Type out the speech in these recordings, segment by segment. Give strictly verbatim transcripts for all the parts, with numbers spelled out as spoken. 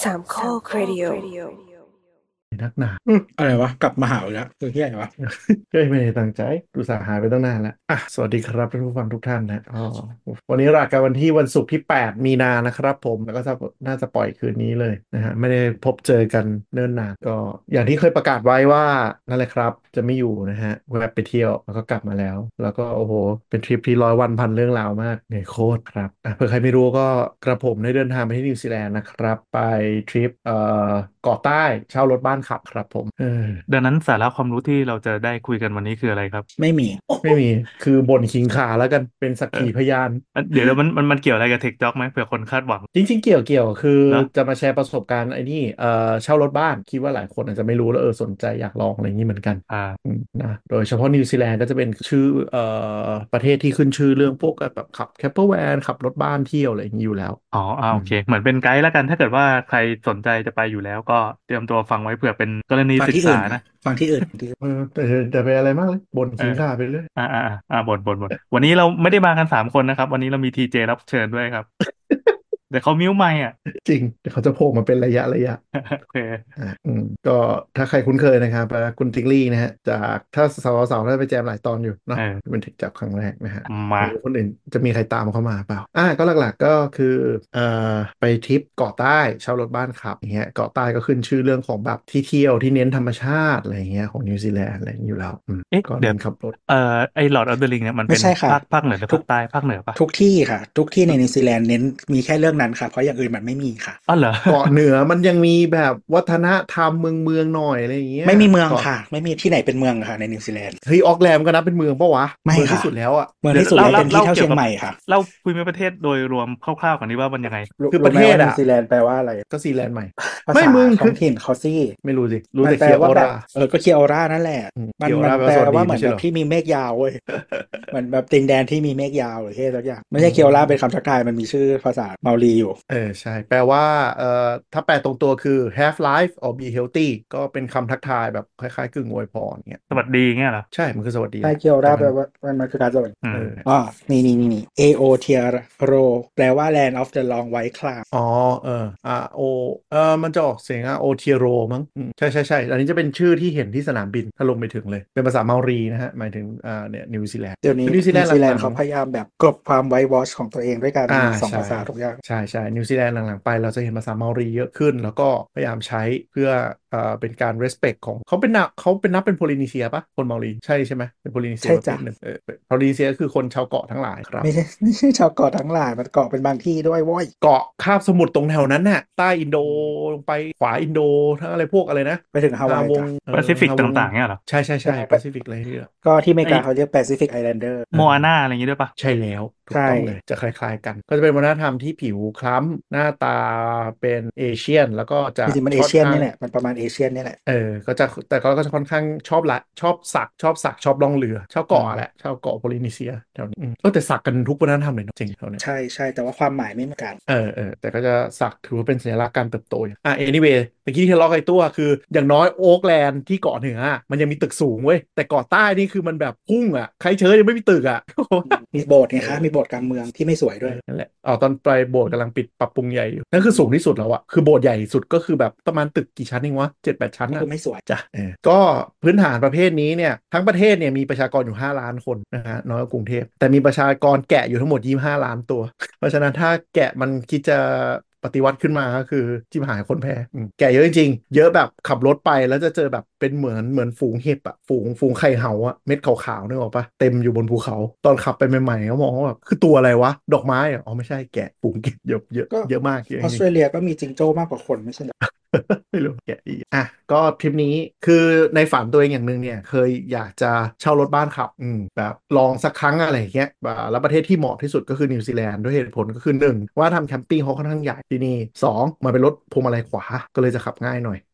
สามข้อครดิโอนักหนาอืมอะไรวะกลับมาหาอีกแล้วคือที่อะไรวะก็ไม่ได้ตั้งใจอุตส่าห์หายไปตั้งนานแล้วอ่ะสวัสดีครับท่านผู้ฟังทุกท่านนะอ๋อวันนี้รายการวันที่วันศุกร์ที่แปดมีนานะครับผมแล้วก็น่าจะปล่อยคืนนี้เลยนะฮะไม่ได้พบเจอกันเนิ่นนานก็อย่างที่เคยประกาศไว้ว่านั่นแหละครับจะไม่อยู่นะฮะแวะไปเที่ยวแล้วก็กลับมาแล้วแล้วก็โอ้โหเป็นทริปที่ร้อยวันพันเรื่องราวมากเหนื่อยโคตรครับอ่ะเผื่อใครไม่รู้ก็กระผมได้เดินทางไปที่นิวซีแลนด์นะครับไปทริปเอ่อเกาะใต้เช่ารถบ้านขับครับผมเออดังนั้นสาระความรู้ที่เราจะได้คุยกันวันนี้คืออะไรครับไม่มีไม่มีคือบ่นขิงขาแล้วกันเป็นสักเออขีพยานอันเดี๋ยวแล้วมันมันมันเกี่ยวอะไรกับเทคจ็อกไหมเผื่อคนคาดหวังจริงๆเกี่ยวเกี่ยวคือเนาะจะมาแชร์ประสบการณ์ไอ้นี่เอ่อเช่ารถบ้านคิดว่าหลายคนอาจจะไม่รู้แล้วเออสนใจอยากลองอะไรอย่างนี้เหมือนกันอ่าอืมนะโดยเฉพาะนิวซีแลนด์ก็จะเป็นชื่อเอ่อประเทศที่ขึ้นชื่อเรื่องพวกแบบขับแคมเปอร์แวนขับรถบ้านเที่ยวอะไรอย่างนี้อยู่แล้วอ๋ออ่าอืมโอเคเหมือนเป็นไกด์แล้วกันถ้าเกิดว่าใครสนใจจะไปอยู่แล้วก็เตรียมตัวฟังไว้เผื่อเป็นกรณีฟังศึกษาที่อื่นนะนะฟังที่อื่นที่เออแต่แต่ไปอะไรมากเลยบ่นเออขิงขาไปเรื่อยอ่าอ่าอ่าอ่าบ่นบ่นบ่นวันนี้เราไม่ได้มากันสามคนนะครับวันนี้เรามีทีเจรับเชิญด้วยครับแต่เขามิ้วไม่อ่ะจริงเดี๋ยวเขาจะโผล่มาเป็นระยะระยะโอเคอ่าอืมก็ถ้าใครคุ้นเคยนะครับอ่าคุณติ๊กลี่นะฮะจากถ้าสาวสาวได้ไปแจมหลายตอนอยู่เนาะเออเป็นเทคจับครั้งแรกนะฮะมาไม่รู้คนอื่นจะมีใครตามเข้ามาเปล่าอ่าก็หลักๆก็คือเอ่อไปทริปเกาะใต้เช่ารถบ้านขับอย่างเงี้ยเกาะใต้ก็ขึ้นชื่อเรื่องของแบบที่เที่ยวที่เน้นธรรมชาติอะไรอย่างเงี้ยของนิวซีแลนด์อะไรอย่างเงี้ยอยู่แล้วอืมเอ๊ะก็เดี๋ยวเน้นขับรถเอ่อไอ้หลอดออฟเดอะริงเนี่ยมันเป็นไม่ใช่ค่ะภาคภาคเหนือหรือทุกภาคใต้ภาคเหนือปะทุกที่ค่ะทุกที่ในนิวซีแลนด์เน้นมีแค่เรื่องนั้นค่ะเพราะอย่างอื่นมันไม่มีค่ะอ๋อเหรอเกาะเหนือมันยังมีแบบวัฒนธรรมเมืองเมืองหน่อยอะไรอย่างเงี้ยไม่มีเมืองเกาะค่ะไม่มีที่ไหนเป็นเมืองค่ะในนิวซีแลนด์เฮ้ยออกแลนด์มันก็นับเป็นเมืองปะวะไม่เมืองที่ค่ะสุดแล้วอ่ะเมืองเดี๋ยวที่สุดแล้วเล่าเล่าเล่าเต็มที่เท่าเกี่ยวกับเชียงใหม่ค่ะเล่าภูมิประเทศโดยรวมคร่าวๆก่อนนี้ว่ามันยังไงรู้คือปรู้ไหมว่านิวระเทศอ่ะซีแลนด์แปลว่าอะไรก็ซีแลนด์ใหม่ภาไม่ษามึงคือท้องถิ่นเขาซี่ไม่รู้สิรู้มันแต่เคียวโอราแปลว่าแบบเออก็เคียวรานั่นแหละอืมมันเคียวโอมันแปลราแปลว่าสวัสดีว่าเหมืไม่ใช่เหรออนแบบที่มีเมฆยาวเว้ย เหมือนแบบติงแดนที่มีเมฆยาวหรือที่สักอย่างไม่ใช่เคียวราเป็นคำทักทายมันมีชื่อภาษาเมารีอยู่เออใช่แปลว่าเอ่อถ้าแปลตรงตัวคือ have life or be healthy ก็เป็นคำทักทายแบบคล้ายๆกึ่งอวยพรเงี้ยสวัสดีเงี้ยเหรอใช่มันคือสวัสดีใช่แหละเคียวแต่มันราแปลว่ามันมันคือการสวัสดีอืมเอออ๋อนี่นี่นี่นี่ เอ โอ ที อาร์ โร แปลว่า Land of the Long White Cloud อ๋อเอออ่าโอเออมันจะออกเสียงอ่ะโอเทียโรมั้งอืมใช่ใช่ใช่อันนี้จะเป็นชื่อที่เห็นที่สนามบินถ้าลงไปถึงเลยเป็นภาษาเมารีนะฮะหมายถึงอ่าเนี่ยนิวซีแลนด์เดี๋ยวนี้นิวซีแลนด์นิวซีแลหลังนด์เขาพยายามแบบกลบความไวท์วอชของตัวเองด้วยการๆอ่ามีสองใช่ภาษาทุกอย่างใช่ใช่นิวซีแลนด์หลังๆไปเราจะเห็นภาษาเมารีเยอะขึ้นแล้วก็พยายามใช้เพื่อเอ่อเป็นการ respect ของเขาเป็นนับเขาเป็นนับเป็นโพลินีเซียปะคนเมารีใช่ใช่ไหมเป็นโพลินีเซียใช่จ้ะประเภทหนึ่งเออโพลินีเซียก็คือคนชาวเกาะทั้งหลายครับไม่ใช่ไม่ใช่ชาวเกาะทั้งหลายมันเกาะเป็นบางที่ด้วยโว้ยเกาะคาบสมุทรตรงแถวนั้นน่ะใต้อินโดลงไปขวาอินโดทั้งอะไรพวกอะไรนะไปถึงฮาฮาวงวายจ้ะเออแปซิฟิกตฮาวง่างๆเงี้ยเหรอใช่ใช่ใช่ใช่แปซิฟิกเลยที่ก็ที่อเมไอริกาเขาเรียก Pacific Islander เอโมอาน่าออะไรอย่างงี้ด้วยปะใช่แล้วถูกใช่ต้องเลยจะคล้ายๆกันก็จะเป็นวัฒนธรรมที่ผิวคล้ำหน้าตาเป็นเอเชียนแล้วก็จะจริงๆมันเอค่อนข้างเชียนนี่แหละมันประมาณเอเชียนนี่แหละเออก็จะแต่ก็ก็จะค่อนข้างชอบละชอบสักชอบสักชอบล่องเรือชอบอืเกาะแหละมชอบเกาะโพลินีเซียแถวนี้อืมเออแต่สักกันทุกวัฒนธรรมเลยเนาะจริงแถวเนี้ยใช่ใช่แต่ว่าความหมายไม่เหมือนกันเออเออแต่ก็จะสักถือว่าเป็นสัญลักษณ์การเติบโตอย่างอ่ะ anyway เมื่อกี้ที่ทะเลาะกับไอ้ตัวคืออย่างน้อยโอ๊กแลนด์ที่เกาะเหนืออะมันยังมีตึกสูงเว้ยแต่เกาะใต้นี่คือมันแบบพุ่งอ่ะใครเชิญยังไม่มีตึกอ่ะอืมมีโบสถ์ไงเออคะมีโบสถ์กลางเมืองที่ไม่สวยเอด้วยอนั่นแหละอ๋อตอนปลายโบสถ์กำลังปิดปรับปรุงใหญ่อยู่นั่นคือสูงที่สุดแล้วอะคือโบสถ์ใหญ่สุดก็คือแบบประมาณตึกกี่ชั้นเองวะเจ็ดแปดชั้นก็อะคือไม่สวยจ้ะเออก็พื้นฐานประเภทนี้เนี่ยทั้งประเทศเนี่ยมีประชากรอยู่ห้าล้านคนนะฮะน้อยกว่ากรุงเทพแต่มีประชากรแกะอยู่ทั้งหมดยี่สิบห้าล้านตัว เพราะฉะนั้นถ้าแกะมันคิดจะปฏิวัติขึ้นมาก็คือจิบหายคนแพ้อืมแกะเยอะจริงๆเยอะแบบขับรถไปแล้วจะเจอแบบเป็นเหมือนเหมือนฝูงเห็บอะฝูงฝูงไข่เห่าอะเม็ดขาวๆนึกออกปะเต็มอยู่บนภูเขาตอนขับไปใหม่ๆก็มองว่าแบบคือตัวอะไรวะดอกไม้เหรออ๋อไม่ใช่แกะฝูงเก็บเยอะเยอะก็เยอะมากเยอะจริงออสเตรเลียก็มีจิงโจ้มากกว่าคนไม่ใช่เหรอไม่รู้แกะอีกอ่ะก็ทริปนี้คือในฝันตัวเองอย่างหนึ่งเนี่ยเคยอยากจะเช่ารถบ้านขับอืมแบบลองสักครั้งอะไรอย่างเงี้ยแบบแล้วประเทศที่เหมาะที่สุดก็คือนิวซีแลนด์ด้วยเหตุผลก็คือหนึ่งว่าทำแคมปิ้งเขาค่อนข้างใหญ่ที่นี่สองมาเป็นรถพวงมาลัยขวาก็เลยจะขับง่ายหน่อย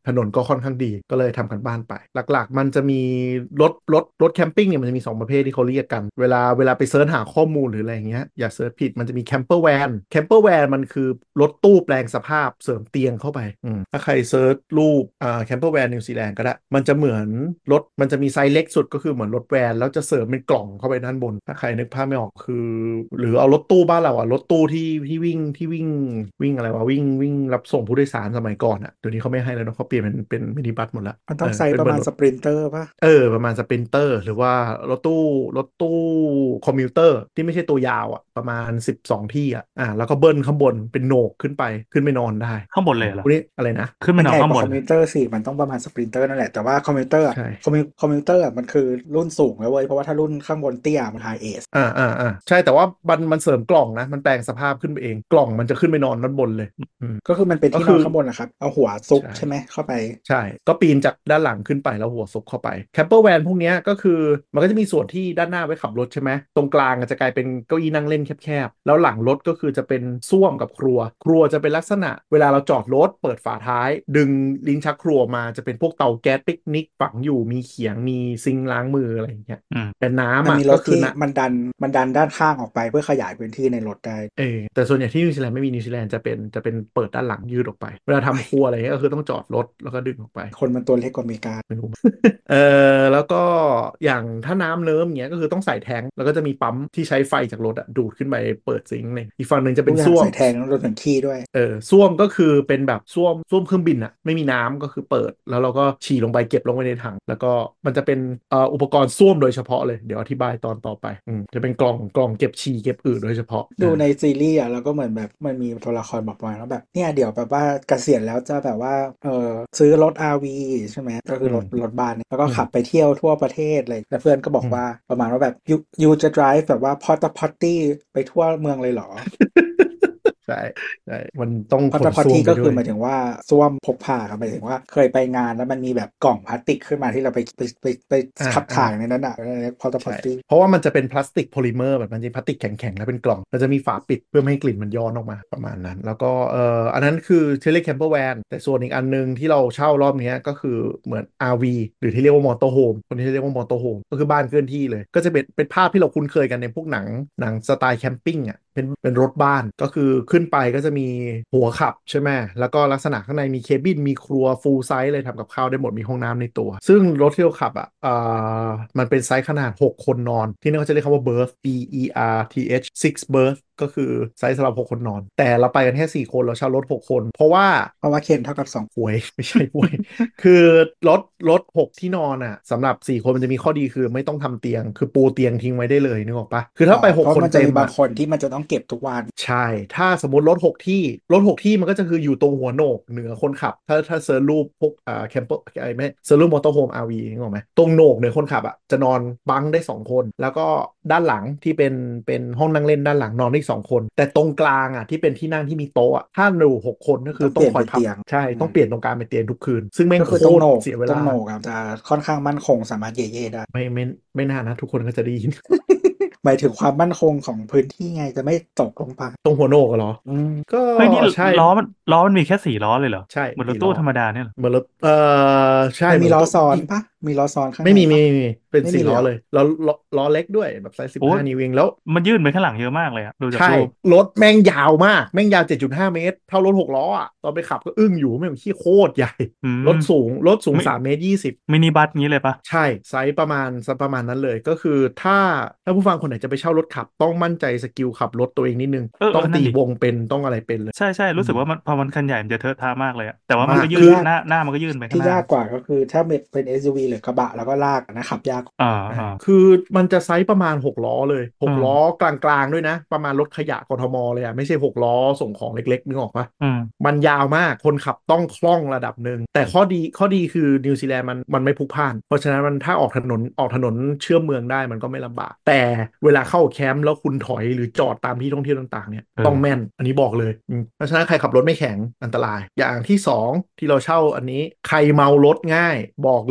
ถนนก็ค่อนข้างดีก็เลยทำกันบ้านไปหลักๆมันจะมีรถรถรถแคมปิ้งเนี่ยมันจะมีสองประเภทที่เขาเรียกกันเวลาเวลาไปเสิร์ชหาข้อมูลหรืออะไรอย่างเงี้ยอย่าเสิร์ชผิดมันจะมีแคมเปอร์แวนแคมเปอร์แวนมันคือรถตู้แปลงสภาพเสริมเตียงเข้าไปอืมถ้าใครเสิร์ชรูปอ่าแคมเปอร์แวนนิวซีแลนด์ก็ได้มันจะเหมือนรถมันจะมีไซส์เล็กสุดก็คือเหมือนรถแวนแล้วจะเสริมเป็นกล่องเข้าไปด้านบนถ้าใครนึกภาพไม่ออกคือหรือเอารถตู้บ้านเราอะรถตู้ที่ที่วิ่งที่วิ่งวิ่งอะไรวะวิ่งวิ่งรับส่งผู้โดยสารสมัยก่อนอะเดี๋ยวนี้เขาไม่ให้แล้วเนอะเขาเปลี่ยนเป็นเป็นมินิบัสหมดละมันเออต้องไซส์ประมาณเป็นเหมือนรถสปรินเตอร์ป่ะเออประมาณสปรินเตอร์หรือว่ารถตู้รถตู้คอมมิวเตอร์ที่ไม่ใช่ตัวยาวอ่ะประมาณสิบสองที่อ่ะอ่าแล้วก็เบิ้ลข้างบนเป็นโหนกขึ้นไปขึ้นไปนอนได้ข้างบนเลยเหรอพวกนี้อะไรนะขึ้นไปมันใหญ่นอนข้างบนกว่าคอมพิวเตอร์สิมันต้องประมาณสปรินเตอร์นั่นแหละแต่ว่าคอมพิวเตอร์อะใช่คอมพิวคอมพิวเตอร์อะมันคือรุ่นสูงแล้วเว้ยเพราะว่าถ้ารุ่นข้างบนเตี้ยมันไฮเอสอ่าอ่าอ่าใช่แต่ว่ามันมันเสริมกล่องนะมันแปลงสภาพขึ้นไปเองกล่องมันจะขึ้นไปนอนด้านบนเลยอืมก็คือมันเป็นก็คือที่นอนข้างบนนะครับเอาหัวซุกใช่ใช่ไหมเข้าไปใช่ก็ปีนจากด้านหลังขึ้นไปแล้วหัวซุกเข้าไปแคมเปอร์แวนพวกเนี้ยก็คือมันก็จะมีส่วนที่ด้านหน้าไว้ขับรถใช่ไหมตรงกลางอาจจะกลายเป็นเก้าอี้นั่งเล่นแคบๆแล้วหลังรถก็คือจะเป็นส้วมกับครัวครัวจะเป็นลักษณะเวลาเราจอดรถเปิดฝาท้ายดึงลิ้นชักครัวมาจะเป็นพวกเตาแก๊สปิกนิกฝังอยู่มีเขียงมีซิงค์ล้างมืออะไรอย่างเงี้ยอืมแต่น้ำมันอ่ะมีรถที่ก็คือนะมันดันมันดันด้านข้างออกไปเพื่อขยายพื้นที่ในรถได้เออแต่ส่วนใหญ่ที่นิวซีแลนด์ไม่มีนิวซีแลนด์จะเป็นจะเป็นเปิดด้านหลังยืดออกไปเวลาโอ้ยทำครัวอะไรเงี้ยก็คือต้องจอดรถแล้วก็ดึงออกไปคนมันตัวเล็กกว่าอเมริกาไม่รู้ เออแล้วก็อย่างถ้าน้ำเนิ้มเงี้ยก็คือต้องใส่แทงค์แล้วก็จะมีปั๊มที่ใช้ไฟจากรถอะดูดขึ้นไปเปิดซิงค์เลยอีกฝั่งหนึ่งจะทุกอย่างเป็นส้วมใส่แทงรถถึงขี้ด้วยเออส้วมก็คือเป็นแบบส้วมส้วมเครื่องบินอะไม่มีน้ำก็คือเปิดแล้วเราก็ฉี่ลงไปเก็บลงไว้ในถังแล้วก็มันจะเป็นเอ่ออุปกรณ์ส้วมโดยเฉพาะเลยเดี๋ยวอธิบายตอนต่อไปอืมจะเป็นกล่องกล่องเก็บฉี่เก็บอึโดยเฉพาะดูอ่าในซีรีส์อ่ะแล้วก็เหมือนแบบมันมีตัวละครบอกมาแล้วแบบเนี่ยเดี๋ยวแบบว่าเกษียณแล้วจะแบบว่าเออซื้อรถ อาร์ วี ใช่ไหมก็คือรถอืมรถบ้านเนี่ยแล้วก็อืมขับไปเที่ยวทั่วประเทศเลยแล้วเพื่อนก็บอกอืมว่าประมาณว่าแบบยูยูจะ drive แบบว่าพอตพอตตี้ไปทั่วเมืองเลยเหรอใช่ใช่มันต้องพอตพอตขนส้วมตี้ก็คือไปด้วยหมายถึงว่าส้วมพกพาครับหมายถึงว่าเคยไปงานแล้วมันมีแบบกล่องพลาสติกขึ้นมาที่เราไปไปไปไปอ่าขับอ่าถ่ายในนั้นอ่ะพอตพอใช่ตตี้เพราะว่ามันจะเป็นพลาสติกโพลิเมอร์แบบมันจะพลาสติกแข็งๆแล้วเป็นกล่องแล้วจะมีฝาปิดเพื่อไม่ให้กลิ่นมันย้อนออกมาประมาณนั้นแล้วก็เอ่ออันนั้นคือเทเลแคมเปอร์แวนแต่ส่วนอีกอันนึงที่เราเช่ารอบนี้ก็คือเหมือน อาร์ วี หรือที่เรียกว่ามอเตอร์โฮมคนที่เรียกว่ามอเตอร์โฮมก็คือบ้านเคลื่อนที่เลยก็จะเป็นเป็นภาพที่เราคุ้นเคยกันในพวกหนังหนังสไตล์แคมปิ้งอ่ะเป็นเป็นรถบ้านก็คือขึ้นไปก็จะมีหัวขับใช่ไหมแล้วก็ลักษณะข้างในมีเคบินมีครัวฟูลไซส์เลยทำกับข้าวได้หมดมีห้องน้ำในตัวซึ่งรถที่เราขับอ่ะอ่ามันเป็นไซส์ขนาดหกคนนอนที่นี่เขาจะเรียกคำว่า berth B E R T H six berth ก็คือไซส์สำหรับหกคนนอนแต่เราไปกันแค่สี่คนเราเช่ารถหกคนเพราะว่าเพราะว่าเคนเท่ากับสองหวยไม่ใช่หวยคือรถรถหกที่นอนอ่ะสำหรับสี่คนมันจะมีข้อดีคือไม่ต้องทำเตียงคือปูเตียงทิ้งไว้ได้เลยนึกออกปะคืออ๋อถ้าไปหกคนเพราะมันจะมีบางเต็มอ่ะคนที่มันจะต้องเก็บทุกวันใช่ ถ้าสมมติรถหกที่รถหกที่มันก็จะคืออยู่ตรงหัวโหนกเหนือคนขับ ถ้าถ้าเซิร์ชรูปพวกอ่าแคมเปอร์ไอ้ไม่เซิร์ชรูปมอเตอร์โฮมอาร์วีนึกออกไหมตรงโหนกเหนือคนขับอ่ะจะนอนบังได้สองคน แล้วก็ด้านหลังที่เป็นเป็นห้องนั่งเล่นด้านหลังนอนได้อีกสองคน แต่ตรงกลางอ่ะที่เป็นที่นั่งที่มีโต๊ะอะถ้าอยู่หกคนก็คือต้องเปลี่ยนต้องคอยพับเป็นเตียงใช่อืมต้องเปลี่ยนตรงกลางเป็นเตียงทุกคืนซึ่งแม่งโคก็คือต้องโหตรนกเสียเวลาต้องโหนกอะจะค่อนข้างมั่นคงสามารถเย่เย่ได้ไม่ไม่ไม่น่านะทุกคนก็จะได้ยินหมายถึงความมั่นคงของพื้นที่ไงจะไม่ตกลงไปตรงหัวโหนกอะเหรออืมก็เฮ้ยนี่ใช่ล้อมันล้อมันมีแค่สี่ล้อเลยเหรอใช่เหมือนรถสี่ล้อตู้ธรรมดาเนี่ยเหรอเหมือนรถเออใช่มันมีล้อเหมือนรถตู้ซ้อนปะมีล้อซ้อนข้างไม่ในปะมีไม่มีไม่มีเป็นสี่ไม่มีเลยเหรอล้อเลยแล้วล้อล้อเล็กด้วยแบบไซส์สิบโอ้ห้านิ้วเองแล้วมันยื่นไปข้างหลังเยอะมากเลยอะดูจากใช่รูปรถแม่งยาวมากแม่งยาวเจ็ดจุดห้าเมตรเท่ารถหกล้ออ่ะตอนไปขับก็อึ้งอยู่แม่งขี้โคตรใหญ่อืรมถสูงรถสูงมิสามเมตรยี่สิบมินิบัสงี้เลยปะใช่ไซส์ประมาณสักประมาณนั้นเลยก็คือถ้าถ้าผู้ฟังคนไหนจะไปเช่ารถขับต้องมั่นใจสกิลขับรถตัวเองนิดนึงเออเอต้องตีอนั่นดิวงเป็นต้องอะไรเป็นเลยใช่ใช่อืมรู้สึกว่ามันพอมันคันใหญ่มันจะเทอะทะมากเลยอะแต่ว่ามันมากที่ก็ยื่นคือยากหน้าหน้ามันก็ยื่นไปข้างหน้าที่ยากกว่าก็คือถ้าเป็น เอส ยู วี หรือกระบะแล้วก็ลากอะนะขับยากอ่าอ่าอ่าคือมันจะไซส์ประมาณหกล้อเลยหอืมกล้อกลางๆด้วยนะประมาณรถขยะกทมเลยอ่ะไม่ใช่หกล้อส่งของเล็กๆนึกออกปะอืมมันยาวมากคนขับต้องคล่องระดับหนึ่งแต่ข้อดีข้อดีคือนิวซีแลนด์มันมันไม่พลุกพล่านเพราะฉะนั้นมันถ้าออกถนนออกถนนเชื่อมเมืองได้มันก็ไม่ลำบากแต่เวลาเข้าแคมป์แล้วคุณถอยหรือจอดตามที่ท่องเที่ยวต่างๆเนี่ยเออต้องแม่นอันนี้บอกเลยอืมเพราะฉะนั้นใครขับรถไม่แข็งอันตรายอย่างที่สองที่เราเช่าอันนี้ใครเมารถง่ายบอกเลยว่า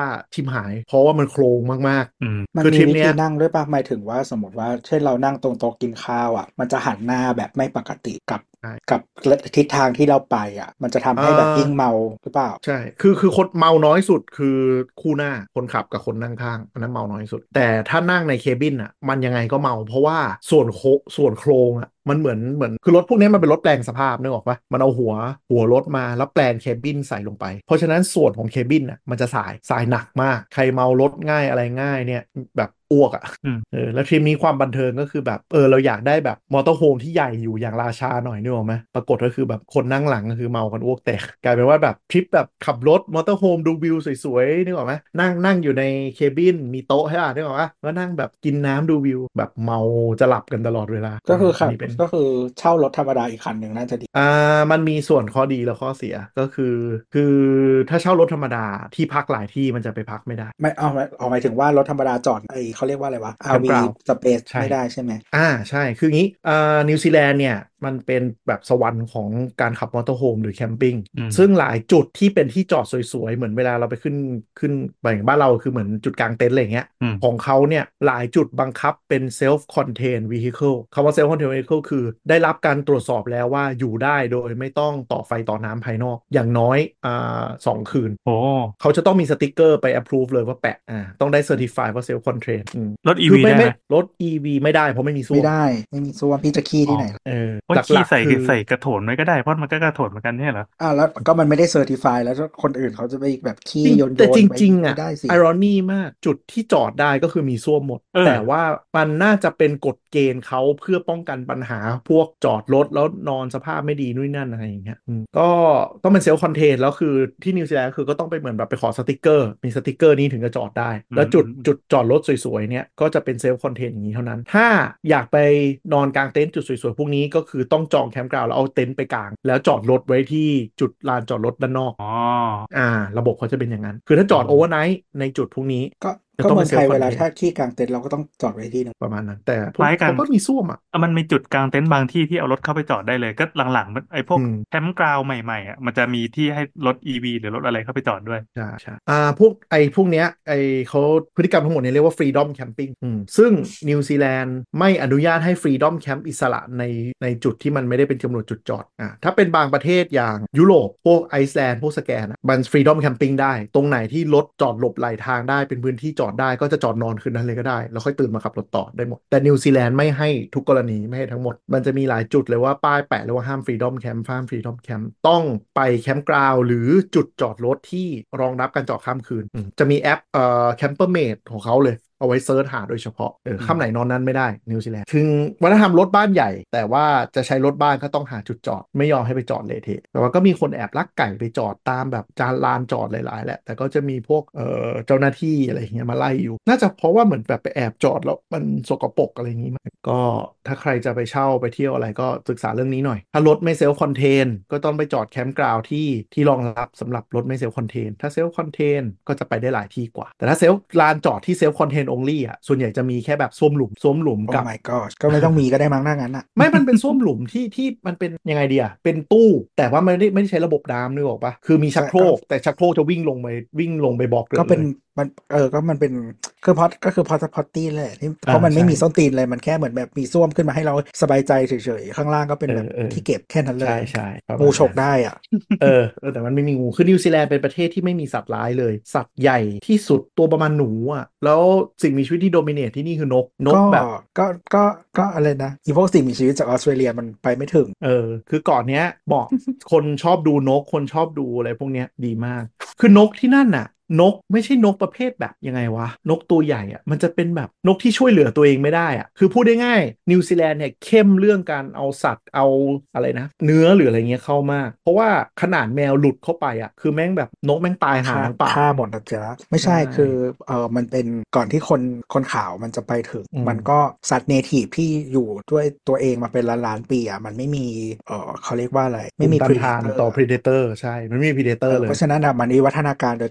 ชิมหายเพราะว่ามันโครงมากอืมๆมันคือมีทริปวิเนี้ธียนั่งด้วยป่ะหมายถึงว่าสมมติว่าเช่นเรานั่งตรงโต๊ะกินข้าวอ่ะมันจะหันหน้าแบบไม่ปกติกับใช่กับทิศทางที่เราไปอ่ะมันจะทำเอ่ให้แบบยิ่งอเมาหรือเปล่าใช่ คือคือคนเมาน้อยสุดคือคู่หน้าคนขับกับคนนั่งข้างอันนั้นเมาน้อยสุด แต่ถ้านั่งในเคบินอ่ะมันยังไงก็เมา เพราะว่าส่วนโคส่วนโครงอ่ะมันเหมือนเหมือนคือรถพวกนี้มันเป็นรถแปลงสภาพนึกออกปะมันเอาหัวหัวรถมาแล้วแปลงเคบินใส่ลงไป เพราะฉะนั้นส่วนของเคบินอ่ะมันจะสายสายหนักมากใครเมารถง่ายอะไรง่ายเนี่ยแบบอ้วกอ่ะอืมเออแล้วทริปนี้ความบันเทิงก็คือแบบเออเราอยากได้แบบมอเตอร์โฮมที่ใหญ่อยู่อย่างราชาหน่อยนึกออกไหมปรากฏก็คือแบบคนนั่งหลังก็คือเมากันอ้วกแตกกลายเป็นว่าแบบทริปแบบขับรถมอเตอร์โฮมดูวิวสวยๆนึกออกไหมนั่งนั่งอยู่ในเคบินมีโต๊ะให้อ่ะนึกออกปะแล้วนั่งแบบกินน้ำดูวิวแบบเมาจะหลับกันตลอดเวลาก็คืออัขันบนี้เป็นก็คือเช่ารถธรรมดาอีกคันหนึ่งน่าจะดีอ่ามันมีส่วนข้อดีและข้อเสียก็คือคือถ้าเช่ารถธรรมดาที่พักหลายที่มันจะไปพักไม่ได้ไม่เอาเอาหมายถึงว่ารถธรรมดาจอดไอเขาเรียกว่าอะไรวะแคอาร์มป์วีกราวด์ Space ใช่ไม่ได้ใช่ไหมอ่าใช่คืองี้อ่านิวซีแลนด์เนี่ยมันเป็นแบบสวรรค์ของการขับมอเตอร์โฮมหรือแคมปิ้งอืมซึ่งหลายจุดที่เป็นที่จอดสวยๆ เหมือนเวลาเราไปขึ้นขึ้นไปอย่างบ้านเราคือเหมือนจุดกลางเต็นท์อะไรอย่างเงี้ยอืมของเขาเนี่ยหลายจุดบังคับเป็น self contained vehicle คำว่า self contained vehicle คือได้รับการตรวจสอบแล้วว่าอยู่ได้โดยไม่ต้องต่อไฟต่อน้ำภายนอกอย่างน้อยอ่าสองคืนโอ้เขาจะต้องมีสติกเกอร์ไป approve เลยว่าแปะอ่าต้องได้ certify ว่า self contained อืมรถ อีคือวีไม่ได้ไม่ไหมรถ อี วี ไม่ได้เพราะไม่มีส้ไม่วมได้ไม่มีส้วมพี่จะขี้อ๋อที่ไหนเออว่าหขี้ลักใส่ๆ คือใส่กระโถนไว้ก็ได้เพราะมันก็กระโถนเหมือนกันเนี่ยเหรออ่าแล้วก็มันไม่ได้เซอร์ติฟายแล้วคนอื่นเขาจะไปแบบขี้จริงโยนโยแต่จนไปริง ๆไม่อ่ะได้สิไอรอนี่มากจุดที่จอดได้ก็คือมีส้วมหมดเออแต่ว่ามันน่าจะเป็นกฎเกณฑ์เขาเพื่อป้องกันปัญหาพวกจอดรถแล้วนอนสภาพไม่ดีนู่นนั่นอะไรอย่างเงี้ยอืมก็ต้องเป็นเซลฟ์คอนเทนแล้วคือที่นิวซีแลนด์คือก็ต้องไปเหมือนแบบไปขอสติกเกอร์มีสติกเกอร์นี้ถึงจะจอดได้ แล้วจุดอืมจุดจอดรถสวยๆเนี่ยก็จะเป็นเซลฟ์คอนเทนอย่างนี้เท่านั้น ถ้าอยากไปนอนกลางเต็นท์จุดสวยๆพวกนี้ก็คือต้องจองแคมป์กราวด์แล้วเอาเต็นท์ไปกางแล้วจอดรถไว้ที่จุดลานจอดรถด้านนอกอ๋ออ่าระบบเขาจะเป็นอย่างนั้น คือถ้าจอดอืมโอเวอร์ไนท์ในจุดพวกนี้ก็จะก็ต้องเมืเป็อน งเซไทลยฟ์คอเวน ลาเทนถ้าขี้กลางเต็นท์เราก็ต้องจอดไว้ที่หนึงประมาณนั้น แต่พควกล้ายกันเขาก็มีส้วมอ่ะอ่ะมันมีจุดกลางเต็นท์บางที่ที่เอารถเข้าไปจอดได้เลยก็หลังๆมันไอ้พวกอืมแคมป์กราวด์ใหม่ๆอ่ะมันจะมีที่ให้รถ อี วี หรือรถอะไรเข้าไปจอดด้วยใช่ใช่อ่าพวกไอ้พวกเนี้ยไอ้เขาพฤติกรรมทั้งหมดเนี่ยเรียกว่า freedom camping อืมซึ่งนิวซีแลนด์ไม่อนุญาตให้ freedom camp อิสระในในจุดที่มันไม่ได้เป็นกำหนดจุดจอดอ่าถ้าเป็นบางประเทศอย่างยุโรปพวกไอซ์แลนด์พวกสแกนอะมัน freedom camping ได้ตรงไหนที่รถจอดหลบไหลทางได้เป็นพื้นที่จอดได้ก็จะจอดนอนคืนนั้นเลยก็ได้แล้วค่อยตื่นมาขับรถต่อได้หมดแต่นิวซีแลนด์ไม่ให้ทุกกรณีไม่ให้ทั้งหมดมันจะมีหลายจุดเลยว่าป้ายแปะเลยว่าห้าม freedom camp ห้าม freedom camp ต้องไปแคมป์กราวด์หรือจุดจอดรถที่รองรับการจอดข้ามคืนอืมจะมีแอปเอ่อ Campermate ของเขาเลยเอาไว้เซิร์ชหาโดยเฉพาะเอออืมค่ำไหนนอนนั้นไม่ได้นิวซีแลนด์ถึงวัฒนธรรมรถบ้านใหญ่ แต่ว่าจะใช้รถบ้านก็ต้องหาจุดจอดไม่ยอมให้ไปจอดเละเทะแต่ว่าก็มีคนแอบลักไก่ไปจอดตามแบบจานลานจอดหลายๆแหละแต่ก็จะมีพวกเอ่อเจ้าหน้าที่อะไรอย่างเงี้ยมาไล่อยู่ น่าจะเพราะว่าเหมือนแบบไปแอบจอดแล้วมันสกปรกอะไรอย่างงี้มั้งก็ถ้าใครจะไปเช่าไปเที่ยวอะไรก็ศึกษาเรื่องนี้หน่อยถ้ารถไม่เซลฟ์คอนเทนก็ต้องไปจอดแคมป์กราวด์ที่ที่รองรับสำหรับรถไม่เซลฟ์คอนเทนถ้าเซลฟ์คอนเทนก็จะไปได้หลายที่กว่าแต่ถ้าเซลฟ์ลานจอดที่เซลฟ์คอนเทน only อ่ะส่วนใหญ่จะมีแค่แบบส้วมหลุมส้วมหลุมโอ้กับ my god ก็ไม่ต้องมีก็ได้มั้งหน้างั้นอ่ะไม่มันเป็นส้วมหลุมที่ที่มันเป็นยังไงดีอะเป็นตู้แต่ว่าไม่ได้ไม่ได้ใช้ระบบน้ำนึกออกปะคือมีชักโครกแต่ชักโครกจะวิ่งลงไปวิ่งลงไปบอกเกิก็ดเป็นเลยมันเออก็มันเป็นคือพอก็คือพอสพอตตี้แหละที่เพราะมันไม่อ่าใช่มีส้นตีนเลยมันแค่เหมือนแบบมีส้วมขึ้นมาให้เราสบายใจเฉยๆข้างล่างก็เป็นแบบเออเออที่เก็บแค่นั้นเลใช่ยใช่ประมาณงูฉกนั้นได้อ่ะเออเออแต่มันไม่มีงูคือนิวซีแลนด์เป็นประเทศที่ไม่มีสัตว์ร้ายเลย สัตว์ใหญ่ที่สุดตัวประมาณหนูอ่ะแล้วสิ่งมีชีวิตที่โดมิเนตที่นี่คือนกนกก็แบบก็ก็ก็อะไรนะอีพวกสิ่งมีชีวิตจากออสเตรเลียมันไปไม่ถึงเออคือก่อนเนี้ยบอก คนชอบดูนกคนชอบดูอะไรพวกเนี้ยดีมาก คือนกที่นั่นน่ะนกไม่ใช่นกประเภทแบบยังไงวะนกตัวใหญ่อะมันจะเป็นแบบนกที่ช่วยเหลือตัวเองไม่ได้อะคือพูดได้ง่ายนิวซีแลนด์เนี่ยเข้มเรื่องการเอาสัตว์เอาอะไรนะเนื้อหรืออะไรเงี้ยเข้ามากเพราะว่าขนาดแมวหลุดเข้าไปอะคือแม่งแบบนกแม่งตายหาฆ่าทั้งป่าฆ่าหมดนะจ๊ะไม่ใช่ใช่คือเออมันเป็นก่อนที่คนคนขาวมันจะไปถึงอืมมันก็สัตว์เนทีฟที่อยู่ด้วยตัวเองมาเป็นล้านล้านๆปีอ่ะมันไม่มีเออเขาเรียกว่าอะไรไม่มีภูต้านทาน predator ต่อ predator ใช่มันไม่มีเอ predator อเลเพยราะฉะนั้นอ่ะมันวิวัฒนาการโดยการที่แบบ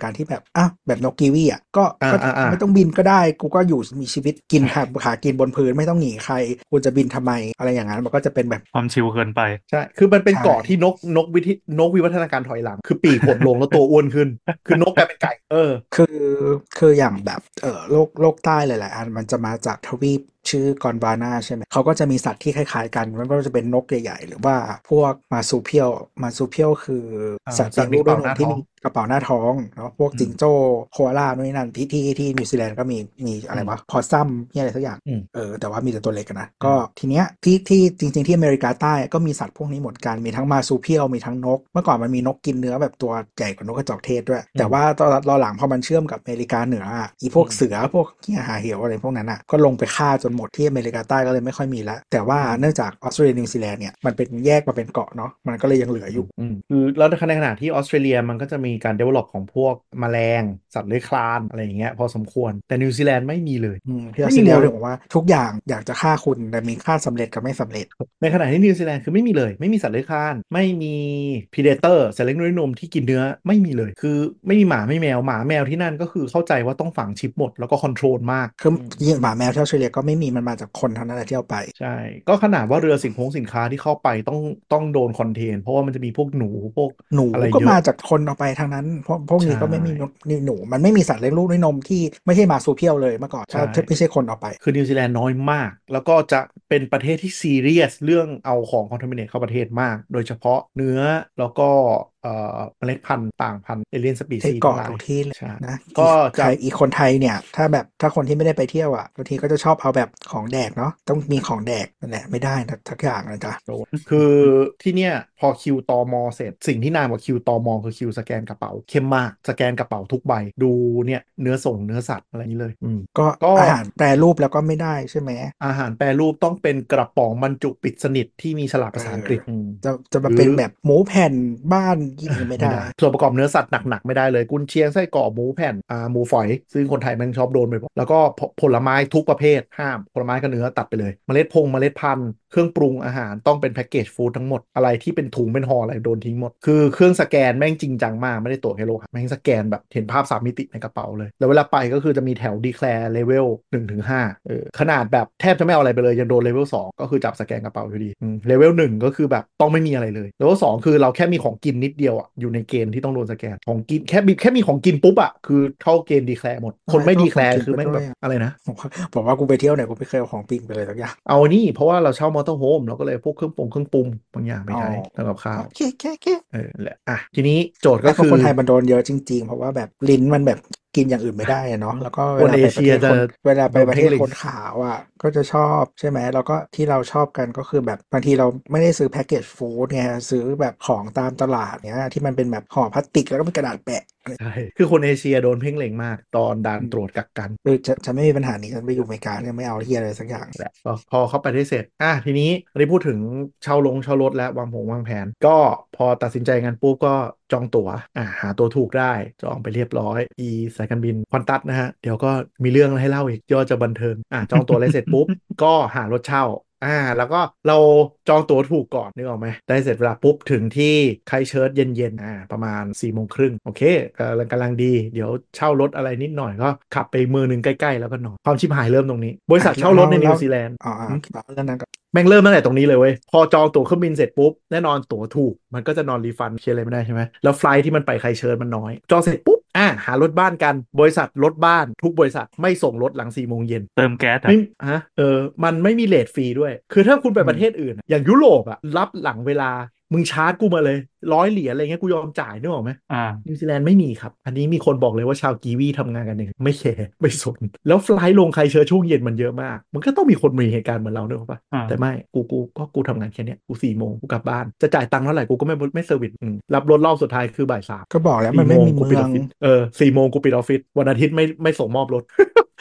อ่ะแบบนกกีวีอ่ะก็อ่าก็อ่าอ่าไม่ต้องบินก็ได้กูก็อยู่มีชีวิตกินหาหากินบนพื้นไม่ต้องหนีใครกูจะบินทำไมอะไรอย่างนั้นมันก็จะเป็นแบบความชิลเกินไปใช่ คือมันเป็นใช่เกาะที่นกนกวิธีนกวิวัฒนาการถอยหลัง คือปีกหดลงแล้วตัวอ้วนขึ้น คือนกกลายเป็นไก่ เออคือคืออย่างแบบเออโลกโลกใต้หลายๆอันมันจะมาจากทวีปชื่อกอนวานาใช่ไหมเขาก็จะมีสัตว์ที่คล้ายๆกันไม่ว่าจะเป็นนกใหญ่ๆหรือว่าพวกมาซูเพียวมาซูเพียวคืออ่าสัตว์สัเลี้ยงลูกด้วตว์มีกระเป๋ายนมที่มีหน้าท้องกระเป๋าหน้าท้องเนาะพวกอืมจิงโจ้โคอาล่านู่นนี่นั่นที่ที่ที่นิวซีแลนด์ก็มีมีอะอืมไรวะพอซัมนี่อะไรสักอย่างอืมเออแต่ว่ามีแต่ตัวเล็กอะนะอืก็มทีเนี้ยที่ที่จริงๆที่อเมริกาใต้ก็มีสัตว์พวกนี้เหมือนกันมีทั้งมาซูเพียวมีทั้งนกเมื่อก่อนมันมีนกกินเนื้อแบบตัวใหญ่กว่านกกระจอกเทศด้วยอืมแต่ว่าตอนตอนหลังพอมันเชื่อมกับอเมริกาเหนืออะอีพวกอืมเสือพวกเหี้ยหาเหวอะไรพวกนั้นอ่ะก็ลงไปฆ่าจนหมดที่อเมริกาใต้ก็เลยไม่ค่อยมีแล้วแต่ว่าอืมเนื่องจากออสเตรเลียนิวซีแลนด์เนี่ยมันเป็นแยกมาเป็นเกาะเนาะมันก็เลยยังเหลืออยู่อืมอืมคือแล้วในขณะที่ออสเตรเลียมันก็จะมีการ develop ของพวกแมลงสัตว์เลื้อยคลานอะไรอย่างเงี้ยพอสมควรแต่นิวซีแลนด์ไม่มีเลยอืมที่ออไม่มีเลยสเตรเลียถึงบอกว่าทุกอย่างอยากจะฆ่าคุณแต่มีค่าสำเร็จกับไม่สำเร็จในขณะที่นิวซีแลนด์คือไม่มีเลยไม่มีสัตว์เลื้อยคลานไม่มีพีเดเตอร์สัตว์เล็กน้อยนมที่กินเนื้อไม่มีเลยคือไม่มีหมาไม่แมวหมาแมวที่นั่นก็คือเข้าใจว่าต้องฝังชิปหมดแล้วก็คอนโทรลมากคืออืมยิ่งหมาแมวที่ออสเตรเลียก็ไม่มีมันมาจากคนเท่านั้นแหละที่เอาไปใช่ก็ขนาดว่าเรือสินค้าสินค้าที่เข้าไปต้องต้องโดนคอนเทนเพราะว่ามันจะมีพวกหนูพวกหนูอะไรเยอะก็มาจากคนเอาไปทางนั้นเพราะพวกใช่นี้ก็ไม่มีนกนี่หนูมันไม่มีสัตว์เลี้ยงลูกด้วยนมที่ไม่ใช่มาซูเพียวเลยเมื่อก่อนถ้าใช่ถ้าไม่ใช่คนเอาไปคือนิวซีแลนด์น้อยมาก แล้วก็จะเป็นประเทศที่ซีเรียสเรื่องเอาของคอนทามิเนตเข้าประเทศมาก โดยเฉพาะเนื้อแล้วก็เอ่อเมล็ดพันธุ์ต่างพันธุ์เอเลียนสปีไอ้ซีทั้งหลายเกาะทุกที่เลยใช่นะก็อีกใคจะรอีกคนไทยเนี่ยถ้าแบบถ้าคนที่ไม่ได้ไปเที่ยวอ่ะบางทีก็จะชอบเอาแบบของแดกเนาะต้องมีของแดกนั่นแหละไม่ได้นะทักอย่างนะจ๊ะโดนคือที่เนี่ยพอคิวตอมอเสร็จสิ่งที่นานกว่าคิวตอมอคือคิวสแกนกระเป๋าเข้มมากสแกนกระเป๋าทุกใบดูเนี่ยเนื้อส่งเนื้อสัตว์อะไรอย่างนี้เลยอืมก็ก็อาหารแปรรูปแล้วก็ไม่ได้ใช่ไหมอาหารแปรรูปต้องเป็นกระป๋องบรรจุปิดสนิทที่มีฉลากเอภาษาอังกอฤษอืมจะจะหรือมาเป็นแบบหมูแผ่นบ้านยี่งไม่ได้ไม่ได้ส่วนประกอบเนื้อสัตว์หนักๆไม่ได้เลยกุนเชียงไส้กรอกหมูแผ่นอ่าหมูฝอยซึ่งคนไทยมันชอบโดนไปบ่อยแล้วก็ผผลไม้ทุกประเภทห้ามผลไม้กับเนื้อตัดไปเลยเมล็ดพงเมล็ดพันธุ์เครื่องปรุงอาหารต้องเป็นแพ็กเกจฟู้ดทั้งหมดอะไรที่เป็นถุงเป็นห่ออะไรโดนทิ้งหมดคือเครื่องสแกนแม่งจริงจังมากไม่ได้ตรวจแค่โลหะแม่งสแกนแบบเห็นภาพสามมิติในกระเป๋าเลยแล้วเวลาไปก็คือจะมีแถวดีแคลร์เลเวลหนึ่งถึงห้าเออขนาดแบบแทบจะไม่เอาอะไรไปเลยยังโดนเลเวลสองก็คือจับสแกนกระเป๋าอยู่ดีเลเวลหนึ่งก็คือแบบต้องไม่มีอะไรเลยเลเวลสองคือเราแค่มีของกินนิดเดียวอ่ะอยู่ในเกณฑ์ที่ต้องโดนสแกนของกินแค่มีแค่มีของกินปุ๊บอ่ะคือเข้าเกณฑ์ดีแคลร์หมดคนไม่ทำไมต้องเอาดีแคลร์ของกินไปคือแม่งแบบด้วยอะอะไรนะผมว่าผมว่ากูไปเที่ยวไหนกูไม่เคยเอาของปิ้งไปเลยสักอย่างเอานี่เพราะว่าเราเช่ามอเตอร์โฮมเราก็เลยพวกเครื่องปรุงเครื่องปรุงบางอย่างไปอ๋อใช้ทำกับข้าวโอเคโอเคโอเคเออแหละอ่ะทีนี้โจทย์ก็แต่ก็คือคนไทยมันโดนเยอะจริงๆ เพราะว่าแบบลิ้นมันแบบกินอย่างอื่นไม่ได้อะเนาะแล้วก็คนเอเวลาไปประเชียจะเทศคนเวลาไปโดนเพ่งเล็งประเทศคนขาวอ่ะก็จะชอบใช่ไหมแล้วก็ที่เราชอบกันก็คือแบบบางทีเราไม่ได้ซื้อแพ็กเกจฟู้ดไงซื้อแบบของตามตลาดเนี้ยที่มันเป็นแบบห่อพลาสติกแล้วก็เป็นกระดาษแปะอะไรใช่คือคนเอเชียโดนเพ่งเล็งมากตอนด่านอืมตรวจกักกันคือจะจะไม่มีปัญหานี้ฉันไปอยู่อเมริกาเนี่ยไม่เอาที่อะไรสักอย่างแหละก็พอเข้าไปได้เสร็จอ่ะทีนี้อันนี้พูดถึงเช่าลงเช่ารถและวางผงวางแผนก็พอตัดสินใจงานปุ๊บก็จองตั๋วอ่ะหาตั๋วถูกได้จองไปเรียบร้อยอีสายการบินควันตัสนะฮะเดี๋ยวก็มีเรื่องให้เล่าอีกย่อจะบันเทิงอ่ะจองตั๋วอะไรเสร็จปุ๊บก็หารถเช่าอ่าแล้วก็เราจองตั๋วถูกก่อนนึกออกไหมได้เสร็จเวลาปุ๊บถึงที่ไคเชิร์ตเย็นๆอ่าประมาณสี่โมงครึ่งโอเคกำลังกำลังดีเดี๋ยวเช่ารถอะไรนิดหน่อยก็ขับไปมือหนึ่งใกล้ๆแล้วก็นอนความชิบหายเริ่มตรงนี้บริอ่ะษัทแล้วแล้วเช่ารถในนิแล้ววซีแลนด์อ๋ออ่าแล้วเรื่องนั้นก็แม่งเริ่มตั้งแต่ตรงนี้เลยเว้ยพอจองตั๋วเครื่องบินเสร็จปุ๊บแน่นอนตั๋วถูกมันก็จะนอนรีฟันเชียร์อะไรไม่ได้ใช่ไหมแล้วไฟลท์ที่มันไปใครเชิญมันน้อยจองเสร็จปุ๊บอ่ะหารถบ้านกันบริษัทรถบ้านทุกบริษัทไม่ส่งรถหลังสี่โมงเย็นเติมแก๊สอ่ะไม่ฮะเออมันไม่มีเลทฟรีด้วยคือถ้าคุณไปอืมประเทศอื่นอะอย่างยุโรปอะรับหลังเวลามึงชาร์จกูมาเลยร้อยเหรียญอะไรเงี้ยกูยอมจ่ายนึกออกไหมอ่านิวซีแลนด์ไม่มีครับ อันนี้มีคนบอกเลยว่าชาวกีวีทำงานกันเองไม่แคร์ไม่สน แล้วไฟลท์ลงใครเชื้อช่วงเย็นมันเยอะมาก มันก็ต้องมีคนมีเหตุการณ์เหมือนเราเนอะป่ะอ่าแต่ไม่กูกูก็กูทำงานแค่เนี้ยกูสี่โมงกูกลับบ้าน จะจ่ายตังค์เท่าไหร่กูก็ไม่ไม่เซอร์วิสอืมรับรถรอบสุดท้ายคือบ่ายสามก็บอกแล้วมัสี่โมนไม่มีงกูปิดออฟเมืองฟิศเออสี่โมงกูปิดออฟฟิศวันอาทิตย์ไม่ไม่ส่งมอบรถ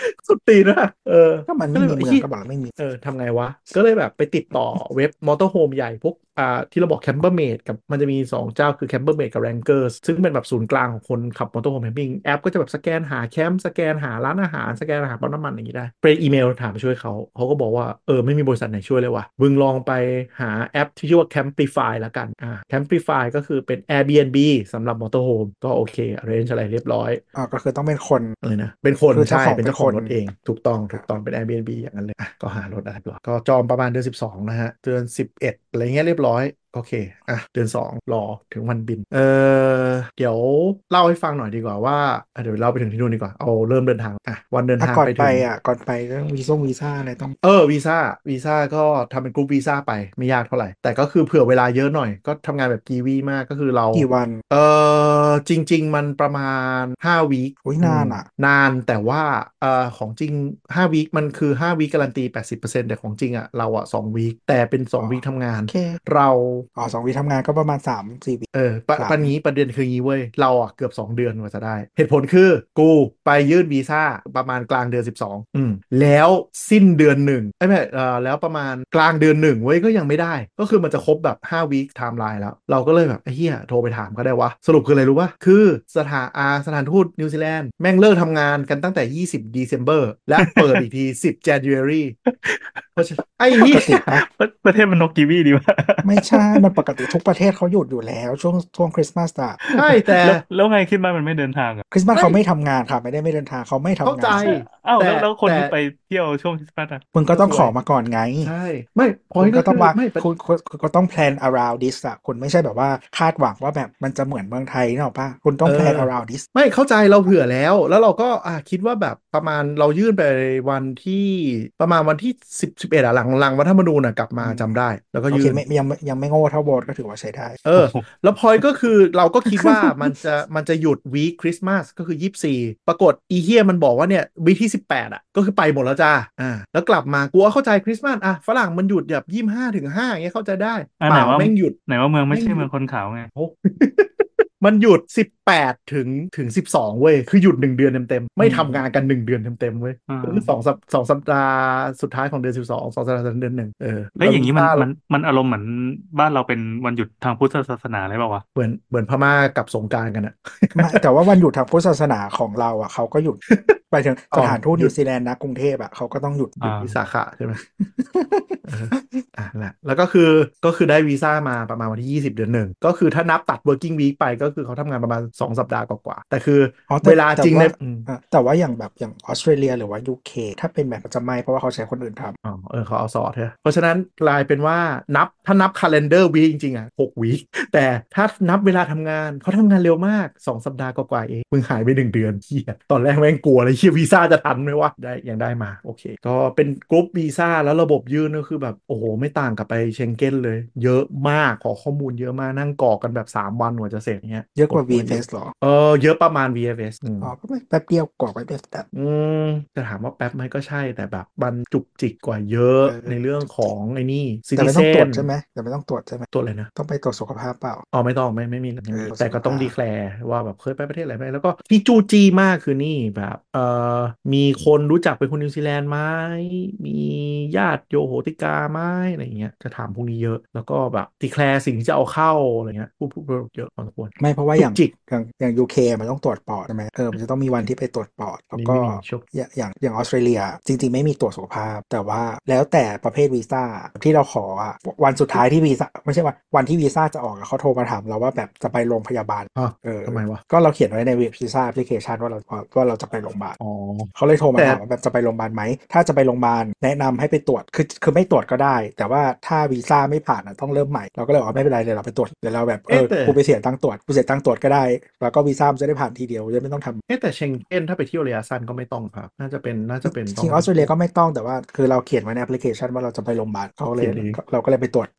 สุดตีนนะเออก็มันก็เลยแบบไอ้ที่ไม่มีเมืองก็บอกแล้วไม่มีเออทำไงวะก็เลยแบบไปติดต่อเว็บมอเตอร์โฮมใหญ่พวกอ่าที่เราบอกแคมเปอร์เมดกับมันจะมีสองเจ้าคือแคมเปอร์เมดกับแรงเกอร์ซึ่งเป็นแบบศูนย์กลางของคนขับมอเตอร์โฮมแคมปิ้งแอปก็จะแบบสแกนหาแคมป์สแกนหาร้านอาหารสแกนหาปั๊มน้ำมันอย่างนี้ได้ไปอีเมลถามไปช่วยเขาเขาก็บอกว่าเออไม่มีบริษัทไหนช่วยเลยว่ะมึงลองไปหาแอปที่ชื่อว่า Campify ละกันอ่า Campify ก็คือเป็น Airbnb สำหรับมอเตอร์โฮมก็โอเค arrange อะไรเรียบร้อยอ่าก็คือต้องเป็นคนอะไรนะเป็นคนคือเจ้าใช่ของเป็นคนเป็นเจ้าของรถเองถูกต้องครับถูกต้องเป็น Airbnb อย่างนั้นเลยอ่ะก็หารถอะไรเรียบร้อยก็จองประมาณเดือนสิบสองนะฮะเดือนสิบเอ็ดอะไรเงี้ยเรียบร้อยโอเคอ่ะเดือนสองรอถึงวันบินเออเดี๋ยวเล่าให้ฟังหน่อยดีกว่าว่าอ่ะเดี๋ยวเราไปถึงที่นู่นดีกว่าเอาเริ่มเดินทางอ่ะวันเดินอ่ะก่อนไปทางไปถึงอ่ะก่อนไปเรื่องวีซ่งวีซ่าอะไรต้องเออวีซ่าวีซ่าก็ทำเป็นกรุ๊ปวีซ่าไปไม่ยากเท่าไหร่แต่ก็คือเผื่อเวลาเยอะหน่อยก็ทำงานแบบกีวีมากก็คือเรากี่วันเออจริงๆมันประมาณห้าวีคอุ้ยอืมนานอ่ะนานแต่ว่าเออของจริงห้าวีคมันคือห้าวีคการันตีแปดสิบเปอร์เซ็นต์แต่ของจริงอ่ะเราอ่ะสองวีคแต่เป็นสออ๋องวีคทำงานโอเคเราอ๋อสองวีทำงานก็ประมาณสามสี่วีเออปะสามปะนี้ประเด็นคืองี้เว้ยเราอ่ะเกือบสองเดือนกว่าจะได้เหตุผลคือกูไปยื่นวีซ่าประมาณกลางเดือนสิบสองอืมแล้วสิ้นเดือนหนึ่งไอ้ยไม่เออแล้วประมาณกลางเดือนหนึ่งเว้ยก็ยังไม่ได้ก็คือมันจะครบแบบห้าวีคไทม์ไลน์แล้วเราก็เลยแบบไอ้เหี้ยโทรไปถามก็ได้วะสรุปคืออะไรรู้ปะคือสถานอาสถานทูตนิวซีแลนด์แม่งเลิกทำงานกันตั้งแต่ยี่สิบ December และเปิดอีกทีสิบ January เพราะฉะไอ้ปเหี้ยกติปะประประเทศมันนกกีวีดีวะไม่ใช่มันปกติทุกประเทศเขาหยุดอยู่แล้วช่วงช่วงคริสต์มาสอ่ะใช่แต่แล้วแล้วไงคิดว่ามันไม่เดินทางอ่ะคริสต์มาสไม่เขาไม่ทำงานค่ะไม่ได้ไม่เดินทางเขาไม่เข้าใจทำงานค่ะอ้าวแต่แล้วแล้วคนแต่ที่ไปเที่ยวช่วงคริสต์มาสอ่ะคุณก็ต้องขก็สวยอมาก่อนไงใช่ไม่พอคุณยก็คือก็ต้องวางไม่ประคุณคุณคุณก็ต้องแพลน around this อะคุณไม่ใช่แบบว่าคาดหวังว่าแบบมันจะเหมือนเมืองไทยเนกอะป่ะคุณต้เออองแพลน around this ไม่เข้าใจเราเผื่อแล้วแล้วเราก็อ่ะคิดว่าแบบประมาณเรายื่นไปวันที่ประมาณวันที่สิบสิบเอ็ดอะหลังหลังรัฐธรรมนูญอะกลับมาอืมจำได้แล้วก็โอเคยื่นไม่ยังไม่ยังไม่โง่เท่าโบสก็ถือว่าใช้ได้เออโอ้โหแล้วพอยก็คือเราก็คิดว่ามันจะมันจะหยุดวีคคริสต์มาสก็คือยี่สิบสี่ปรากฏอีเฮียมันบอกว่าเนี่ยวีคที่สิบแปดอ่ะก็คือไปหมดแล้วจ้าอ่าแล้วกลับมากูว่าเข้าใจคริสต์มาสอ่ะฝรั่งมันหยุดแบบยี่สิบห้าถึงห้าอย่างเงี้ยเข้าใจได้เปล่าอ่าไหนว่าแม่งหยุดไหนว่าเมืองไม่แม่งหยุดใช่เมืองคนขาวไงโอ้ มันหยุดสิบแปดถึงถึงสิบสองเว้ยคือหยุดหนึ่งเดือนเต็มๆอืไม่ทำงานมกันหนึ่งเดือนเต็มๆเว้ยอ่ก็คือสองาสัปสองสัปดาห์สุดท้ายของเดือนสิบสองสองสัปดาห์เดือนหนึ่งเออแล้วอย่างนี้มันแล้ววีซ่ามันมันอารมณ์เหมือนบ้านเราเป็นวันหยุดทางพุทธศาสนาเลยเปล่าวะเหมือนเหมือนพม่ากับสงกรานต์กันอะไม่แต่ว่าวันหยุดทางพุทธศาสนาของเราอ่ะเขาก็หยุดไปถึงอ๋อสถานทูตหยุดนิวซีแลนด์นะกรุงเทพอ่ะเขาก็ต้องหยุดหยุดวิสาอ่าขะใช่ไหมเอออ่ะแหละแล้วก็คือก็คือได้วีซ่ามาประมาณวันที่ยี่สิบเดือนหนึ่งก็คือถ้านับตัด working week ไปก็คือเขาทำงานประมาณสองสัปดาห์กว่าๆแต่คืออ๋อแต่เวลาแต่ว่าจริงเนี่ยอืมอ่ะแต่ว่าอย่างแบบอย่างออสเตรเลียหรือว่ายูเคถ้าเป็นแบบมันจะไม่เพราะว่าเขาใช้คนอื่นทำอ๋อเออเขาเอาซอร์ใช่ไหมเพราะฉะนั้นกลายเป็นว่านับถ้านับ calendar week จริงๆอ่ะหกวีคแต่ถ้านับเวลาทำงานเขาทำงานเร็วมากสองสัปดาห์กว่าๆเองมึงหายไปหนึ่งเดือนเฮียตอนแรกแม่งกลัวเลยเฮียวีซ่าจะทันไหมวะได้ยังได้มาโอเคก็เป็นกรุ๊ปวีซ่าแล้วระบบยื่นก็คือแบบโอ้โหไม่ต่างกับไปเชงเก้นเลยเยอะมากขอข้อมูลเยอะมากนั่งกรอกกันแบบสามวันกว่าจะเสร็จเงี้ยเยอะกว่าปวดหัวอยู่วี เอฟ เอส เหรอเออเยอะประมาณ วี เอฟ เอส อฟเอสอืมอ๋อก็ไม่แป๊บเดียวกรอกไว้เป็นแบบอืมจะถามว่าแป๊บไหมก็ใช่แต่แบบมันจุกจิกกว่าเยอะเออในเรื่องขอจุกจิกงไอ้นี่ซิแต่ติเซไม่ต้องตรวจนใช่ไหมแต่ไม่ต้องตรวจใช่ไหมตัวอะไรนะต้องไปตรวจสุขภาพเปล่าอ๋อไม่ต้องไม่ไม่มีไม่เอมีอตรวจแต่ก็ต้องสุขภาพดีแคลร์ว่าแบบเคยไปประเทศอะไรไหมแล้วก็ที่จู้จี้มากคือนี่แบบเอ่อมีคนรู้จักเป็นคนนิวซีแลนด์ไหมมีญาติโยโหติกาไหมอะไรเงี้ยจะถามพวกนี้เยอะแล้วก็แบบดีแคลร์สิ่งที่จะเอาเข้าอะไรเงี้ยพูดพูดพูดเยอะพอสมควรไม่เพราะว่าอย่างจุกจิกอย่างอย่างยูเคมันต้องตรวจปอดใช่ไหมเออมันจะต้องมีวันที่ไปตรวจปอดแล้วก็นี่ไม่มีโชคอย่างอย่างอย่างออสเตรเลียจริงๆไม่มีตรวจสุขภาพแต่ว่าแล้วแต่ประเภทวีซ่าที่เราขออ่ะวันสุดท้ายที่วีซ่าไม่ใช่ว่าวันที่วีซ่าจะออกอะเขาโทรมาถามเราว่าแบบจะไปโรงพยาบาลอ่ะเออทำไมวะก็เราเขียนไว้ในวีซ่าแอปพลิเคชันว่าเราว่าเราจะไปโรงพยาบาลอ๋อเขาเลยโทรมาแต่ถามว่าแบบจะไปโรงพยาบาลไหม ถ้าจะไปโรงพยาบาลแนะนำให้ไปตรวจ คือคือไม่ตรวจก็ได้ แต่ว่าถ้าวีซ่าไม่ผ่านอ่ะต้องเริ่มใหม่ เราก็เลยบอกว่าไม่เป็นไรเลยเราไปตรวจเดี๋ยวเราแบบเออเอ๊ะแต่กูไปเสียตังค์ตรวจกูเสียตังค์ตรวจก็ได้ แล้วก็วีซ่ามันจะได้ผ่านทีเดียวจะไม่ต้องทเอ๊ะแต่เชงเก้นถ้าไปเที่ยวระยะสั้นก็ไม่ต้องครับน่าจะเป็นน่าจะเป็นำจต้องริงออสเตรเลียก็ไม่ต้องแต่ว่าคือเราเขียนไว้ในแอปพลิเคชันว่าเราจะไปโรงพยาบาลเขาเลยเขียนเองเราก็เลยไปตรวจ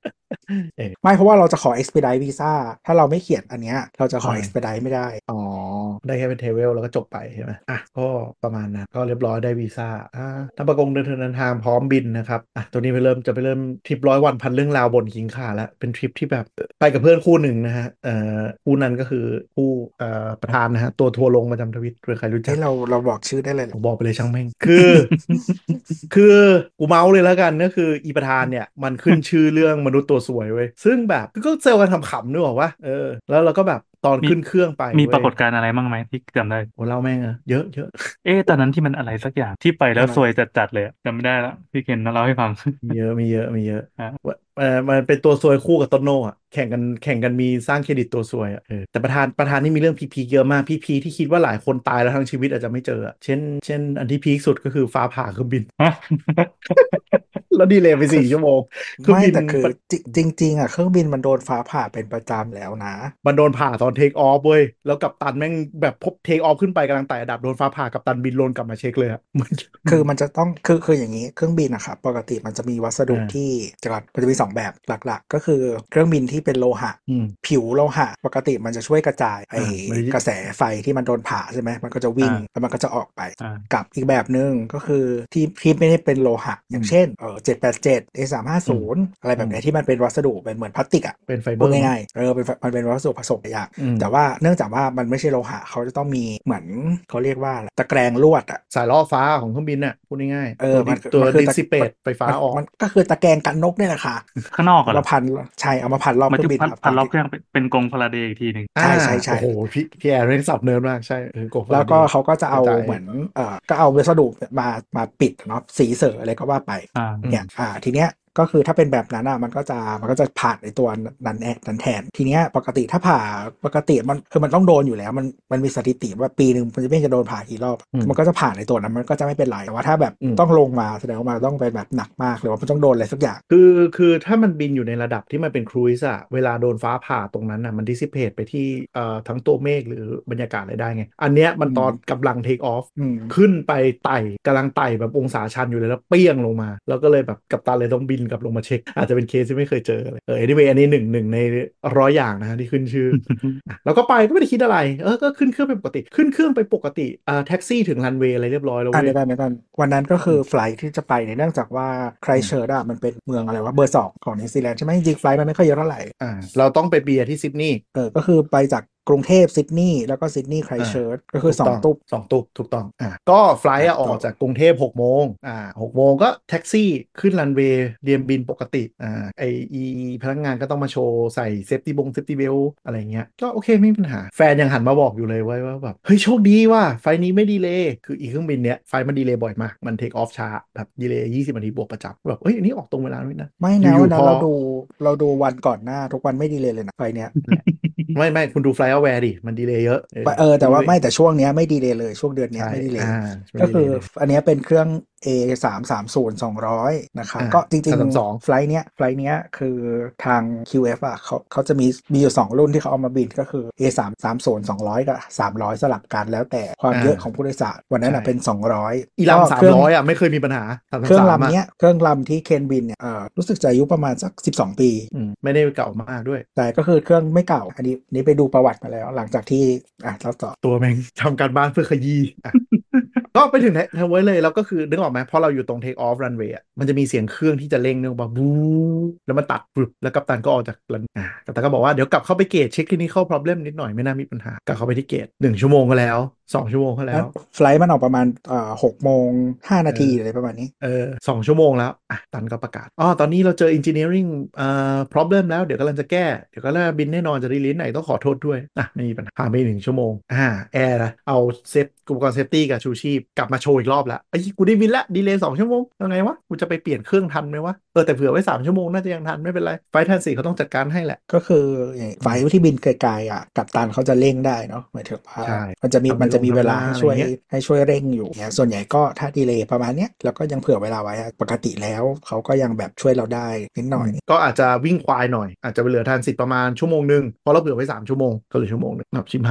เออไม่เพราะว่าเราจะขอ expedite visa ถ้าเราไม่เขียนอันเนี้ยเราจะขออ่า expedite ไม่ได้อ๋อได้แค่เป็นเทเวลแล้วก็จบไปใช่ไหมอ่ะก็ประมาณนั้นก็เรียบร้อยได้วีซ่าอ่าถ้าประกงเดินเดินทางพร้อมบินนะครับอ่ะตัวนี้ไปเริ่มจะไปเริ่มทริปร้อยวันพันเรื่องราวบนคิงคาแล้วเป็นทริปที่แบบไปกับเพื่อนคู่หนึ่งนะฮะเอ่อคู่นั้นก็คือคู่เอ่อประธานนะฮะตัวทัวร์ลงประจำทวิตหรือใครรู้จัเอ้ยกเราเราบอกชื่อได้เลยเหรอผมบอกไปเลยช่างแม่งคือคือกูเมาส์เลยแล้วกันก็คืออีประธานเนี่ยมันขึ้นชื่อเรื่องมนุษย์ตัวสวยเว้ยซึ่งแบบก็เซลล์กันขำๆนึกออกว่าเออแล้วเราก็แบบตอนมีขึ้นเครื่องไปมีปเว้ยรากฏการณ์อะไรบ้างไหมที่จำได้โอ้เล่าแม่งอะเยอะเยอะเอ๊ะตอนนั้นที่มันอะไรสักอย่างที่ไปแล้วอะไรซวยจัดๆเลยอะจำไม่ได้แล้วพี่เคนเล่าให้ฟังมีเยอะมีเยอะมีเยอะอ่ะว่าเออมันเป็นตัวซวยคู่กับต้นโน่อะแข่งกันแข่งกันมีสร้างเครดิตตัวซวยอะเออแต่ประธานประธานนี่มีเรื่องพีคๆเยอะมากพีคๆที่คิดว่าหลายคนตายแล้วทั้งชีวิตอาจจะไม่เจออะเช่นเช่นอันที่พีคสุดก็คือฟ้าผ่าเครื่องบินฮะแล้วดีเลย์ไปคือสี่ชั่วโมงเครื่องบินไม่แต่คือมันจจริงๆอ่ะเครื่องบินมันโดนฟ้าผ่าเป็นประจำแล้วนะมันโดนผ่าตอนเทคออฟเว้ยแล้วกัปตันแม่งแบบพบเทคออฟขึ้นไปกำลังไต่ระดับโดนฟ้าผ่ากัปตันบินโลนกลับมาเช็คเลยอะมันคือมันจะต้องคือคืออย่างนี้เครื่องบินนะครับปกติมันจะมีวัสดุอ่าที่จะก่อนมันจะมีสองแบบหลักๆก็คือเครื่องบินที่เป็นโลหะอืมผิวโลหะปกติมันจะช่วยกระจายไออ่าไม่ได้กระแสไฟที่มันโดนผ่าใช่ไหมมันก็จะอ่าวิ่งแล้วมันก็จะออกไปอ่ากับอีกแบบหนึ่งก็คือที่ที่ไม่ได้เป็นโลหะออืมย่างเช่นเออเจ็ดแปดเจ็ดเอสามห้าอืมศูนย์อะไรอืมแบบเนี้ยที่มันเป็นวัสดุเป็นเหมือนพลาสติกอ่ะเป็นไฟเบพูดอร์มั้งง่ายๆเออเป็นมันเป็นวัสดุผสมอย่างอืมแต่ว่าเนื่องจากว่ามันไม่ใช่โลหะเขาจะต้องมีเหมือนเขาเรียกว่าอะไรตะแกรงลวดอ่ะสายล่อฟ้าของเครื่องบินน่ะพูดง่ายเออๆตัวดิมันคือตัวมันคือตะดิสซิเปมันตไฟฟ้ามันออกมันก็คือตะแกรงกันนกเนี่ยแหละค่ะข้างนอกเอาอะเหรอมาพันใช่เอามาพันรอบหมายถึงพันเครื่องบินครับพันรอบเคตอนที่รื่องเป็นเป็นกรงฟาราเดย์อีกทีหนึ่งอ่าใช่ใช่ใช่โอ้โหพี่พี่แอนเร่งสับเนิร์ดมากใช่เออโกฟาแล้วก็ราเดย์เขาก็จะเอากระจายเหมือนเอ่อก็เอาวัสดุมามาปิดเนาะสีเสออะไรก็ว่าไปอ่าอืมเนี่ยอ่าทีเนี้ยก็คือถ้าเป็นแบบนั้นอ่ะมันก็จะมันก็จะผ่านในตัวนั้นแอนนั้นแทนทีเนี้ยปกติถ้าผ่าปกติมันคือมันต้องโดนอยู่แล้วมันมันมีสถิติว่าปีหนึ่งมันจะไม่จะโดนผ่ากี่รอบอืมมันก็จะผ่านในตัวนั้นมันก็จะไม่เป็นไรแต่ว่าถ้าแบบอืมต้องลงมาแสดงว่ามันต้องเป็นแบบหนักมากหรือว่ามันต้องโดนอะไรสักอย่างคือคือถ้ามันบินอยู่ในระดับที่มันเป็นครูซอะเวลาโดนฟ้าผ่าตรงนั้นอะมันดิส i เพ e ไปที่เอ่อทั้งตัวเมฆหรือบรรยากาศอะไรได้ไงอันเนี้ยมันอืมตอนกำลังเทคออฟอืมขึ้นไปไต่กำลังไต่แบบองศาชันอยู่เลยแล้วเปี้ยงลงมาแล้วก็เลยแบบกัปตันเลยต้องบินกลับลงมาเช็คอาจจะเป็นเคสที่ไม่เคยเจอเลยเออ anyway อันนี้หนึ่งหนึ่งในร้อยอย่างนะฮะที่ขึ้นชื่อ อ่ะแล้วก็ไปก็ไม่ได้คิดอะไรเออก็ขึ้นเครื่องไปปกติขึ้นเครื่องไปปกติอ่าแท็กซี่ถึงรันเวย์อะไรเรียบร้อยแล้วอ่าเว้ยเดี๋ยวกันเดี๋ยวกันวันนั้นก็อืมคือไฟลท์ที่จะไปเนี่ยเนื่องจากว่าไครอืมสต์เชิร์ชอะมันเป็นเมืองอะไรวะเบอร์สองของนิวซีแลนด์ใช่ไหมจริงๆไฟลท์มันไม่ค่อยเยอะเท่าไหร่อ่าเราต้องไปเบียร์ที่ซิดนีย์เออก็คือไปจากกรุงเทพซิดนีย์แล้วก็ซิดนีย์ไครสอ่าต์เชิร์ชก็คือถูกต้องสองตุ๊บสองตุกถูกต้องอ่าก็ไฟล์อะอออ่ะต่อกจากกรุงเทพหกโมงอ่าหกโมงก็แท็กซี่ขึ้นรันเวย์เรียมบินปกติอ่าไออีพนักงานก็ต้องมาโชว์ใส่เซฟตี้บงเซฟตี้เบลอะไรเงี้ยก็โอเคไม่มีปัญหาแฟนยังหันมาบอกอยู่เลยว่าว่าแบบเฮ้ยโชคดีว่าไฟล์นี้ไม่ดีเลย์คืออีกเครื่องบินเนี้ยไฟล์มันดีเลย์บ่อยมากมันเทคออฟช้าแบบดีเลย์ยี่สิบนาทีบวกประจำแบบเฮ้ยอันนี้ออกตรงเวลาด้วยนะไม่อนะวันยู่ๆพอนั้นเราดูเราดูวันก่อนหน้าทุกวันไม่ดีเลยเลยนะไฟล์เนี้ยแหละไม่ไม่คุณดู Fly Aware ดิมันดีเลย์เยอะเออเออแต่ว่าคุณดูดิไม่แต่ช่วงเนี้ยไม่ดีเลยเลยช่วงเดือนเนี้ใช่ยไม่ดีเลอ่ายไม่ก็คือดีเลยเลยอันเนี้ยเป็นเครื่อง เอ สาม สาม ศูนย์ สองร้อยนะครับอ่าก็จริงสามสามสองๆไฟล์เนี้ยไฟล์เนี้ยคือทาง คิว เอฟ อ่ะเขาเขาจะมีมีอยู่สองรุ่นที่เขาเอามาบินก็คือ เอ สาม สาม ศูนย์ สองร้อยกับสามร้อยสลับกันแล้วแต่ความอ่าเยอะของผู้โดยสารวันนั้นใช่อ่ะเป็นสองร้อยอีก็ลำสาเครื่องมร้อยอ่ะไม่เคยมีปัญหาสามเครื่องสามสามอ่ะลำเนี้ยเครื่องลำที่เคนบินเนี่ยเอ่อรู้สึกจะอายุประมาณสักสิบสองปีอืมไม่ได้เก่ามากด้วยแต่ก็คือเครื่องไม่เก่าอันนี้นี่ไปดูประวัติมาแล้วหลังจากที่อ่ะเราต่อตัวแม่งทำการบ้านเพื่อขยี้อ่ะ ก็ไปถึงเทไว้เลยแล้วก็คือนึกออกไหมพอเราอยู่ตรง take off runway อ่ะมันจะมีเสียงเครื่องที่จะเร่งนึกออกปะบูแล้วมันตัดปุ๊บแล้วกัปตันก็ออกจากรันอ่ากัปตันก็บอกว่าเดี๋ยวกลับเข้าไปเกตเช็คที่นี่เข้า problem นิดหน่อยไม่น่ามีปัญหากลับเข้าไปที่เกตหนึ่งชั่วโมงก็แล้วสองชั่วโมงก็แล้วนั้นไฟล์มันออกประมาณเอ่อหกโมงห้าเอนาทีออะไรประมาณนี้เออสองชั่วโมงแล้วอ่ะตันก็ประกาศอ๋อตอนนี้เราเจอ engineering เอ่อ problem แล้วเดี๋ยวกำลังจะแก้เดี๋ยวก็แล้วบินแน่นอนจะรีลิสไหนต้องขอโทษด้วยอ่ะไม่มีปัญหาผ่านไปหนึ่งชั่วโมงอ่าแอร์นะเอาเซฟอุปกรณ์เซฟตี้กับชูชีพกลับมาโชว์อีกรอบแล้วไอ้ยกูได้บินละดีเลย์สองชั่วโมงยังไงวะกูจะไปเปลี่ยนเครื่องทันไหมวะเออแต่เผื่อไว้สามชั่วโมงน่าจะยังทันไม่เป็นไรไฟท์ทันสี่เขาต้องจัดการให้แหละก็คืออย่างไฟอืมล์ที่บินไกลๆอ่ะกัปตันเขาจะเร่งได้เนาะหมายถึงว่าใช่มันจะมีทำเวมันจะมีเวลงทำเวลาลาให้ช่วยอะไรเงี้ยให้ช่วยเร่งอยู่เนี่ยส่วนใหญ่ก็ถ้าดีเลย์ประมาณเนี้ยเราก็ยังเผื่อเวลาไว้อะปกติแล้วเขาก็ยังแบบช่วยเราได้นิดหน่อยอืมก็อาจจะวิ่งควายหน่อยอาจจะไปเหลือทานสิทธิ์ประมาณชั่วโมงหนึ่งเพราะเราเผื่อไว้สามชั่วโมงก็เหลือชั่วโมงหนึงแบบชิมหายละ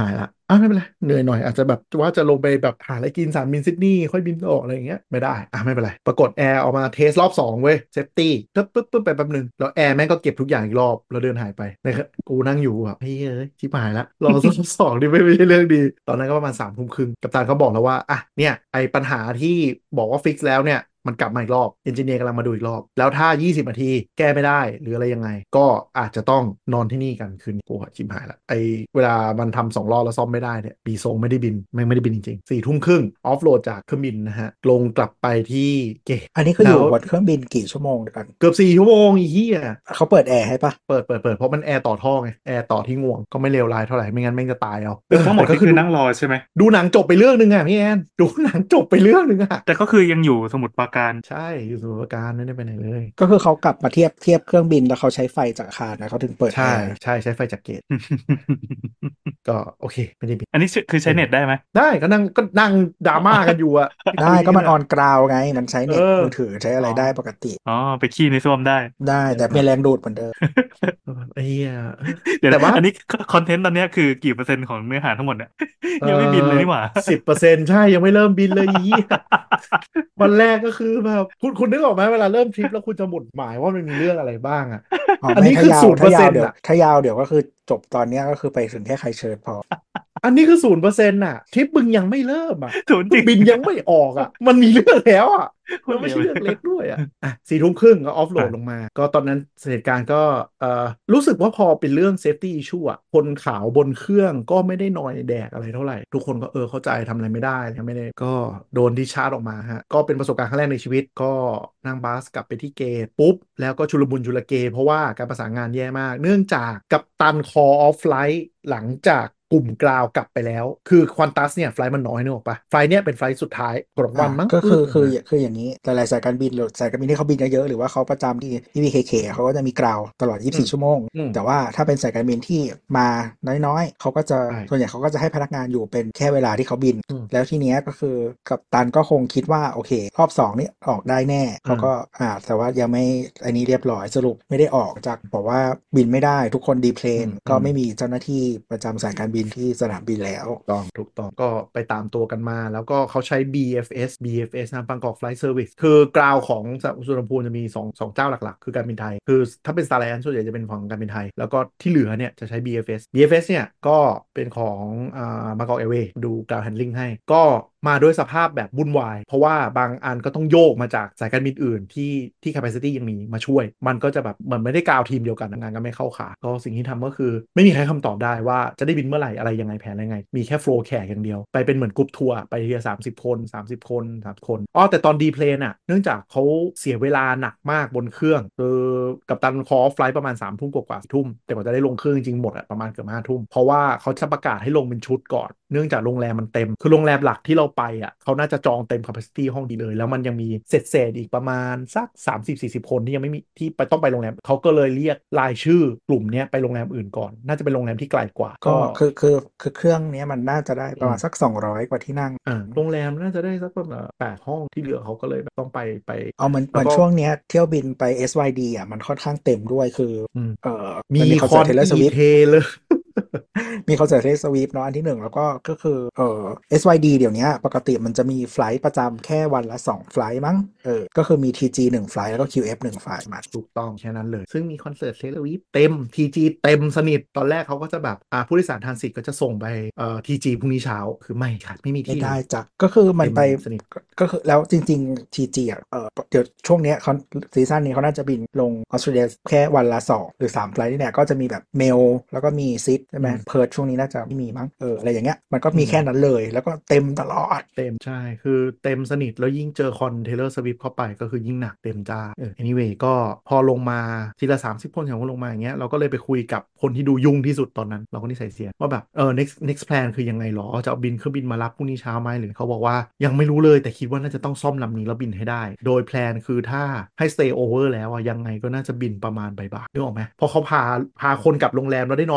อ่ะไม่เป็นไรเหนื่อยหน่อยอาจจะแบบว่าจะลงไปแบบหาอะไรกินสนามบินซิดนีย์ค่อยบินออกอะไรอย่างเงี้ยไม่ได้อ่ะไม่เป็นไรปรากฏแอร์ออกมาเทสรอบสองเว้ยเซฟตี้ปึ๊บปึ๊บปึ๊บไปแป๊บนึงแล้วแอร์แม่งก็เก็บทุกอย่างอีกรอบแล้วเดินหายไปนะครับกูนั่งอยู่แบบเฮ้ยเอ้ยชิบหายละรอรอบสองนี่ไม่ไม่ใช่เรื่องดีตอนนั้นก็ประมาณสามทุ่มครึ่งกัปตันเขาบอกแล้วว่าอ่ะเนี่ยไอปัญหาที่บอกว่าฟิกซ์แล้วเนี่ยมันกลับมาอีกรอบเอนจิเนียร์กำลังมาดูอีกรอบแล้วถ้ายี่สิบนาทีแก้ไม่ได้หรืออะไรยังไงก็อาจจะต้องนอนที่นี่กันคืนนี้โอ้โหชิบหายละไอเวลามันทำสองรอบแล้วซ่อมไม่ได้เนี่ยปีทรงไม่ได้บินไม่ไม่ได้บินจริงๆสี่ทุ่มครึ่งออฟโหลดจากเครื่องบินนะฮะลงกลับไปที่เกตอันนี้คือแล้วอยู่บนเครื่องบินกี่ชั่วโมงกันเกือบสี่ชั่วโมงอีเหี้ยเขาเปิดแอร์ให้ปะเปิดเปิดเปิดเพราะมันแอร์ต่อท่อไงแอร์ต่อที่ง่วงก็ไม่เลวร้ายเท่าไหร่ไม่งั้นแม่งจะตายเอาเออคือทั้งหมแต่ก็คือดูดนี่คือนั่งรอใช่ไหมดูหนังจบไปเรื่องหนึ่งอ่ะพี่แอนดูหนังจบไปเรื่องหนึ่งอ่ะแต่ก็คือยังอยู่สมุทรปราการใช่อยู่สมุทรปราการไม่ได้ไปไหนเลยก็คือเขากลับมาเทียบเทียบเครื่องบินแล้วเขาใช้ไฟจากอาคารนะเขาถึงเปิดแอใช่ร์ใช่ใช้ไฟจากเกตก็โอเคไม่ได้บินอันนี้คือใช้เออเน็ตได้ไหมได้ก็นั่งก็นั่งดราม่ากันอยู่อะที่ได้คุยกันอะก็มันออนกราวไงมันใช้เอเน็ตอมือถือใช้อ๋ออะไรได้ปกติอ๋อไปขี้ในส้วมได้ได้แต่เนี่ยแบบมีแรงดูดเหมือนเดิมไอ้เหี้ยเออเดี๋ยวแต่ว่านะอันนี้คอนเทนต์ตอนเนี้ยคือกี่เปอร์เซ็นต์ของเนื้อหาทั้งหมดเนี่ยเออยังไม่บินเลยนี่หว่าสิบเปอร์เซ็นต์ใช่ยังไม่เริ่มบินเลยอีเหี้ยวันแรกก็คือแบบคุณคุณนึกออกไหมเวลาเริ่มทริปแล้วคุณจะหมุดหมายว่ามันมีเรื่องอะไรบ้างอะอ๋ออันนี้คือไม่ถ้ายาวศูนย์เปอร์ถ้ายาวเดี๋ยวเซ็นต์อะถ้ายาวเดี๋ยวก็คือจบตอนเนี้ยก็คือไปถึงแค่ใครเชิญพออันนี้คือศูนย์เปอร์เซ็นต์น่ะทริปมึงยังไม่เริ่มอ่ะถูกจริงเครื่องบินยังไม่ออกอ่ะมันมีเรื่องแล้วอ่ะพูแล้วไม่ดเร็วเลยใช่เรื่องเล็กด้วยอ่ะอ่ะสี่ทุ่มครึ่งก็ออฟโหลอ่ะดลงมา ก็ตอนนั้นเหตุการณ์ก็เอ่อรู้สึกว่าพอเป็นเรื่อง safety issue อ่ะคนขาวบนเครื่องก็ไม่ได้นอยแดกอะไรเท่าไหร่ ทุกคนก็เออเข้าใจทำอะไรไม่ได้แล้วไม่ได้ก็โดนดิชาร์จออกมาฮะก็เป็นประสบการณ์ครั้งแรกในชีวิตก็นั่งบัสกลับไปที่เกตปุ๊บแล้วก็ชุลมุนชุลเกเพราะว่าการประสานงานแย่มากเนื่องจากกัปตัน call off flight หลังจากกลุ่มกราวกลับไปแล้วคือควอนตัสเนี่ยไฟล์มันน้อยนึกออกปะไฟล์เนี่ยเป็นไฟล์สุดท้ายของวัอ่านมั้งก็คือคือรู้สึกนะคืออย่างนี้หลายๆสายการบินหรือสายการบินที่เขาบินเยอะๆหรือว่าเขาประจำที่ที่ พี เค เค เขาก็จะมีกราวตลอดอืมยี่สิบสี่ ชั่วโมงอืมแต่ว่าถ้าเป็นสายการบินที่มาน้อยๆเขาก็จะใช่ส่วนใหญ่เขาก็จะให้พนักงานอยู่เป็นแค่เวลาที่เขาบินอืมแล้วทีเนี้ยก็คือกัปตันก็คงคิดว่าโอเครอบสองนี่ออกได้แน่เขาก็อ่าอ่าแต่ว่ายังไม่อันนี้เรียบร้อยสรุปไม่ได้ออกจากบอกว่าบินไม่ได้ทุกคนดีเพลอืนมอืมก็ไม่มีเจ้าหน้าที่ประจำสายการบินที่สนามบินแล้วต้องถูกต้องก็ไปตามตัวกันมาแล้วก็เขาใช้ บี เอฟ เอส บี เอฟ เอส นะ Bangkok Flight Service คือกราวของสุวรรณภูมิจะมี2งสองเจ้าหลักๆ คือการบินไทย คือถ้าเป็น Star Alliance ส่วนใหญ่จะเป็นของการบินไทย แล้วก็ที่เหลือเนี่ยจะใช้ บี เอฟ เอส บี เอฟ เอส เนี่ยก็เป็นของอ่า Bangkok Airways ดู ground handling ให้ก็มาด้วยสภาพแบบวุ่นวาย เพราะว่าบางอันก็ต้องโยกมาจากสายการบินอื่นที่ที่ capacity ยังมีมาช่วย มันก็จะแบบเหมือนไม่ได้กาวทีมเดียวกันงานก็ไม่เข้าขาก็สิ่งที่ทำก็คือไม่มีใครคำตอบได้ว่าจะได้บินเมื่อไหร่อะไรยังไงแผนอะไรไงมีแค่โฟล์แขกอย่างเดียวไปเป็นเหมือนกรุ๊ปทัวร์ไปทีละสามสิบคนสามสิบคนสามสิบคนอ๋อแต่ตอนดีเพลนอ่ะเนื่องจากเขาเสียเวลาหนักมากบนเครื่องคือกัปตันคอฟไฟล์ประมาณสามทุ่มกว่าๆทุ่มแต่กว่าจะได้ลงเครื่องจริงๆหมดอ่ะประมาณเกือบห้าทุ่มเพราะว่าเขาจะประกาศให้ลงเป็นชุดก่อนเนื่องจากโรงแรมมันเต็มคือโรงแรมหลักที่เราไปอ่ะเขาน่าจะจองเต็ม capacity ห้องดีเลยแล้วมันยังมีเศษเศษอีกประมาณสักสามสิบถึงสี่สิบคนที่ยังไม่มีที่ไปต้องไปโรงแรมเขาก็เลยเรียกรายชื่อกลุ่มเนี้ยไปโรงแรมอื่นก่อนน่าจะเป็นโรงแรมที่ไกลกว่าก็ก็คือคือคือเครื่องเนี้ยมันน่าจะได้ปอืมระมาณสักสองร้อยกว่าที่นั่งอ่าโรงแรมน่าจะได้สักประมาณแปดห้องที่เหลือเขาก็เลยแบบต้องไปไปเอามันเหมือนแล้วก็ช่วงเนี้ยเที่ยวบินไป เอส วาย ดี อ่ะมันค่อนข้างเต็มด้วยคืออืมเอ่อมีมันมีคอนเสิร์ตคอน Taylor อีเท Swift เลยมีคอนเสิร์ต Taylor Swift เนาะอันที่หนึ่งแล้วก็ก็คือเอ่อ เอส วาย ดี เดี๋ยวเนี้ยปกติมันจะมีไฟลท์ประจำแค่วันละสองไฟลท์มั้งเออก็คือมี ที จี หนึ่งไฟลท์แล้วก็ คิว เอฟ หนึ่งไฟลท์มาถูกต้องแค่นั้นเลย ซึ่งมีคอนเสิร์ตเทเลวิฟเต็ม ที จี เต็มสนิท ตอนแรกเขาก็จะแบบอ่าผู้โดยสารทรานสิตก็จะส่งไปเอ่อ ที จี พรุ่งนี้เช้า คือไม่ค่ะไม่มีไม่ที่เลได้ยจ้ะก็คือมันเต็มไปสนิทก็ก็คือแล้วจริงๆ ที จี อ่ะเออเดี๋ยวช่วงเนี้ยเขาซีซั่นนี้เขาน่าจะบินลงออสเตรเลียแค่วันละสองหรือสามไฟลท์นี่แหละก็จะมีแบบเมลแล้วก็มีซิดใช่ไหมอืมเพิร์ทช่วงนี้น่าจะไม่มีมั้งเอออะไรอย่างเงี้ยมันก็อืมมีแค่นั้นเลยแล้วก็เต็มตลอดเต็มใช่คือเต็มสนิทแล้วยิ่งเจอคอนเทเลอร์สวิฟเข้าไปก็คือยิ่งหนักเต็มจ้าเออ anyway ก็พอลงมาทีละสามสิบคนอย่างว่าลงมาอย่างเงี้ยเราก็เลยไปคุยกับคนที่ดูยุ่งที่สุดตอนนั้นเราก็นิสัยเสียว่าแบบเออ next next plan คือยังไงหรอจะเอาบินเครื่องบินมารับพรุ่งนี้เช้าไหมหรือเขาบอกว่ายังไม่รู้เลยแต่คิดว่าน่าจะต้องซ่อมลำนี้แล้วบินให้ได้โดยแพลนคือถ้าให้ stay over แล้วอะยังไงก็น่าจะบินประมาณบ่ายๆนึกออกไหมพอเขาพาพาคนกลับโรงแรมแล้วได้นอนตีหนึ่ง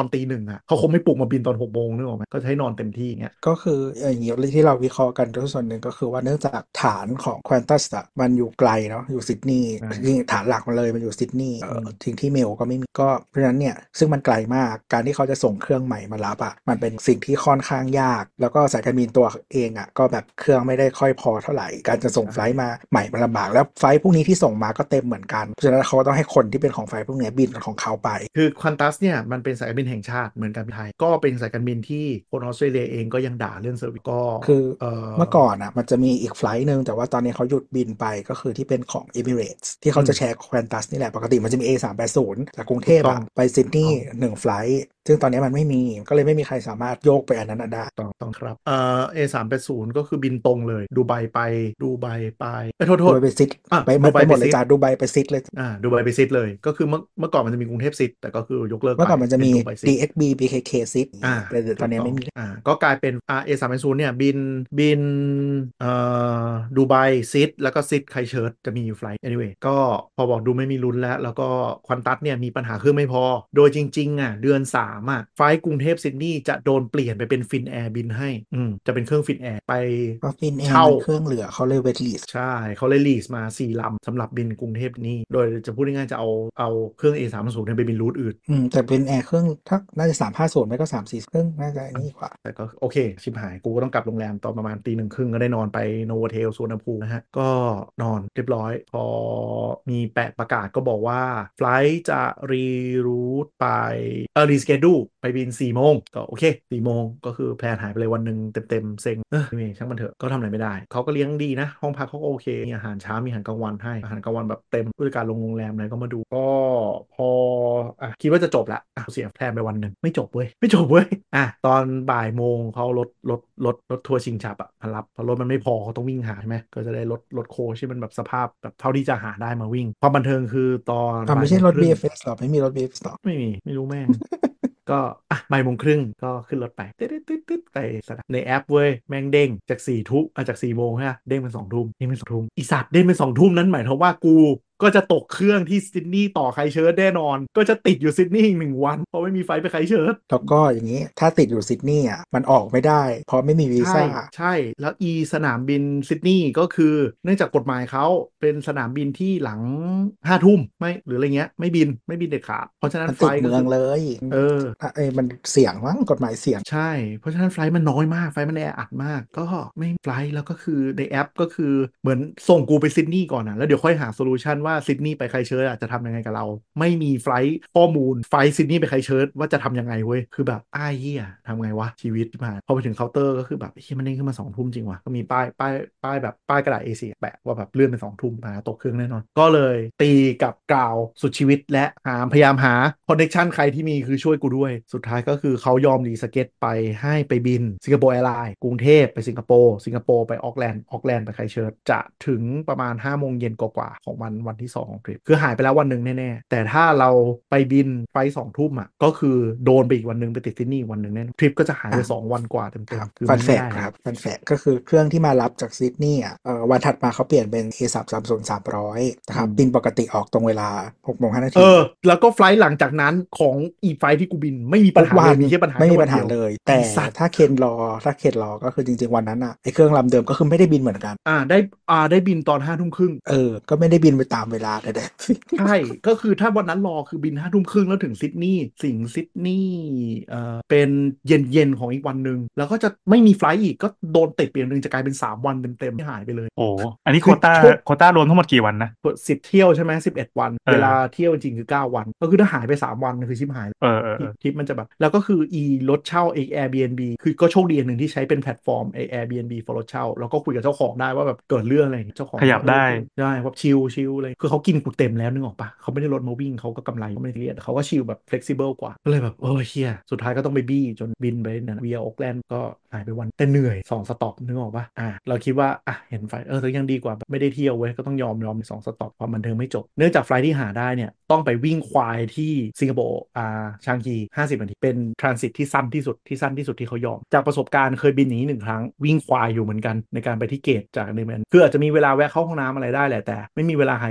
อ่ะเขาคงไม่ปลุกมาบินตอนหกโมงนึกออกไหมก็จะให้นอนเต็มที่อย่างเงี้ยก็คืออย่างนี้ที่เราวิเคราะห์กันด้วยส่วนหนึ่งก็คือว่าเนื่องจากฐานของควอนตัสอะมันอยู่ไกลเนาะอยู่ซิดนีย์ใช่จริงๆฐานหลักมันเลยมันอยู่ซิดนีย์เอ่ออืมทิ้งที่เมลก็ไม่มีก็เพราะฉะนั้นเนี่ยซึ่งมันไกลมากการที่เขาจะส่งเครื่องใหม่มารับอะมันเป็นสิ่งที่ค่อนข้างยากแล้วก็สายการบินตัวเองอะก็แบบเครื่องไม่ได้ค่อยพอเท่าไหร่การจะส่งไฟใช่ล์มาใหม่มันลำบากแล้วไฟล์พวกนี้ที่ส่งมาก็เต็มเหมือนกันเพราะฉะนั้นเขาต้องให้คนที่เป็นของไฟล์พวกนี้บินของเขาไปคือควอนตัสเนี่ยมันเป็นสายการบินแห่งชาติเหมือนการบินไทยก็เป็นสายการบินที่คนออสเตรเลียเองก็ยังด่าเรื่องเซอร์วิสก็คือเอเมื่ออก่อนอ่ะมันจะมีอีกไฟลท์หนึ่งแต่ว่าตอนนี้เขาหยุดบินไปก็คือที่เป็นของ Emirates ที่เขาอืมจะแชร์ควอนตัสนี่แหละปกติมันจะมี เอ สามแปดศูนย์ จากกรุงเทถูกต้องพอ่ะไปซิดนีย์ถูกต้องหนึ่งไฟลท์ซึ่งตอนนี้มันไม่มีก็เลยไม่มีใครสามารถโยกไปอันนั้นได้ต้องต้องครับเอ่อ เอ สาม แปด ศูนย์ก็คือบินตรงเลยดูไบไปดูไบไปเอ้ยโทษโทษดูไบไปซิดอ่ะไปดูไบไปหมดเลยไปซิดจ้าดูไบไปซิดเลยอ่าดูไบไปซิดเลยก็คือเมื่อเมื่อก่อนมันจะมีกรุงเทพซิดแต่ก็คือยกเลิกเมื่ไปอก่อนมันจะมีเป็นดูไบซิดดี เอ็กซ์ บี บี เค เค ซิดอ่าแต่เดี๋ยวตถูกต้องอนนี้ไม่มีอ่าก็กลายเป็นอ่าเอสามศูนย์เนี่ยบินบินเอ่อดูไบซิดแล้วก็ซิดไคเชิร์ตจะมีอยู่ไฟล์ anyway ก็พอบอกดูไม่มีลุ้นแล้วแล้วก็ควอนตัสเนี่ยมีปัญหาเครื่องไม่พอโดยจริงๆอ่ะเดือนสามอ่ะไฟล์กรุงเทพซิดนีย์จะโดนเปลี่ยนไปเป็นฟินแอร์บินให้อืมจะเป็นเครื่องฟินแอร์ไปเพราะฟินแอร์เช่ามันเครื่องเหลือเขาเลยเวทลิสใช่เขาเลยลีสมาสี่ลำสำหรับบินกรุงเทพนี่โดยจะพูดง่ายๆจะเอาเอาเครื่อง เอ สาม ศูนย์เนี่ยไปบินรูทอื่นอืมแต่เป็นแอร์เครื่องถ้าน่าจะสามห้าศูนย์ไม่ก็สามสี่เครื่องน่าจะอันนี้กว่าแต่ก็โอเคชิบหายกูก็ต้องกลับโรงแรมตอนประมาณตีหนึ่งครึ่งก็ได้นอนไปโนโวเทลสวนภูมินะฮะก็นอนเรียบร้อยพอมีแปะประกาศก็บอกว่าไฟลท์จะรีรูทไปเออรีสเกดูไปบินสี่โมงก็โอเคสี่โมงก็คือแพลนหายไปเลยวันหนึ่งเต็มๆเซ็งเออไม่ช่างมันเถอะก็ทำอะไรไม่ได้เขาก็เลี้ยงดีนะห้องพักเขาก็โอเคมีอาหารเช้ามีอาหารกลางวันให้อาหารกลางวันแบบเต็มผู้จัดการโรงแรมอะไรก็มาดูก็พออ่ะคิดว่าจะจบละอ่ะเสียแพลนไปวันหนึ่งไม่จบเว้ยไม่จบเว้ย อ่ะตอนบ่ายโมงเขารถรถรถรถทัวร์ชิงฉับอะมารับเพราะรถมันไม่พอเขาต้องวิ่งหาใช่ไหมก็จะได้รถรถโค้ชที่มันแบบสภาพแบบเท่าที่จะหาได้มาวิ่งความบันเทิงคือตอนอ่าบ่ายไม่ใช่รถโมงครึ่งบี เอฟ เอส หรอไม่มีรถ บี เอฟ เอส หรอไม่มีไม่รู้แม่ง ก็อ่ะบ่ายโมงครึ่งก็ขึ้นรถไปตึ๊ดตึ๊ดตึ๊ดตึ๊ดไปสนามในแอปเว้ยแม่งเด้งจากสี่ทุ่มอ่ะจากสี่โมงฮะเด้งเป็นสองทุ่มเด้งเป็นสองทุ่มอีสัตว์เด้งเป็นสองทุ่มนั้นหมายความว่ากูก็จะตกเครื่องที่ซิดนีย์ต่อไคเชิร์ตแน่นอนก็จะติดอยู่ซิดนีย์อีกหนึ่งวันเพราะไม่มีไฟล์ไปไคเชิร์ตแล้วก็อย่างนี้ถ้าติดอยู่ซิดนีย์อ่ะมันออกไม่ได้เพราะไม่มีวีใช่ซ่าใช่แล้วอีสนามบินซิดนีย์ก็คือเนื่องจากกฎหมายเขาเป็นสนามบินที่หลังห้าทุ่มไม่หรืออะไรเงี้ยไม่บินไม่บินเด็ดขาดเพราะฉะนั้นมันติดไฟล์ก็คือเมืองเลยเอออ่ะเอ้ยมันเสี่ยงมั้งกฎหมายเสี่ยงใช่ เพราะฉะนั้นไฟล์มันน้อยมาก ไฟล์มันแออัดมาก ก็ไม่ไฟล์แล้วก็คือในแอปก็คือเหมือนส่งกูไปซิดนีย์ก่อนนะแล้วเดี๋ยวค่อยหาโซลูชันว่าซิดนีย์ไปไคเชิร์ตจะทำยังไงกับเรา ไม่มีไฟล์ข้อมูลไฟล์ซิดนีย์ไปไคเชิร์ตว่าจะทำยังไงเว้ย คือแบบอ้ายเหี้ยทำไงวะชีวิตที่ผ่านพอไปถึงเคาน์เตอร์ก็คือแบบเฮ้ยมันเด้งขึ้นมาสองทุ่มจริงวะก็มีป้ายป้ายป้ายแบบป้ายกระดาษ เอ โฟร์ แปะว่าแบบเลื่อนเป็นสองทุ่มมาตกเครื่องแน่นอนก็เลยตีกับกล่าวสุดชีวิตและหาพยายามหาคอนเนคชันใครที่มีคือช่วยกูด้วยสุดท้ายก็คือเขายอมรีสเก็ตไปให้ไปบินสิงคโปร์แอร์ไลน์กรุงเทพไปสิงคโปร์สิงคโปร์ไปออกแลนด์ออกแลนด์ไปไคเชิร์ตจะถึงประมาณห้าโมงเย็นกว่าๆของวันวันที่สองของทริปคือหายไปแล้ววันหนึ่งแน่ๆแต่ถ้าเราไปบินไฟสองทุ่มอ่ะก็คือโดนไปอีกวันหนึ่งไปติดที่นี่วันหนึ่งแน่ทริปก็จะหายไปอ่ะสองวันกว่าเคต็มรับๆคือฟันแฟมันไม่ได้แล้วกครับฟันแฟกก็คือเครื่องที่มารับจากซิดนีย์อ่ะเอ่อวันถัดมาเขาเปลี่ยนเป็น เอ สามสามศูนย์ สามร้อยนะครับบินปกติออกตรงเวลาหกโมงห้านาเอทีอแล้วก็ไฟล์หลังจากนั้นของอีไฟล์ที่กูบินไม่มีปัญทุกวันหาเลยมีแค่ปัญหาไม่มีปัญหาแค่วันเดียวเลยไอแต่สัตว์ถ้าเคนรอถ้าเคนรอก็คือจริงๆวันนั้นอ่ะไอเครื่องลำเดิมก็คือไม่ได้บินเหมือนกันอ่าได้อ่าได้บินตอนห้าทุ่มครึ่งเออก็ไม่ได้บินไปตามเวลาแต่ใช่ก็คือถ้าวันนั้นรอคือบินห้าทุ่มครึ่งแล้วถึงซิดนีย์สิงซิดนีย์เอ่อเป็นเย็นเย็นของอีกวันหนึ่งแล้วก็จะไม่มีไฟล์อีกก็โดนติดเปลี่ยนหนึ่งจะกลายเป็นสามวันเต็มๆที่หายไปเลยโอ้อันนี้คือโควต้าโชคโควต้ารวมทั้งหมดกี่วันนะสิบเที่ยวใช่ไหมสิบเอ็ดวันเอเวลาอเที่ยวจริงๆคือเก้าวันก็คือถ้าหายไปสามวันคือชิบหายเออเออทริเออปทริปมันจะแบบแล้วก็คืออีรถเช่าไอ Airbnb คือก็โชคดีอย่างหนึ่งที่ใช้เป็นแพลตฟอร์มไอ Airbnb for รถเช่าแล้วก็คุยกับเจ้าของได้ว่าแบบเกิดเรื่องอะไรอย่างเงี้ยเจ้าของก็เออขยับได้ได้ว่าชิลชิลเลยคือเขากินกูเต็มแล้วนึกออกปะเขาไม่ได้รถมาวิ่งเขาก็กำไรเขาไม่ได้เรียดเขาก็ชิลแบบ flexible กว่าก็เลยแบบโอ้ยเฮียสุดท้ายก็ต้องไปบี้จนบินไปนั่นเวียโอ๊กแลนด์ก็หายไปวันแต่เหนื่อยสองสต็อปนึกออกปะอ่ะเราคิดว่าอ่ะเห็นไฟเออแต่ยังดีกว่าแบบไม่ได้เที่ยวเว้ยก็ต้องยอมยอมสองสต็อปความบันเทิงไม่จบเนื่องจากไฟล์ที่หาได้เนี่ยต้องไปวิ่งควายที่สิงคโปร์อ่าชางกีห้าสิบนาทีเป็นทรานสิตที่สั้นที่สุดที่สั้นที่สุดที่เขายอมจากประสบการณ์เคยบินอย่างนี้หนึ่งครั้งวิ่งควายอยู่เหมือนกันในการไปที่เกตจากเนเธอร์แลนด์คืออาจจะมีเวลาแวะเข้าห้องน้ำอะไรได้แหละแต่ไม่มีเวลาหายใจ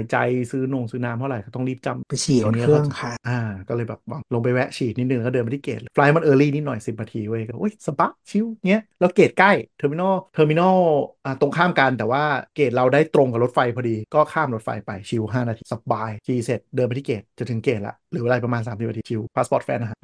ใจซื้อนงซื้อน้ำเท่าไหร่ก็ต้องรีบจำไปฉี่บนทีนี้เขาเครื่องค่ะอ่าก็เลยแบบลงไปแวะฉีดนิดนึงก็เดินไปที่เกตไฟล์มันเออร์ลี่นิดหน่อยสิบนาทีเว้ยก็โอ้ยสบายชิลเงี้ยแล้วเกตใกล้เทอร์มินอลเทอร์มินอลอ่าตรงข้ามกันแต่ว่าเกตเราได้ตรงกับรถไฟพอดีก็ข้ามรถไฟไปชิลห้านาทีสบายขี่เสร็จเดินไปที่เกตจะถึงเกตละหรืออะไรประมาณสามสิบนาทีชิลพาสปอร์ตแฟนนะฮะ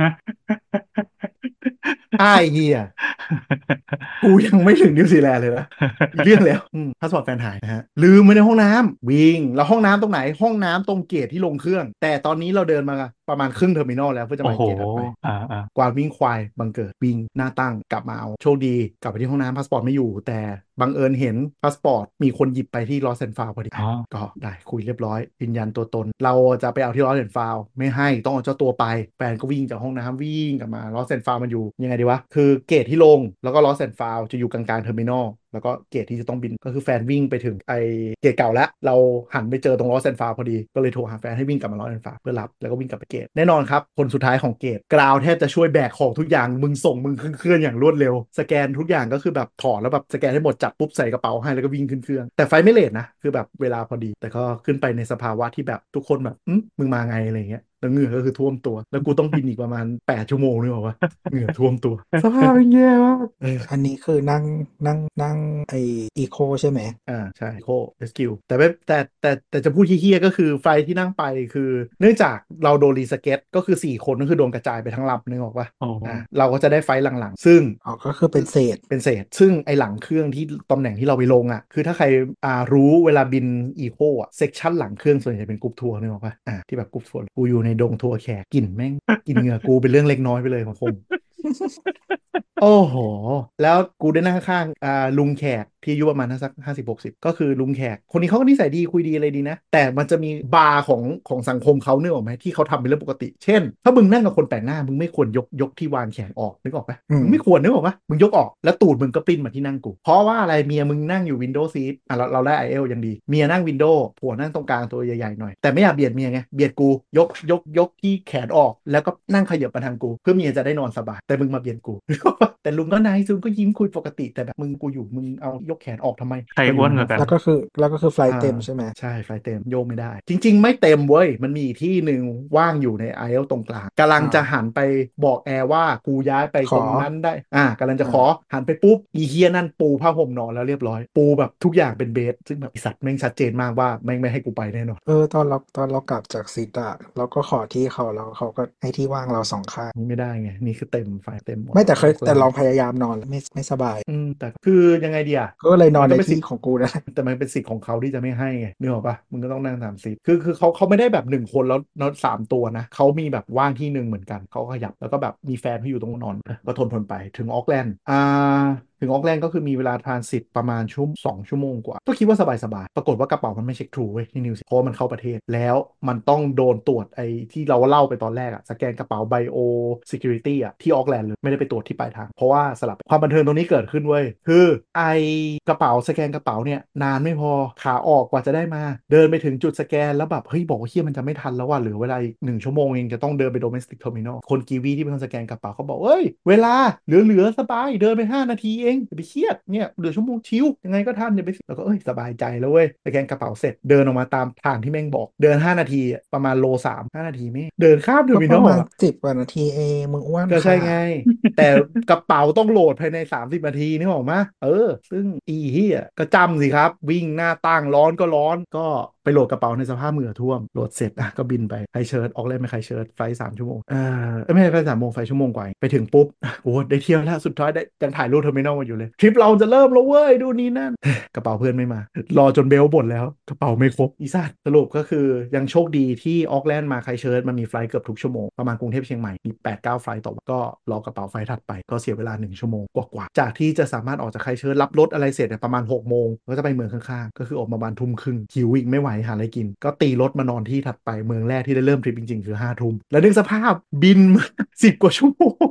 อ้ายเฮีย กูยังไม่ถึงนิวซีแลนด์เลยนะมีเรื่องแล้วอืมพาสปอร์ตแฟนหายนะฮะลืมไว้ในห้องน้ำวิ่งแล้วห้องน้ำตรงไหนห้องน้ำตรงเกตที่ลงเครื่องแต่ตอนนี้เราเดินมาประมาณครึ่งเทอร์มินอลแล้วเพื่อจะโอ้โหมาเกตถัดไปอ่าอ่ากวาดวิ่งควายบังเกิดวิ่งหน้าตั้งกลับมาเอาโชคดีกลับไปที่ห้องน้ำพาสปอร์ตไม่อยู่แต่บังเอิญเห็นพาสปอร์ตมีคนหยิบไปที่ลอสแอนด์ฟาวพอดีอ๋อก็ได้คุยเรียบร้อยยืนยันตัวตนเราจะไปเอาที่ลอสแอนด์ฟาวไม่ให้ต้องเอาเจ้าตัวไปแฟนก็วิ่งจากห้องน้ำวิ่งกลับมาลอสแอนด์ฟาวมันอยู่ยังไงดีวะคือเกตที่ลงแล้วก็ลอสแอนด์ฟาวจะอยู่กลางๆเทอร์มินอลแล้วก็เกตที่จะต้องบินก็คือแฟนวิ่งไปถึงไอเกตเก่าแล้วเราหันไปเจอตรงลอสแอนด์ฟาวพอดีก็เลยโทรหาแฟนให้วิ่งกลับมาลอสแอนด์ฟาวเพื่อรับแล้วก็วิ่งกลับไปเกตแน่นอนครับคนสุดท้ายของเกตกราวแทบจะช่วยแบกของทุกอย่างมึงส่งมึงขึ้นเครื่องอย่างรวดเร็วสแกนทุกอย่างก็คือแบบถอดแล้วแบบสแกนให้หมดจัดปุ๊บใส่กระเป๋าให้แล้วก็วิ่งขึ้นเครื่องแต่ไฟไม่เลทนะคือแบบเวลาพอดีแต่ก็ขึ้นไปในสภาวะที่แบบทุกคนแบบอืมมึงมาไงอะไรเงี้ยแล้วเหงื่อก็คือท่วมตัวแล้วกูต้องบินอีกประมาณแปดชั่วโมงนึกออกปะเหงื่อท่วมตัวสภาพเป็นแย่มากเอออันนี้คือนั่งนั่งนั่งไออีโคใช่ไหมอ่าใช่โคเอสคิวแต่ไม่แต่แต่แต่จะพูดเฮี้ยๆก็คือไฟล์ที่นั่งไปคือเนื่องจากเราโดนรีสเก็ตก็คือสี่คนก็คือโดนกระจายไปทั้งลำนึกออกปะโอ้อ่าเราก็จะได้ไฟล์หลังๆซึ่งอ๋อก็คือเป็นเศษเป็นเศษซึ่งไอหลังเครื่องที่ตำแหน่งที่เราไปลงอ่ะคือถ้าใครอ่ารู้เวลาบินอีโคอ่ะเซกชันหลังเครื่องส่วนใหญ่เป็นกรุ๊ปทัวร์นึกออกปะอ่าที่แบบกรุ๊ปทัวร์กูอยู่ในดงทัวร์แขกกลิ่นแม่งกลิ่นเหงื่อกูเป็นเรื่องเล็กน้อยไปเลยของผม โอ้โห แล้วกูได้นั่งข้างๆอ่าลุงแขกที่อายุประมาณสักห้าสิบหกสิบก็คือลุงแขกคนนี้เขาก็นิสัยดีคุยดีอะไรดีนะ แต่มันจะมีบาร์ของของสังคมเขาเนื้อออกไหมที่เขาทำเป็นเรื่องปกติ เช่น ถ้ามึงนั่งกับคนแปลกหน้ามึงไม่ควรยกยกที่วางแขนออกนึกออกปะอืมมึงไม่ควรนึกออกปะมึงยกออกแล้วตูดมึงก็ปิ้นมาที่นั่งกูเพราะว่าอะไรเมียมึงนั่งอยู่วินโดว์ซีทอ่ะเราเราได้ไอเอลยังดีเมียนั่งวินโดว์ผัวนั่งตรงกลางตัวใหญ่ๆหน่อยแต่ไม่อยากเบียดเมียไงเบียดกูยกยกยกที่แขนออกแล้วก็นั่งขยับมาทางกูเพื่อเมียจะได้นอนสบายแต่มึงมาเบียดกู แต่ลุงก็นายซุงก็ยิ้มคุยปกติแต่แบบมึงกูอยู่มึงเอายกแขนออกทำไมใครก็อยู่อ้วนกว่ากันแล้วก็คือแล้วก็คือไฟลท์อ่าเต็มใช่ไหมใช่ไฟเต็มโยกไม่ได้จริงๆไม่เต็มเว้ยมันมีที่หนึ่งว่างอยู่ในไอเอลตรงกลางกำลังอ่าจะหันไปบอกแอร์ว่ากูย้ายไปขอตรงนั้นได้อ่ากำลังจะอ่าขอหันไปปุ๊บอีเฮียนั่นปูผ้าห่มนอนแล้วเรียบร้อยปูแบบทุกอย่างเป็นเบสซึ่งแบบไอสัตว์แม่งชัดเจนมากว่าแม่งไม่ให้กูไปแน่นอนเออตอนเราตอนเรากลับจากซิดอะเราก็ขอที่เขาแล้วเขาก็ให้ที่ว่างเราสองข้างนี่ไม่ได้ไงนี่คือเต็มไฟเต็มหมดไม่แต่เคยแต่ออกแลนด์ลองพยายามนอนแล้วไม่ไม่สบายอืมแต่คือยังไงดีอะก็เลยนอนในที่มันก็เป็นสิทธิ์ของกูนะแต่มันเป็นสิทธิ์ของเขาที่จะไม่ให้ไงนึกออกปะมึงก็ต้องนั่งตามสิทธิ์คือคือเขาเขาไม่ได้แบบหนึ่งคนแล้วแล้วสามตัวนะเขามีแบบว่างที่หนึ่งเหมือนกันเขาก็ขยับแล้วก็แบบมีแฟนที่อยู่ตรงนอนก็ทนทนไปถึงออกแลนด์อ่าถึงออกแลนด์ก็คือมีเวลาทรานสิตประมาณชั่วสองชั่วโมงกว่าก็คิดว่าสบายๆปรากฏว่ากระเป๋ามันไม่เช็คทรูเว้ยที่นิวซีแลนด์เพราะมันเข้าประเทศแล้วมันต้องโดนตรวจไอ้ที่เราเล่าไปตอนแรกอะสแกนกระเป๋าไบโอซิเคียวริตี้อะที่ออกแลนด์เลยไม่ได้ไปตรวจที่ปลายทางเพราะว่าสลับความบันเทิงตรงนี้เกิดขึ้นเว้ยคือไอกระเป๋าสแกนกระเป๋าเนี่ยนานไม่พอขาออกกว่าจะได้มาเดินไปถึงจุดสแกนแล้วแบบเฮ้ยบอกว่าเฮียมันจะไม่ทันแล้วว่ะเหลือเวลาอีกหนึ่งชั่วโมงเองจะต้องเดินไปโดเมสติกเทอร์มินอลคนกีวีที่เป็นคนสแกนกระเป๋าเขาบอกเอ้ยเวลาเหลือๆสบายเดินไปห้านาทีเองอย่าไปเครียดเนี่ยเหลือชั่วโมงชิวยังไงก็ทันอย่าไปแล้วก็เอ้ยสบายใจแล้วเว้ยสแกนกระเป๋าเสร็จเดินออกมาตามทางที่แม่งบอกเดินห้านาทีประมาณโลสามห้านาทีไม่เดินข้ามเทอก็ร์มิประมาณนอลอ่ะสิบกว่านาทีเองมึงอ้วนก็ใช่ค่ะไงแต่กระเป๋าต้องโหลดภายในสามสิบนาทีนึกออกมาเออซึ่งอีเหี้ยก็จำสิครับวิ่งหน้าตั้งร้อนก็ร้อนก็ไปโหลดกระเป๋าในสภาพเหงื่อท่วมโหลดเสร็จอ่ะก็บินไปไฟเชิร์ตออกเล่นไปไฟเชิร์ตไฟสามชั่วโมงเออเอ้ยไม่ใช่ไฟสามโมงไฟชั่วโมงกว่าไปถึงปุ๊บโอ้ได้เที่ยวแล้วสุดท้ายได้ยังถ่ายรูปเทอร์มินอลมาอยู่เลยทริปเราจะเริ่มแล้วเว้ยดูนี่นั่น กระเป๋าเพื่อนไม่มารอจนเบลบ่นแล้วกระเป๋าไม่ครบอีสัตว์สรุปก็คือยังโชคดีที่ออกแลนด์มาไคเชิร์ตมันมีไฟล์เกือบทุกชั่วโมงประมาณกรุงเทพเชียงใหม่มีแปดเก้าไฟล์ต่อวันก็รอกระเป๋าไฟล์ถัดไปก็เสียเวลาหนึ่งชั่วโมงกว่าๆจากที่จะสามารถออกจากไคเชิร์ตรับรถอะไรเสร็จเนี่ยประมาณหกโมงก็จะไปเมืองข้างๆก็คือออกมาประมาณทุ่มครึ่งหิวอีกไม่ไหวหาอะไรกินก็ตีรถมานอนที่ถัดไปเมืองแรกที่ได้เริ่มทริปจริงๆคือห้าทุ่มแล้วนึกสภาพบินมา สิบกว่าชั่วโมงกูต้องตี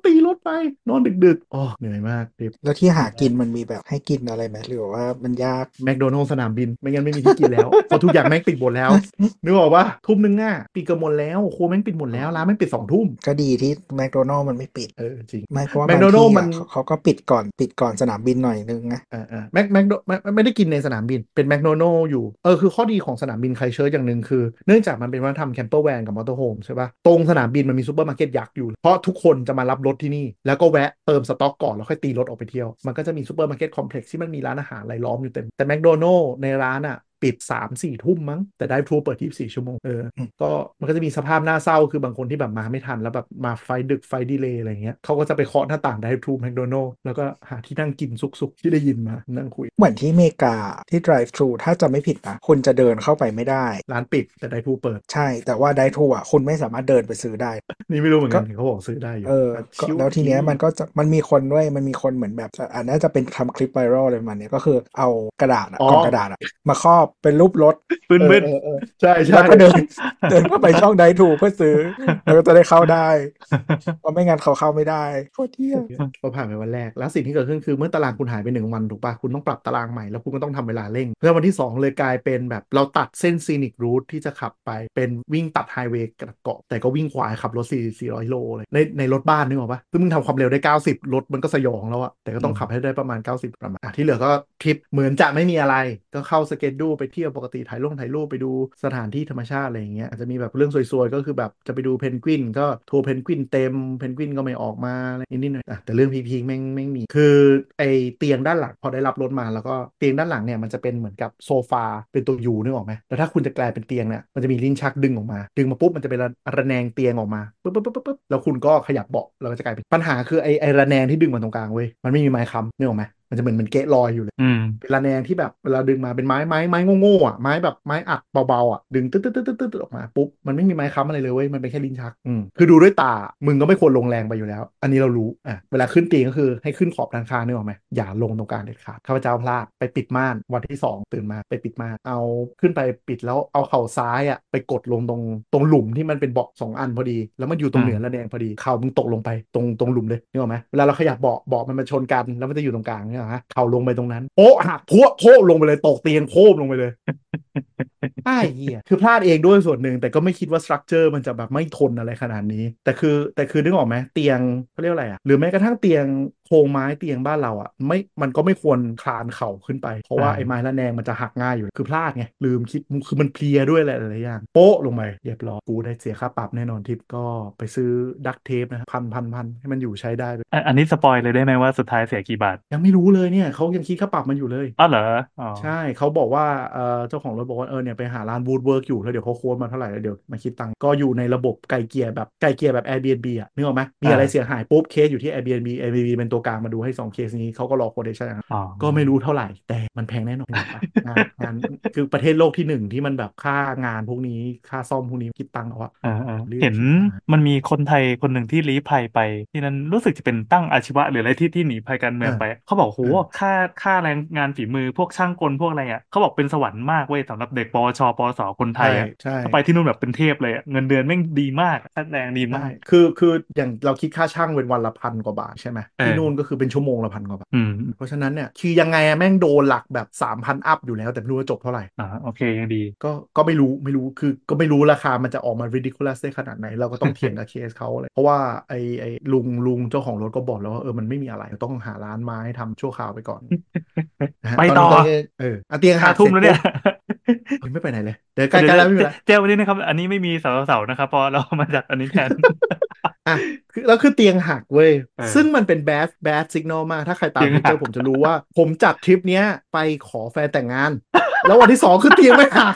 ตีรถไปนอนดึกๆอ๋อเหนื่อยมากทริปแล้วที่หากินมันมีแบบให้กินอะไรไหมหรือว่ามันยากแมคโดนัลด์สนามบินไม่งั้นไม่มีที่กินแล้วเพราะทุกอย่างแม่งปิดหมดแล้วนึกออกปะทุ่มนึงอ่ะปิดเกือบหมดแล้วครัวแม่งปิดหมดแล้วร้านแม่งปิดสองทุ่มก็ดีที่แมคโดนัล s มันไม่ปิดเออจริงไม่เพราะว่าแมคบางที่โดนัลด์มันอ่ะเขาเขาก็ปิดก่อนปิดก่อนสนามบินหน่อยนึงนะอ่าอ่าแม็กแม็กโดไม่ไม่ได้กินในสนามบินเป็นแมคโดนัลด์อยู่เออคือข้อดีของสนามบินไคเชิร์อย่างหนึ่งคือเนื่องจากมันเป็นวัฒนธรรมแคมเปอร์แวนกับมอเตอร์โฮมใช่ป่ะตรงสนามบินมันมีซูเปอร์มาร์เก็ตยักษ์อยู่เพราะทุกคนจะมารับรถที่นี่แล้วก็แวะเติมสต็อกก่อนแล้วค่อยตีรถออกไปเที่ยวมันก็จะมีซูเปอร์มาร์เก็ตคอมเพล็กซ์ที่มันมีร้านอาหารรายล้อมอยู่เต็มแต่แมคโดนัลด์ในร้านอ่ะปิดสามสี่ทุ่มมั้งแต่ได้ทรูเปิดยี่สิบสี่ชั่วโมงเอออืมก็มันก็จะมีสภาพน่าเศร้าคือบางคนที่แบบมาไม่ทันแล้วแบบมาไฟดึกไฟดีเลย์อะไรเงี้ยเขาก็จะไปเคาะหน้าต่างได้ทรูแมคโดนัลด์แล้วก็หาที่นั่งกินสุกๆที่ได้ยินมานั่งคุยเหมือนที่อเมริกาที่ drive thru ถ้าจะไม่ผิดนะคุณจะเดินเข้าไปไม่ได้ร้านปิดแต่ได้ทูเปิดใช่แต่ว่า drive thru อ่ะคุณไม่สามารถเดินไปซื้อได้นี่ไม่รู้เหมือนก็กันเขาบอกซื้อได้อยู่เออก็ชิวแล้วทีเนี้ยชิวมันก็จะมันมีคนด้วยมันมีคนเหมือนแบบอันน่าจะเป็นทำคลิปไวรัลอะไรประมาณเนี้ยก็คือเอากระดาษอะอ๋อกล่องกระดาษอะมาครอบเป็นรูปรถบึ้นเออบึ้นเออเออใช่ใช่แล้วก็เดินเดินเข้าไปช่อง drive thru เพื่อซื้อแล้วก็จะได้เข้าได้เพราะไม่งั้นเขาเข้าไม่ได้โคตรเที่ยพอผ่านไปวันแรกแล้วสิ่งที่เกิดขึ้นคือเมื่อตารางคุณหายไปหนึ่งวันถูกปะคุณต้องปรับตารางใหม่แล้วคุณก็ต้องทำเวลาเร่งเพื่อวันที่สองเลยกลายเป็นแบบเราตัดเส้นซีนิกรูทที่จะขับไปเป็นวิ่งตัดไฮเวย์กับเกาะแต่ก็วิ่งขวาขับรถสี่สี่ร้อยโลเลยในในรถบ้านนึกออกปะคือมึงทำความเร็วได้เก้าสิบรถมันก็สยองแล้วอะแต่ก็ต้องขับให้ได้ประมาณเก้าสิบประมาณอ่ะที่เหลือก็ทริปเหมือนจะไม่มีอะไรก็เข้าสเกจดูไปเที่ยวปกติถ่ายลงถ่ายรูปไปดูสถานที่ธรรมชาติอะไรอย่างเงี้ยอาจจะมีแบบเรื่องซวยๆก็คือแบบจะไปดูเพนกวินก็ทัวร์เพนกวินเต็มเพนกวินก็ไม่ออกมาอะไรนิดๆหน่อยๆอ่ะแต่เรื่องพีพีแม่งแม่งมีคือไอเตียงด้านหลังพอได้รับรถมาแล้วก็เตียงด้านหลังเนี่ยมันจะเป็นเหมือนกับโซฟาเป็นตัวยูนึกออกไหมแล้วถ้าคุณจะกลายเป็นเตียงเนี่ยมันจะมีลิ้นชักดึงออกมาดึงมาปุ๊บมันจะเป็นระระแนงเตียงออกมาปุ๊บปุ๊บปุ๊บปุ๊บปุ๊บแล้วคุณก็ขยับเบาะแล้วก็จะกลายเป็นปัญหาคือไอไอระแนงที่ดึงมาตรงกลางเว้ยมันไม่มีไม้ค้ำนึกออกไหมมันจะเหมือนเหมันเกะลอยอยู่เลยอืมเป็นระแนงที่แบบเวลาดึงมาเป็นไม้ไม้ไม้โง่ๆอ่ะไม้แบบไม้อัดเบาๆอ่ะดึงตึ๊ดตึ๊ดตึ๊ดตึ๊ดตึ๊ดออกมาปุ๊บมันไม่มีไม้ค้ำอะไรเลยเว้ยมันเป็นแค่ลิ้นชักอืมคือดูด้วยตามึงก็ไม่ควรลงแรงไปอยู่แล้วอันนี้เรารู้อ่ะเวลาขึ้นเตียงก็คือให้ขึ้นขอบด้านข้างนึกออกไหมอย่าลงตรงกลางเด็ดขาดข้าพเจ้าพลาดไปปิดม่านวันที่สองตื่นมาไปปิดม่านเอาขึ้นไปปิดแล้วเอาเข่าซ้ายอ่ะไปกดลงตรงตรงหลุมที่มันเป็นเบาะสองอันพอดีแล้วมันอยู่ตรงเหนือระแนงพอดีเข่ามึงตกลงไปตรงตรงหลุมเลยนึกออกไหมเวลาเราขยับเบาะเบาะมันมาชนกันแล้วมันจะอยู่ตรงกลางเนี่ยฮะเข่าลงไปตรงนั้นโป๊ะหักพัวโพะลงไปเลยตกเตียงโค้มลงไปเลยไอ้เหี้ยคือพลาดเองด้วยส่วนหนึ่งแต่ก็ไม่คิดว่าสตรัคเจอร์มันจะแบบไม่ทนอะไรขนาดนี้แต่คือแต่คือนึกออกไหมเตียงเขาเรียกว่าอะไรอ่ะหรือแม้กระทั่งเตียงโครงไม้เตียงบ้านเราอ่ะไม่มันก็ไม่ควรคลานเข่าขึ้นไปเพราะอ่ว่าไอ้ไม้าระแนงมันจะหักง่ายอยู่คือพลาดไงลืมคิดคือมันเพลียด้วยอะไรหลายๆอย่างโป๊ะลงไปเรียบร้อยกูได้เสียค่าปรับแน่นอนทิปก็ไปซื้อดักเทปนะพันพันพันให้มันอยู่ใช้ได้อันอันนี้สปอยเลยได้ไหมว่าสุดท้ายเสียกี่บาทยังไม่รู้เลยเนี่ยเขายังคิดค่าปรับมันอยู่เลยอ๋อเหรออ๋อใช่เขาบอกว่าเอ่อเจ้าของรถบอกว่าเออเนี่ยไปหาร้านวูดเวิร์กอยู่แล้วเดี๋ยวเขาโค้ดมาเท่าไหร่แล้วเดี๋ยวมาคิดตังค์ก็อยู่ในระบบไกลเกลี่ยแบบไกลเกลี่ยแบบ Airbnb อ่ะนึกออกไหมมีอ่าอะไรเสียหายปุ๊บเคสอยู่ที่ Airbnb Airbnb เป็นตัวกลางมาดูให้สองเคสนี้เขาก็รอโคเดชันอ๋อก็ไม่รู้เท่าไหร่แต่มันแพงแน่นอนนึกออกปะงานงานคือประเทศโลกที่หนึ่งที่มันแบบค่างานพวกนี้ค่าซ่อมพวกนี้คิดตังค์เอาอะอ่าอ่าเรื่องเห็นชิบหายมันมีคนไทยคนหนึ่งที่ลี้ภัยไปที่นั้นรู้สึกจะเป็นตั้งอาชีวะหรืออะไรที่ที่หนีภัยการเมืองไปอ่าเขาบอกโหอ่าค่าค่าแรงงานฝีมือพวกช่างกลพวกอะไรอ่ะเขาบอกเป็นสวรรค์มากเว้ยสำหรับเด็กปวชปวสคนไทใช่ยอ่ะใช่ถ้าไปที่นู่นแบบเป็นเทพเลยอ่ะเงินเดือนแม่งดีมากค่าแรงดีใช่มากคือคืออย่างเราคิดค่าช่างเป็นวันละพันกว่าบาทใช่ไหมเอที่นู่นก็อคือเป็นชั่วโมงละพันกว่าบาทอืมเพราะฉะนั้นเนี่ยคือยังไงอะแม่งโดนหลักแบบสามพันอัพอยู่แล้วแต่ไม่รู้ว่าจบเท่าไหร่อ่าโอเคยังดีก็ก็ไม่รู้ไม่รู้คือก็ไม่รู้ราคามันจะออกมา ridiculous ได้ขนาดไหนเราก็ต้องเถียงกับเคสเขาเลยเพราะว่าไอ้ไอ้ลุงลุงเจ้าของรถก็บอกแล้วว่าเออมันไม่มีอะไรต้องหาร้านไม้ทำชั่วคราวไปก่อนนะ ฮะไปต่อตอนนี้ตอนนี้เอออ่ะเตียงห้าหักทุ่มแล้วเนี่ยเสร็จปุ๊บเฮ้ยไม่ไปไหนเลยเดี๋ยวใกเดี๋ยวล้ๆเดี๋ยวแล้วไม่มีแล้วเจ้าวันนี้นะครับอันนี้ไม่มีเสาเสานะครับเพราะเรามาจัดอันนี้แทนอ่ะคือแล้วคือเตียงหักเว้ยเออซึ่งมันเป็นแบดแบดสิกน a ลมากถ้าใครตามทวิตเตเตียงหักอร์ผมจะรู้ว่าผมจัดทริปเนี้ยไปขอแฟนแต่งงานแล้ววันที่สองคือเตียงไม่หัก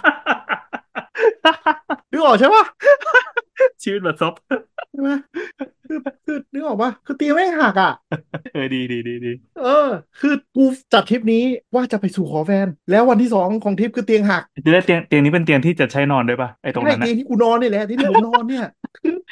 นึกออกใช่ปะชีวิตบัดซบใช่ไหมคือคือนึกออกปะคือเตียงไม่หักอ่ะเออดีดีดีดีเออคือกูจัดทริปนี้ว่าจะไปสู่ขอแฟนแล้ววันที่สองของทริปคือเตียงหักจะได้เตียงเตียงนี้เป็นเตียงที่จะใช้นอนด้วยป่ะไอ้ตรงใช่นั้นอะเตียงที่กูนอนนี่แหละที่ที่ผมนอนเนี่ย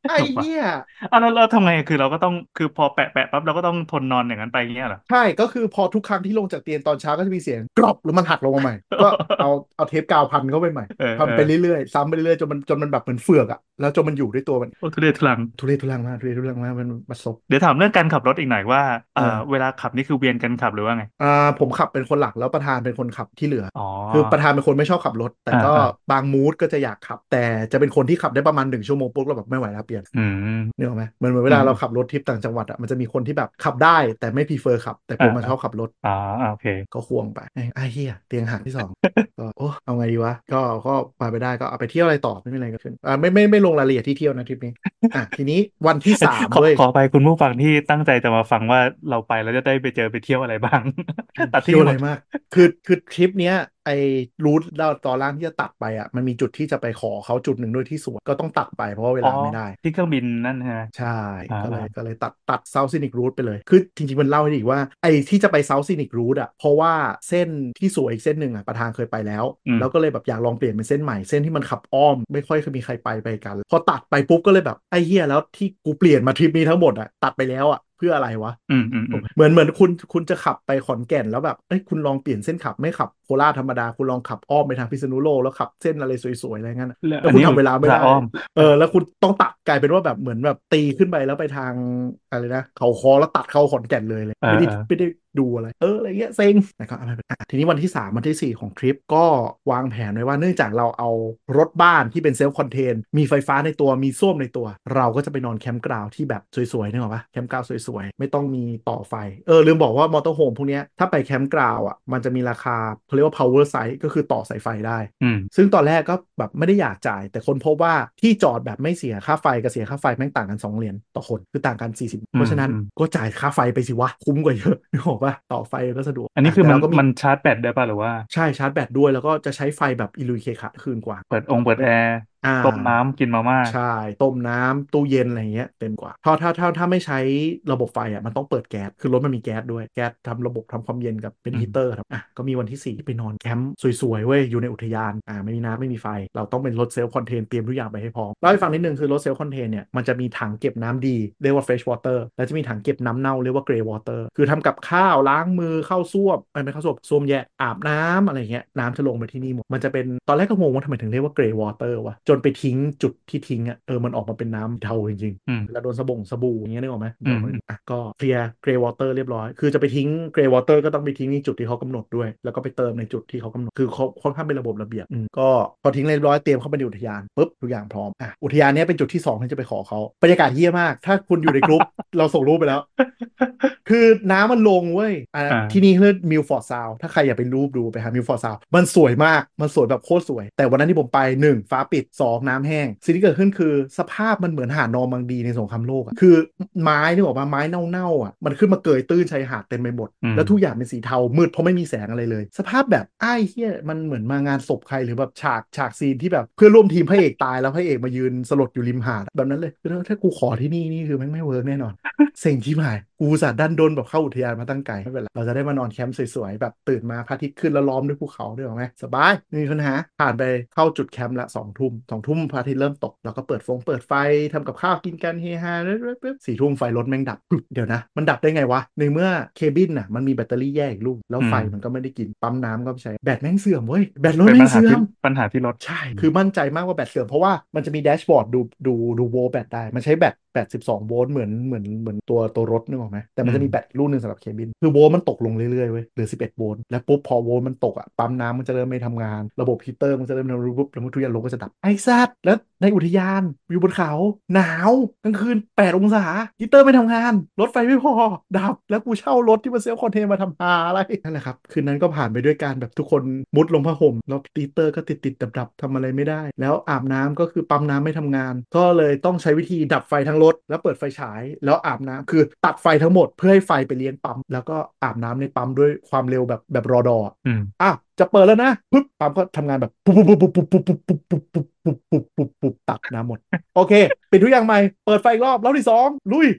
ไอ้เหี้ยอ่ะแล้วเราทำไงคือเราก็ต้องคือพอแปะแปะปั๊บเราก็ต้องทนนอนอย่างนั้นไปอย่างเงี้ยเหรอใช่ก็คือพอทุกครั้งที่ลงจากเตียงตอนเช้าก็จะมีเสียงกรอบแล้วมันหักลงมาใหม่ก็เอาเอาเทปกาวพันเข้าไปใหม่เออเออทำไปเรื่อยๆซ้ำไปเรื่อยๆจนมันจนมันแบบเหมือนเฟือกอะแล้วจนมันอยู่ด้วยตัวมันโอ้ทุเรศทุลังทุเรศทุรังมากทุเรศทุรังมากมันประสบเดี๋ยวถามเรื่องการขับรถอีกหน่อยว่าเอเอ่อเวอลาขับนี่คือเวียนกันขับหรือว่าไงอ่าผมขับเป็นคนหลักแล้วประธานเป็นคนขับที่เหลืออ๋อคือประธานเป็นคนไม่ชอบขับรถแต่ก็อ่าอ่าบางมูดก็จะอยากขับแต่จะเป็นคนที่ขับได้ประมาณหนึ่งชั่วโมงปุ๊บแล้วแบบไม่ไหวแล้วเปลี่ยนอืมนึกออกไหมเหมือนเหมือนเวอืมลาเราขับรถทริปต่างจังหวัดอ่ะมันจะมีคนที่แบบขับได้แต่ไม่พรีเฟอร์ขับแต่ผมมาอ่าอ่าชอบขับรถอ่าอ่าโอเคก็ควงไปไอ้ไอ้เหี้ยเตียงหักที่สองก็โอ้เอาไงดีวะก็ก็ไปไปได้ก็เอาไปเที่ยวอะไรต่อไม่มีอะไรก็ขึ้นอ่าไม่ไม่ไม่ลงรายละเอียดที่เที่ยวนะทริปนี้อ่ะทีนี้วันที่สามขอเว้ยขอไปคุณผู้ฟังที่ตั้งใจจะมาฟังว่าเราไปแล้วจะได้ไปเจอไปเที่ยวอะไรบ้างไม่ตัดทิ้เที่ยวอะไรงหมดมากคือคือทริปเนี้ยไอ้รูทเราตอนล่างที่จะตัดไปอ่ะมันมีจุดที่จะไปขอเขาจุดหนึ่งด้วยที่สวนก็ต้องตัดไปเพราะว่าเวอ๋อลาไม่ได้ที่เครื่องบินนั่นใช่ไหมใช่อ่าอ่าก็เลยก็เลยตัดตัดเซา t ์ซินิกรูทไปเลยคือจริงๆมันเล่าให้ดีว่าไอ้ที่จะไปเซา t ์ซินิกรูทอ่ะเพราะว่าเส้นที่สวยอีกเส้นหนึ่งอ่ะประธานเคยไปแล้วอืมแล้วก็เลยแบบอยากลองเปลี่ยนเป็นเส้นใหม่เส้นที่มันขับอ้อมไม่ค่อยเคยมีใครไปไปกันพอตัดไปปุ๊บก็เลยแบบไอ้เหี้ยแล้วที่กูเปลี่ยนมาทริปนี้ทั้งหมดอ่ะตัดไปแล้วอ่ะเพื่ออะไรวะอืมอืมอืมเหมือนเหมือนคุณคุณจะขับไปขอนแก่นแล้วแบบเอ้ยคุณลองเปลี่ยนเส้นขับไม่ขับโคราชธรรมดาคุณลองขับอ้อมไปทางพิษณุโลกแล้วขับเส้นอะไรสวยๆอะไรเงี้ยแล้วแล้วคุณทำอันนี้อุตเวลาไม่ได้ส่าห์อ้อมเออแล้วคุณต้องตัดกลายเป็นว่าแบบเหมือนแบบตีขึ้นไปแล้วไปทางอะไรนะเขาคอแล้วตัดเข้าขอนแก่นเลยเลยไม่ได้เออเออไม่ได้ดูอะไรเอออะไรเงี้ยเซ็งแต่ก็อะไรแบบอ่ะทีนี้วันที่สามวันที่สี่ของทริปก็วางแผนไว้ว่าเนื่องจากเราเอารถบ้านที่เป็นเซลฟ์คอนเทนมีไฟฟ้าในตัวมีส้วมในตัวเราก็จะไปนอนแคมป์กราวด์ที่แบบสวยๆนึกออกปะแคมป์กราวด์สวยๆไม่ต้องมีต่อไฟเออลืมบอกว่ามอเตอร์โฮมพวกเนี้ยถ้าไปแคมป์กราวด์อ่ะมันจะมีราคาเขาเรียกว่า power site ก็คือต่อสายไฟได้อืมซึ่งตอนแรกก็แบบไม่ได้อยากจ่ายแต่คนพบว่าที่จอดแบบไม่เสียค่าไฟกับเสียค่าไฟแม่งต่างกันสองเหรียญต่อคนคือต่างกันสี่สิบอืมเพราะฉะนั้นอืมก็จ่ายค่าไฟไปสิวะคุ้มกว่าเยอะนึกออกปะต่อไฟก็สะดวกอ่ะอันนี้คือมันแต่เราก็มีมันชาร์จแบตได้ป่ะหรือว่าใช่ชาร์จแบตด้วยแล้วก็จะใช้ไฟแบบอิลุยเคคะคืนกว่าเปิดองค์เปิดแอร์อ่ต้มน้ำากินมาม่าใช่ต้มน้ำตู้เย็นอะไรเงี้ยเต็มกว่าถ้าถ้าถ้าถ้าไม่ใช้ระบบไฟอ่ะมันต้องเปิดแก๊สคือรถมันมีแก๊สด้วยแก๊สทำระบบทำความเย็นกับเป็นอืมฮีเตอร์ครับอ่ะก็มีวันที่สี่ไปนอนแคมป์สวยๆเว้ยอยู่ในอุทยานอ่าไม่มีน้ำไม่มีไฟเราต้องเป็นรถเซลฟ์คอนเทนเตรียมทุกอย่างไปให้พร้อมเล่าให้ฟังนิดนึงคือรถเซลฟ์คอนเทนเนี่ยมันจะมีถังเก็บน้ำดีเรียกว่า fresh water แล้วจะมีถังเก็บน้ำเน่าเรียกว่า gray water คือทำกับข้าวล้างมือเข้าส้วมไม่ไม่เข้าส้วมส้วมแย่อาบน้ำอะไรเงี้ยน้ำจะลงไปที่นี่หมดมันจะเป็นตอนแรกก็งงว่าทำไมถึงเรียกว่า gray water วะจนไปทิ้งจุดที่ทิ้งอ่ะเออมันออกมาเป็นน้ำเทาจริงอืมๆแล้วโดนสบงสบู่อย่างเงี้ยนึกออกไหมอืมอืมอ่ะก็เคลียร์ gray water เรียบร้อยคือจะไปทิ้ง gray water ก็ต้องไปทิ้งในจุดที่เขากำหนดด้วยแล้วก็ไปเติมในจุดที่เขากำหนดคือเขาค่อนข้างเป็นระบบระเบียบอืมก็พอทิ้งเรียบร้อยเตรียมเข้าไปในอุทยานปุ๊บทุกอย่างพร้อมอ่ะอุทยานเนี้ยเป็นจุดที่สองที่จะไปขอเขาบรรยากาศเยี่ยมากถ้าคุณอยู่ในกรุ๊ปเราส่งรูปไปแล้ว คือน้ำมันลงเว้ยอ่าอ่าที่นี่คือมิลฟอร์ดซาวถ้าใครอยากไปรูปดูไปหามิลฟอร์ดซาวมันสวยมาก มันสวยแบบโคตรสวย แต่วันนั้นที่ผมไปหนึ่งฟ้าปิดสองน้ำแห้งสิ่งที่เกิดขึ้นคือสภาพมันเหมือนหาดนอร์มังดีในสงครามโลกอะคือไม้นึกออกมาไม้เน่าๆอ่ะมันขึ้นมาเกยตื้นชายหาดเต็มไปหมดอืมแล้วทุกอย่างเป็นสีเทามืดเพราะไม่มีแสงอะไรเลย สภาพแบบไอ้เฮียมันเหมือนมางานศพใครหรือแบบฉากฉากซีนที่แบบเพื่อนร่วมทีมพระเอกตายแล้วพระเอกมายืนสลดอยู่ริมหาดแบบนั้นเลยคือถ้ากูขอที่นี่นี่คือแม่งไม่เวิร์กแน่นอน เซ็งที่หายกูอุตสาห์ดันด้นแบบเข้าอุทยานมาตั้งไกลไม่เป็นไรเราจะได้มานอนแคมป์สวยๆแบบตื่นมาพระอาทิตย์ขึ้นแล้วล้อมด้วยภูเขาด้วยหรอไหมสบายไม่มีปัญหาผ่านไปเข้าจุดแคมป์ละสองทุ่มสองทุ่มพระอาทิตย์เริ่มตกเราก็เปิดฟงเปิดไฟทำกับข้าวกินกันเฮฮาเรื่อยๆสี่ทุ่มไฟรถแม่งดับปึ๊บเดี๋ยวนะมันดับได้ไงวะในเมื่อเคบินน่ะมันมีแบตเตอรี่แยกอีกลูกแล้วไฟอืมมันก็ไม่ได้กินปั๊มน้ำก็ไม่ใช้แบตแม่งเสื่อมเว้ยแบตรถเป็นปัญหาที่แม่งเสื่อมปัญหาที่รถใช่อืมคือมั่นใจมากว่าแบตเสื่อมเพราะว่ามันจะมีแดชบอร์ดดูดูดูโวลต์แบตได้ มันใช้แบตแบตสิบสองโวลต์เหมือนเหมือนเหมือนตัวตัวรถนึกออกไหมแต่มันอืมจะมีแบตอีกลูกหนึ่งสำหรับเคบินคือโวลต์มันตกลงเรื่อยๆเว้ยเหลือสิบเอ็ดโวลต์แล้วปุ๊บพอโวลต์มันตกอ่ะปั๊มน้ำมันจะเริ่มไม่ทำงานระบบฮีเตอร์มันจะเริ่มทำรูปแล้วทุกอย่างลงก็จะดับไอ้ซัดแล้วในอุทยานอยู่บนเขาหนาวกลางคืนแปดองศาฮีเตอร์ไม่ทำงานรถไฟไม่พอดับแล้วกูเช่ารถที่มาเซลฟ์คอนเทนมาทำหาอะไรนั่นแหละครับคืนนั้นก็ผ่านไปด้วยการแบบทุกคนมุดลงผ้าห่มแล้วฮีเตอร์ก็ติดติดดับดับๆทำอะไรไม่ได้แล้วอาบน้ำก็คือปั๊มน้ำไม่ทำงานก็เลยต้องใช้วิธีดับไฟทั้งรถแล้วเปิดไฟฉายแล้วอาบน้ำคือตัดไฟทั้งหมดเพื่อให้ไฟไปเลี้ยงปั๊มแล้วก็อาบน้ำในปั๊มด้วยความเร็วแบบแบบรอดออืมอ่ะจะเปิดแล้วนะปุ๊บปั๊มก็ทำงานแบบปุ๊บปุ๊บปุ๊บปุ๊บปุ๊บปุ๊บปุ๊บปุ๊บปุ๊บปุ๊บปุ๊บปุ๊บปุ๊บตัดน้ำหมดโอเคปิดทุกอย่างใหม่เปิดไฟอีกรอบรอบที่สองลุยปุ๊บ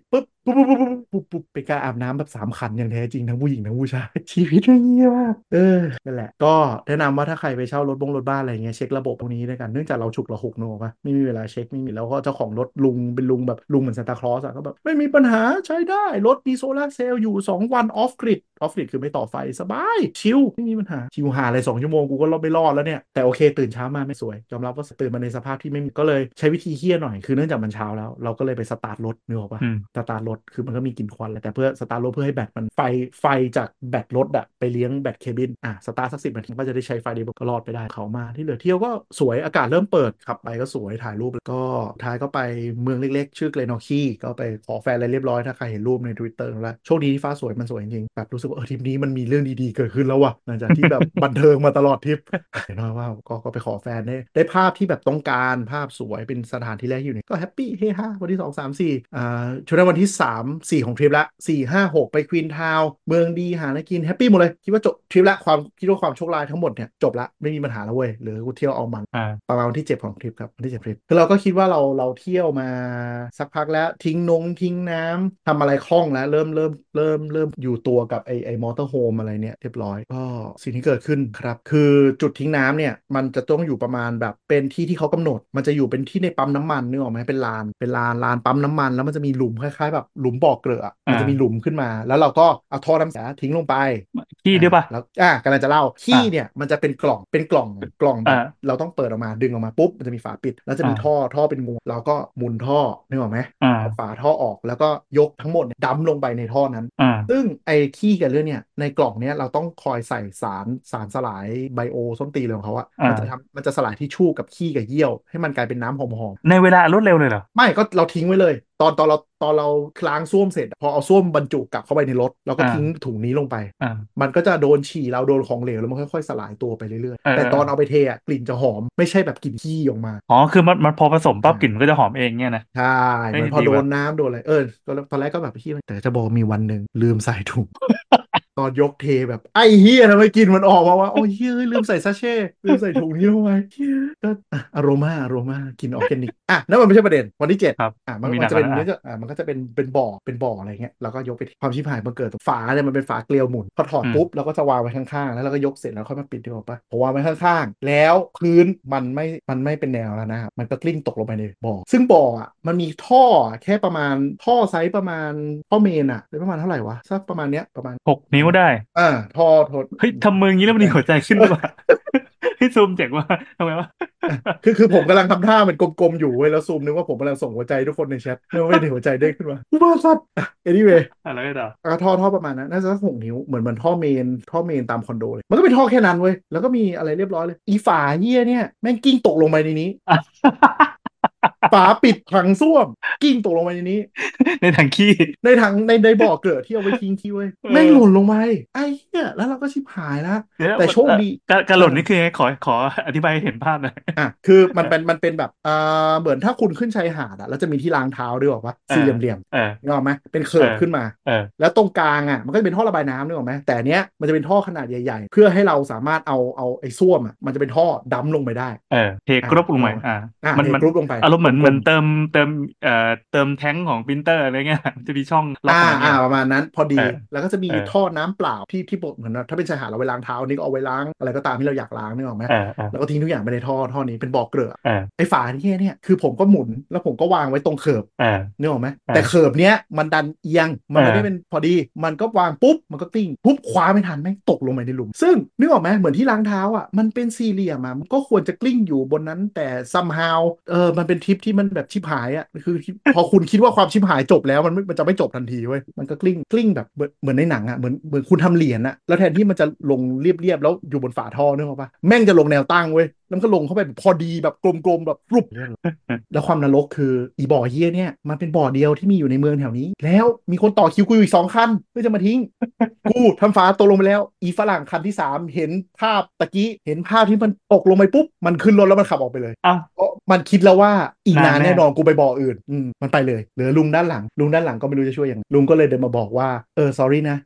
ปุ๊บปุ๊บปุ๊บปุ๊บปุ๊บไปการอาบน้ำแบบสามขันอย่างแท้จริงทั้งผู้หญิงทั้งผู้ชายชีวิตไม่เงี้ยมากเออนั่นแหละก็แนะนำว่าถ้าใครไปเช่ารถบงรถบ้านอะไรเงี้ยเช็คระบบพวกนี้ด้วยกันเนื่องจากเราฉุกละหุกเนอะปะไม่มีเวลาเช็คไม่มีแล้วก็เจ้าของรถลุงเป็นลุงแบบลุงเหมือนซานตาคลอสอะก็แบบไม่มีปัญหาใช้ได้รถมีโซลาร์เซลล์อยู่สองวันออฟกริดออฟกริดคือไม่ต่อไฟสบายชิลไม่มีปัญหาชิลหาอะไรสองชั่วโมงกูก็รอดไม่รอดแล้วเนี่ยแต่โอเคตื่นเช้ามาไม่สวยยอมรับว่าตื่นมาในสภาพที่ไม่มีก็เลยใช้วิธีเฮี้ยหน่อยคือเนื่องจากมันเช้าแล้วเราก็เลยไปสตาร์ทรถนึกออกปะอืมสตาร์ทรถคือมันก็มีกลิ่นควันแหละแต่เพื่อสตาร์ทรถเพื่อให้แบตมันไฟไฟจากแบตรถอะไปเลี้ยงแบตเคบินอ่ะสตาร์ทสักสิบนาทีก็จะได้ใช้ไฟได้ก็รอดไปได้เขามาที่เหลือเที่ยวก็สวยอากาศเริ่มเปิดขับไปก็สวยถ่ายรูปแล้วก็ท้ายก็ไปเมืองเล็กๆชื่อเกรนอคีก็ไปขอแฟนอะไรเรียบร้อยถ้าใครเห็นรูปใน Twitter แล้วโชคดีที่ฟ้าสวยมันสวยจริงๆแบบรู้สึกว่าเออทริปนี้มันมีเรื่องดีๆเกิดขึ้นแล้วว่ะหลังจากที่แบบบันเทิงมาตลอดทริปเห็นว่าก็ก็ไปขอแฟนได้ได้ภาพที่แบบต้องการภาพสวยเป็นสถานที่แรกอยู่เนี่ยก็แฮปปี้เฮฮาวันที่สองสามสี่อ่าช่วงนั้นวันที่สามสี่ของทริปละสี่ห้าหกไปควีนทาวน์เมืองดีหาอะไรกินแฮปปี้หมดเลยคิดว่าจบทริปละความคิดว่าความโชคร้ายทั้งหมดเนี่ยจบละไม่มีปัญหาแล้วเว้ยหรือกูเที่ยวเอามันอ่าประมาณวันที่เจ็ดของทริปครับวันที่เจ็ดทริปคือเราก็คิดว่าเราเราเที่ยวมาสักพักแล้วทิ้งนงทิ้งน้ำทำอะไรคล่องแล้วเริ่มเริ่มเริ่มเริ่มอยู่ตัวกับไอไอมอเตอร์โฮมอะไรเนี่ยเรียบร้อยก็สิ่งที่เกิดขึ้นครับคือจุดทิ้งน้ำเนี่ยมันจะต้องอยู่ประมาณแบบเป็นที่ที่เขากำหนดมันจะอยู่เป็นที่ในปั๊มน้ำมันนึกออกไหมเป็นลานเป็นลานลานปั๊มน้ำมันแล้วมันจะมีหลุมคล้ายๆแบบหลุมบ่อเกลืออ่มันจะมีหลุมาขึ้นมาแล้วเราก็เอาท่อน้ำเสียทิ้งลงไปอ่าขี้ด้วยป่ะแล้วอ่ากำลังจะเล่าขี้อ่าเนี่ยมันจะเป็นกล่องเป็นกล่องกล่องแบบอ่าเราต้องเปิดออกมาดึงออกมาปุ๊บมันจะมีฝาปิดแล้วจะมีท่ออ่าท่อเป็นงูเราก็หมุนท่อนึกออกไหมอ่าเอาฝาท่อออกแล้วก็ยกทั้งหมดเนี่ยดัมลงไปในท่อนั้นอ่าซึ่งไอ้ขี้กับเรื่องเนี่ยในกล่องเนี้ยเราต้องคอยใส่สารสารสลายไบโอส้นตีนเลยของเขาอะมันจะอ่าทำมันจะสลายทิชชู่กับขี้กับเยี่ยวให้มันกลายเป็นน้ำหอมในเวลารวดเร็วเลยเหรอๆไม่ก็เราทิ้งไว้เลยตอนตอนเราตอนเราล้างส้วมเสร็จพอเอาส้วมบรรจุกลับเข้าไปในรถเราก็ทิ้งอ่าถุงนี้ลงไปอ่ามันก็จะโดนฉี่เราโดนของเหลวแล้วมันค่อยๆสลายตัวไปเรื่อยเออเออเออๆแต่ตอนเอาไปเทอะกลิ่นจะหอมไม่ใช่แบบกลิ่นขี้ออกมาอ๋อคือมันมันพอผสมปั๊บกลิ่นมันก็จะหอมเองเนี่ยนะใช่เฮ้ยมันพอดีว่ะโดนน้ำโดนอะไรเออตอนตอนแรกก็แบบพี่แต่จะบอกมีวันหนึ่งลืมใส่ถุงตอนยกเทแบบไอ้เฮียทำไมกลินมันออกมาว่าโอ้ยเฮียลืมใส่ซาเช่ลืมใส่ถุงนี้ลงไปเฮียก็อ่ะอโรมาอโรมากินออร์แกนิกอ่ะนั่นมันไม่ใช่ประเด็นวันที่เจ็ดครับอ่ะมันมีหมันจะเป็นนักกว่านั้นอ่ะเนื้ออ่ะมันก็จะเป็นเป็นบ่อเป็นบ่ออะไรเงี้ยแล้วก็ยกไปที่ความชิบหายมันเกิดตรงฝาเนี่ยมันเป็นฝาเกลียวหมุนพอถอดอืมปุ๊บเราก็จะวางไว้ข้างๆแล้วเราก็ยกเสร็จแล้วค่อยมาปิดดีกว่าปะพอวางไว้ข้างๆแล้วพื้นมันไม่มันไม่เป็นแนวแล้วนะครับมันก็กลิ้งตกลงไปในบ่อซึ่งบ่ออ่ะมันมีท่อแค่ประมาณท่อไซส์ประมาณท่อเมนอ่ะเป็นประมาณเท่าไหร่วะสักประมาณเนี้ยประมาณหกนิ้วได้อ่าท่อทดเฮ้ยทำมืออย่างนี้แล้วมันมีหัวใจขึ้นด้วยวะเฮ้ยซูมเจ๋งว่ะทำไมวะอ่ะคือคือผมกำลังทำท่ามันกลมๆอยู่เว้ยแล้วซูมนึกว่าผมกำลังส่งหัวใจทุกคนในแชทนึกว่าไม่ได้หัวใจเด้งขึ้นมาอุบาสัตว์อ่ะ anyway อะไรก็ต่ออ่ะท่อท่อประมาณนั้นน่าจะสักหกนิ้วเหมือนเหมือนท่อเมนท่อเมนตามคอนโดเลยมันก็เป็นท่อแค่นั้นเว้ยแล้วก็มีอะไรเรียบร้อยเลยอีฝาเหี้ยเนี่ยแม่งกิ้งตกลงไปในนี้อ่ะฝาปิดถังส้วมกิ้งตกลงไปในนี้ในถังขี้ในถังในในบ่อเกลือที่เอาไว้ทิ้งทิ้งไว้เอแม่งหล่นอลงไปไอ้เหี้ยแล้วเราก็ชิบหายแล้วเดี๋ยวแต่มันเอ่อโชคดีการการเออหล่นนี่คือไงขอขออธิบายให้เห็นภาพหน่อยอ่ะคือเออมันเป็นมันเป็นแบบอ่าเหมือนถ้าคุณขึ้นชายหาดอ่ะแล้วจะมีที่ล้างเท้าด้วยหรอปะเออสี่เหลี่ยมเออๆนึกออกไหมเป็นเคิเออร์ฟขึ้นมาเออแล้วตรงกลางอ่ะมันก็จะเป็นท่อระบายน้ำนึกออกไหมแต่อันเนี้ยมันจะเป็นท่อขนาดใหญ่ๆเพื่อให้เราสามารถเอาเอาไอ้ส้วมอ่ะมันจะเป็นท่อดั้มลงไปได้เออเทอ่ากรุ๊ปลนึกออกไหมงไปอ่าอ่าเทมันมันกรุ๊ปลงไปอารมณ์เหมือนกลมเหมือนเติมเติมเอ่อเติมแท้งของปรินเตอร์อะไรเงี้ยจะมีช่องล็ออ่ากขนาดเนี้ยอ่าประมาณนั้นพอดีเออแล้วก็จะมีเออท่อน้ำเปล่าที่ที่เหมือนถ้าเป็นชายหาดเราไปล้างเท้านี่ก็เอาไว้ล้างอะไรก็ตามที่เราอยากล้างนึกออกไหมเออเออแล้วก็ทิ้งทุกอย่างไปในท่อท่อนี้เป็นบ่อเกลือเออไอ้ฝาที่เนี่ยคือผมก็หมุนแล้วผมก็วางไว้ตรงเคิร์บเออนึกออกไหมเออแต่เคิร์บเนี้ยมันดันเอียงเอมันไม่ได้เป็นอพอดีมันก็วางปุ๊บมันก็กลิ้งปุ๊บคว้าไม่ทันแม่งตกลงไปในหลุมซึ่งนึกออกไหมเหมือนที่ล้างเท้าอ่ะมันเป็นสี่เหลี่ยมอ่ะมันก็ควรจะกลิ้งอยู่บนนั้นแต่ somehow เออมันเป็นทริปที่มันแบบชิบหายอ่ะคือพอคุณคิดว่าความชิบหายจบแล้วมันไม่มันจะไม่จบทันทีเว้ยมันก็กลิ้งกลิ้งแบบเหมือนเหมือนในหนังอ่ะเหมือนเหมือนคุณทำเหรียญอ่ะแล้วแทนที่มันจะลงเรียบๆแล้วอยู่บนฝาท่อนึกออกปะแม่งจะลงแนวตั้งเว้ยแล้วมันก็ลงเข้าไปแบบพอดีแบบกลมๆแบบฟลุปแล้วความนรกคืออีบ่อเฮียเนี่ยมันเป็นบ่อเดียวที่มีอยู่ในเมืองแถวนี้แล้วมีคนต่อคิวกูอยู่อีกสองคันเพื่อจะมาทิ้งกูทำฝาตกลงไปแล้วอีฝรั่งคันที่สามเห็นภาพตะกี้เห็นภาพที่มันตกลงไปปุ๊บมันขึ้นรถแล้วมันขับออกไปเลยเอ้าเพราะมันคิดแล้วว่าอีกนานแน่นานแน่นอนกูไปบ่ออื่นอืมมันไปเลยเหลือลุงด้านหลังลุงด้านหลังก็ไม่รู้จะช่วยยังไงลุงก็เลยเดินมาบอกว่าเออ sorry นะ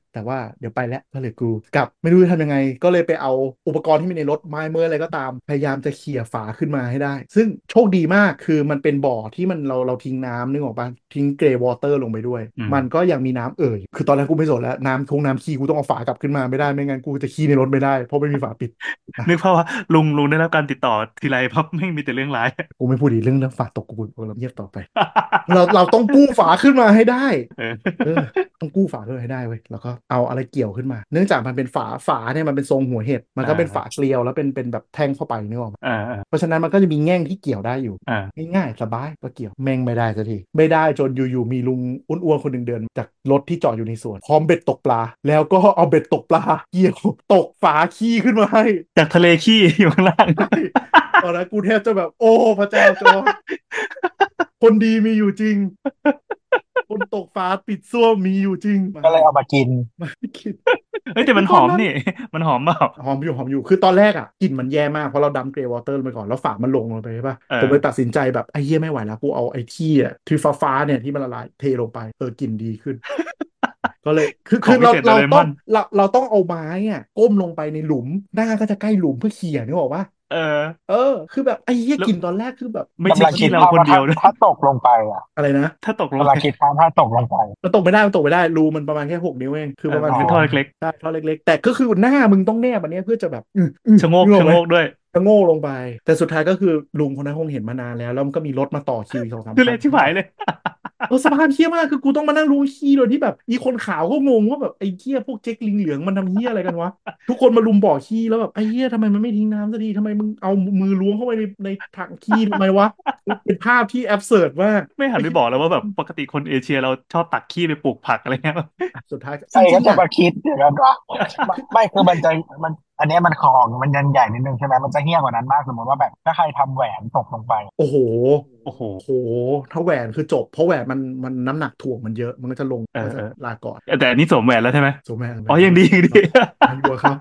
แต่ว่าเดี๋ยวไปแล้วก็เลยกูกลับไม่รู้จะทำยังไงก็เลยไปเอาอุปกรณ์ที่มีในรถไม้เมื่ออะไรก็ตามพยายามจะเขี่ยฝาขึ้นมาให้ได้ซึ่งโชคดีมากคือมันเป็นบ่อที่มันเราเราทิ้งน้ำนึกออกปะทิ้งเกรย์วอเตอร์ลงไปด้วยอืมมันก็ยังมีน้ำเอ่ยคือตอนแรกกูไม่สนแล้วน้ำคงน้ำขี้กูต้องเอาฝากลับขึ้นมาไม่ได้ไม่งั้นกูจะขี้ในรถไม่ได้เพราะไม่มีฝาปิดนะนึกภาพว่าลุงลุงได้รับการติดต่อทีไรพับไม่งมีแต่เรื่องร้ายกูไม่พูดอีกเรื่องเรื่องฝาตกกูกูเราเงียบต่อไปเราเราต้องกู้ฝาขึ้นมาให้ได้เออเออต้องกู้ฝาขึ้นมาให้ได้เว้ยแล้วก็เอาอะไรเกี่ยวขึ้นมาเนื่องจากมันเป็นฝาฝาเนี่ยมันเป็นทรงหัวเห็ดมันอ่ก็เป็นฝาาเกลียวแล้วเป็นเป็นแบบแท่งเข้าไปนึกออกไหมอ่าอ่าเพราะฉะนั้นมันก็จะมีแง่งที่เกี่ยวได้อยู่อ่าง่ายๆสบายก็เกี่ยวแม่งไม่ได้สักทีไม่ได้จนอยู่ๆมีลุงอ้วนๆคนหนึ่งเดินจากรถที่จอดอยู่ในสวนพร้อมเบ็ดตกปลาแล้วก็เอาเบ็ดตกปลาเกี่ยวตกฝาขี้ขึ้นมาให้จากทะเลขี้อยู่ข้างล่างใช่ตอนนั้นกูแทบจะแบบโอ้พระเจ้าจอร์จคนดีมีอยู่จริงคนตกฝาปิดส้วมมีอยู่จริงไม่ก็เลยเอามากินไม่คิดเอ้ยแต่คือตอนนั้นมันหอมนี่มันหอมเปล่าหอมอยู่หอมอยู่คือตอนแรกอ่ะกลิ่นมันแย่มากเพราะเราดัมเกรย์วอเตอร์ลงไปก่อนแล้วฝามันลงลงไปใช่ป่ะเออผมเลยตัดสินใจแบบไอ้เหี้ยไม่ไหวแล้วกูเอาไอ้ที่อ่ะที่ฟ้าฟ้าเนี่ยที่มันละลายเทลงไปเออกลิ่นดีขึ้นก็เลยคือคือเราของพิเศษโดเราต้องเรมอนเราเราต้องเอาไม้อ่ะก้มลงไปในหลุมหน้าก็จะใกล้หลุมเพื่อเขี่ยนึกออกปะเออเออคือแบบไอ้เหี้ยแล้วกลิ่นตอนแรกคือแบบไม่ใช่กำลังคิขี้เราดภาพว่าถ้าคนเดียวด้วยถ้าตกลงไปอ่ะอะไรนะถ้าตกลงไปกำลังคิดภาพถ้าตกลงไปมันตกไม่ได้มันตกไม่ได้รูมันประมาณแค่หกนิ้วเองคือเออประมาณแค่มันเป็นท่อเล็กใช่ท่อเล็กๆแต่ก็คือหน้ามึงต้องแนบอันเนี้ยเพื่อจะแบบอืออือๆชะโงกนึกออกไหมชะโงกด้วยก็โง่ลงไปแต่สุดท้ายก็คือลุงคนนั้นคงเห็นมานานแล้วแล้วมันก็มีรถมาต่อคิวอีกสองสามคือเลคันใช่ป่ะยชิบหายเลยเออสภาพเฮี้ยมากคือกูต้องมานั่งรู้ขี้โดยที่แบบอีคนขาวก็งงว่าแบบไอ้เฮี้ยพวกเจ๊กลิงเหลืองมันทำเฮี้ยอะไรกันวะทุกคนมาลุมบ่อขี้แล้วแบบไอ้เฮี้ยทำไมมันไม่ทิ้งน้ำสักทีทำไมมึงเอามือล้วงเข้าไปในในถังขี้ทำไมวะเป็นภาพที่แอบเสิร์ตมากไม่หัไอ้เหี้ยนไปบอกแล้วว่าแบบปกติคนเอเชียเราชอบตักขี้ไปปลูกผักอะไรเงี้ยสุดท้ายจใครก็ริงๆอ่ะจะมาคิดอย่างนั้นว่าไม่ไม่คือมันจะมันอันเนี้ยมันของมันยันใหญ่นิดนึงใช่ไหมมันจะเหี้ยกว่านั้นมากสมมติว่าแบบถ้าใครทำแหวนตกลงไปโอ้โหโอ้โหโอ้โหถ้าแหวนคือจบเพราะแหวนมันมันน้ำหนักถ่วงมันเยอะมันก็จะลงก็จะเออเออลาก่อนแต่อันนี้สวมแหวนแล้วใช่ไหมโซแม่แม่อ๋อยังดียังดีอายุครับ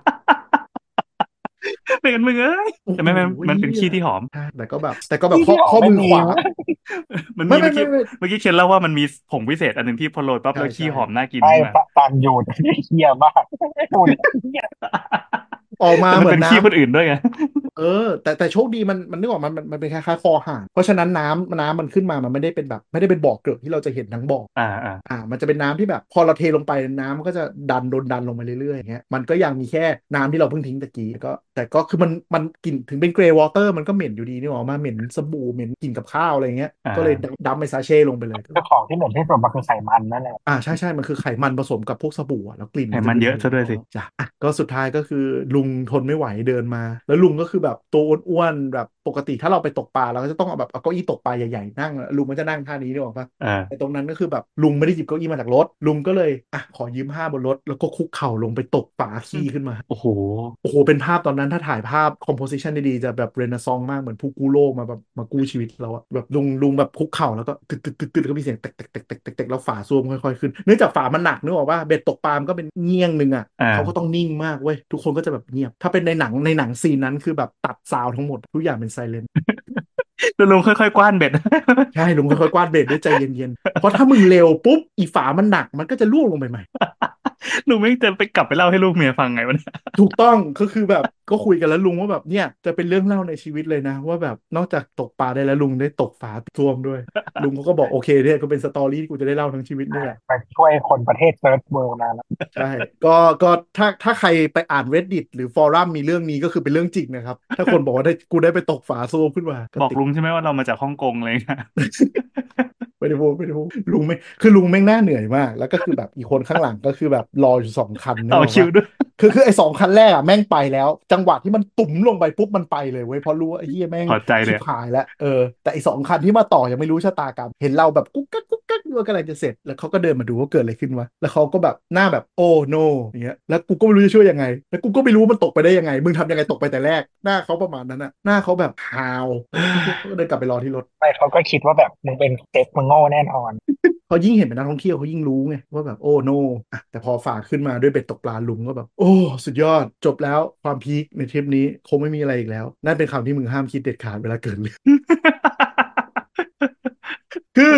เป็นกันมึงเอ้ยโอ้โหแต่ไม่ไม่มันเป็นเหี้ยขี้ที่หอมใช่แต่ก็แบบแต่ก็แบบที่ข้อข้อที่ออกไม่มือขวามีวะมันไม่มีเมื่อกี้ไม่ไม่ไม่เมื่อกี้เคนเล่าว่ามันมีผงวิเศษอันหนึ่งที่พอโรยปั๊บใช่ใช่แล้วขี้หอมน่ากินไอ้ขึ้นมาตังอยู่แต่เหี้ยมากพูดเหี้ยออกมาแต่มันเป็นเหมือนน้ำขี้คนอื่นด้วยไงเออแต่แต่โชคดีมันมันนึกออกมันมันมันเป็นคล้ายๆคอห่านเพราะฉะนั้นน้ำน้ำมันขึ้นมามันไม่ได้เป็นแบบไม่ได้เป็นบ่อเกลอะที่เราจะเห็นทั้งบ่ออ่าอ่าอ่ามันจะเป็นน้ำที่แบบพอเราเทลงไปน้ำมันก็จะดันโดนดันลงมาเรื่อยๆอย่างเงี้ยมันก็ยังมีแค่น้ำที่เราเพิ่งทิ้งตะกี้ก็แต่ก็คือมันมันกลิ่นถึงเป็นเกรย์วอเตอร์มันก็เหม็นอยู่ดีนึกออกมาเหม็นสบู่เหม็นกลิ่นกับข้าวอะไรเงี้ยอ่ก็เลยาดัมไปซาเช่ลงไปเลยก็คือของที่เหม็นที่สุดมันคือไขมันนั่นแหละอ่าใช่ใช่มันคือไขมันผสมกับพวกสบู่อะแล้วกลิ่นมันจะไขมันเยอะซะด้วยสิจ้ะอ่ะก็สุดท้ายก็คือลุงทนไม่ไหวเดินมาแล้วลุงก็คือแบบตัวอ้วนๆแบบปกติถ้าเราไปตกปลาเราก็จะต้องเอาแบบเอาเก้าอี้ตกปลาใหญ่ๆนั่งลุงมันจะนั่งท่านี้นึกออกปะอ่าแต่ตรงนั้นก็คือแบบลุงไม่ได้หยิบเก้าอี้มาจากรถลุงก็เลยอ่ะขอยืมผ้าบนรถแล้วก็คุกเข่าลงไปตกฝาขี้ขึ้นมาโอ้โหโอ้โหเป็นภาพตอนนั้นถ้าถ่ายภาพคอมโพสิชันดีๆจะแบบเรเนซองส์มากเหมือนผู้กู้โลกมาแบบมากู้ชีวิตเราอะแบบลุงลุงแบบคุกเข่าแล้วก็ตึกตึกตึกตึกแล้วก็มีเสียงแตกแตกแตกแตกแตกแตกแล้วฝาซ่วมค่อยๆขึ้นเนื่องจากฝามันหนักนึกออกว่าเบ็ดตกปลามันก็เป็นเงี้ยงหนึ่งอะเขาก็อ่าต้องนิ่งมากเว้ยทุกคนก็จะแบบเงียบถ้าเป็นในหนังในหนังซีนนั้นคือแบบตัดซาวด์ทั้งหมดทุกอย่างเป็นไซเลนแล้วลุงค่อยๆกว้านเบ็ดใช่ลุงค่อยๆกวาดเบรดด้วยใจเย็นๆเพราะถ้ามึงเร็วปุ๊บอีฝามันหนักมันก็จะร่วงลงไปใหม่ลุงไม่จะไปกลับไปเล่าให้ลูกเมียฟังไงวะเนี่ยถูกต้องก็คือแบบก็คุยกันแล้วลุงว่าแบบเนี่ยจะเป็นเรื่องเล่าในชีวิตเลยนะว่าแบบนอกจากตกปลาได้แล้วลุงได้ตกฝาท่วมด้วยลุงเขาก็บอกโอเคเนี่ยก็เป็นสตอรี่ที่กูจะได้เล่าทั้งชีวิตนี่แหละไปช่วยคนประเทศเซิร์ชเวิลด์นะใช่ก็ก็ถ้าถ้าใครไปอ่าน Reddit หรือฟอรัมมีเรื่องนี้ก็คือเป็นเรื่องจริงนะครับถ้าคนบอกว่าได้กูได้ไปตกฝาโซ่ขึ้นมาก็ติดบอกลุงใช่ไหมว่าเรามาจากฮ่องกงอะไรเงี้ยไม่ได้พูดไม่ได้พูดลุงไม่คือลุงแม่งน่าเหนื่อยมากแล้วก็คือแบบอีกคนข้างหลังก็คือแบบรออยู่สองคันนึกต่อออกปะคิวด้วยคือคือไอ้สองคันแรกอะแม่งไปแล้วจังหวะที่มันตุ๋มลงไปปุ๊บมันไปเลยเว้ยเพราะรู้ว่าไอ้เหี้ยแม่งพอใจเลยชิบหายแล้วเออแต่ไอ้สองคันที่มาต่อยังไม่รู้ชะตากรรมเห็นเราแบบกุ๊กกักกุ๊กกักว่ากำลังจะเสร็จแล้วเขาก็เดินมาดูว่าเกิดอะไรขึ้นวะแล้วเขาก็แบบหน้าแบบโอ้ โน อย่างเงี้ยแล้วกูก็ไม่รู้จะช่วยยังไงแล้วกูก็ไม่รู้ว่ามันตกไปได้ยังไงมึงทำยังไงตกไปแต่แรกหน้าเขาประมาณนั้นอะหน้าเขาแบบฮาวโอเคเขาก็เดินกลับไปรอที่รถไม่เขาก็คิดว่าแบบมึงเป็นเซ็กมึงโง่แน่นอนเขายิ่งเห็นเป็นนักท่องเที่ยวเขายิ่งรู้ไงว่าแบบโอ้โนอ่ะแต่พอฝากขึ้นมาด้วยเบ็ดตกปลาลุงก็แบบโอ้สุดยอดจบแล้วความพีคในทริปนี้คงไม่มีอะไรอีกแล้วนั่นเป็นคำที่มึงห้ามคิดเด็ดขาดเวลาเกิดเรื่อง คือ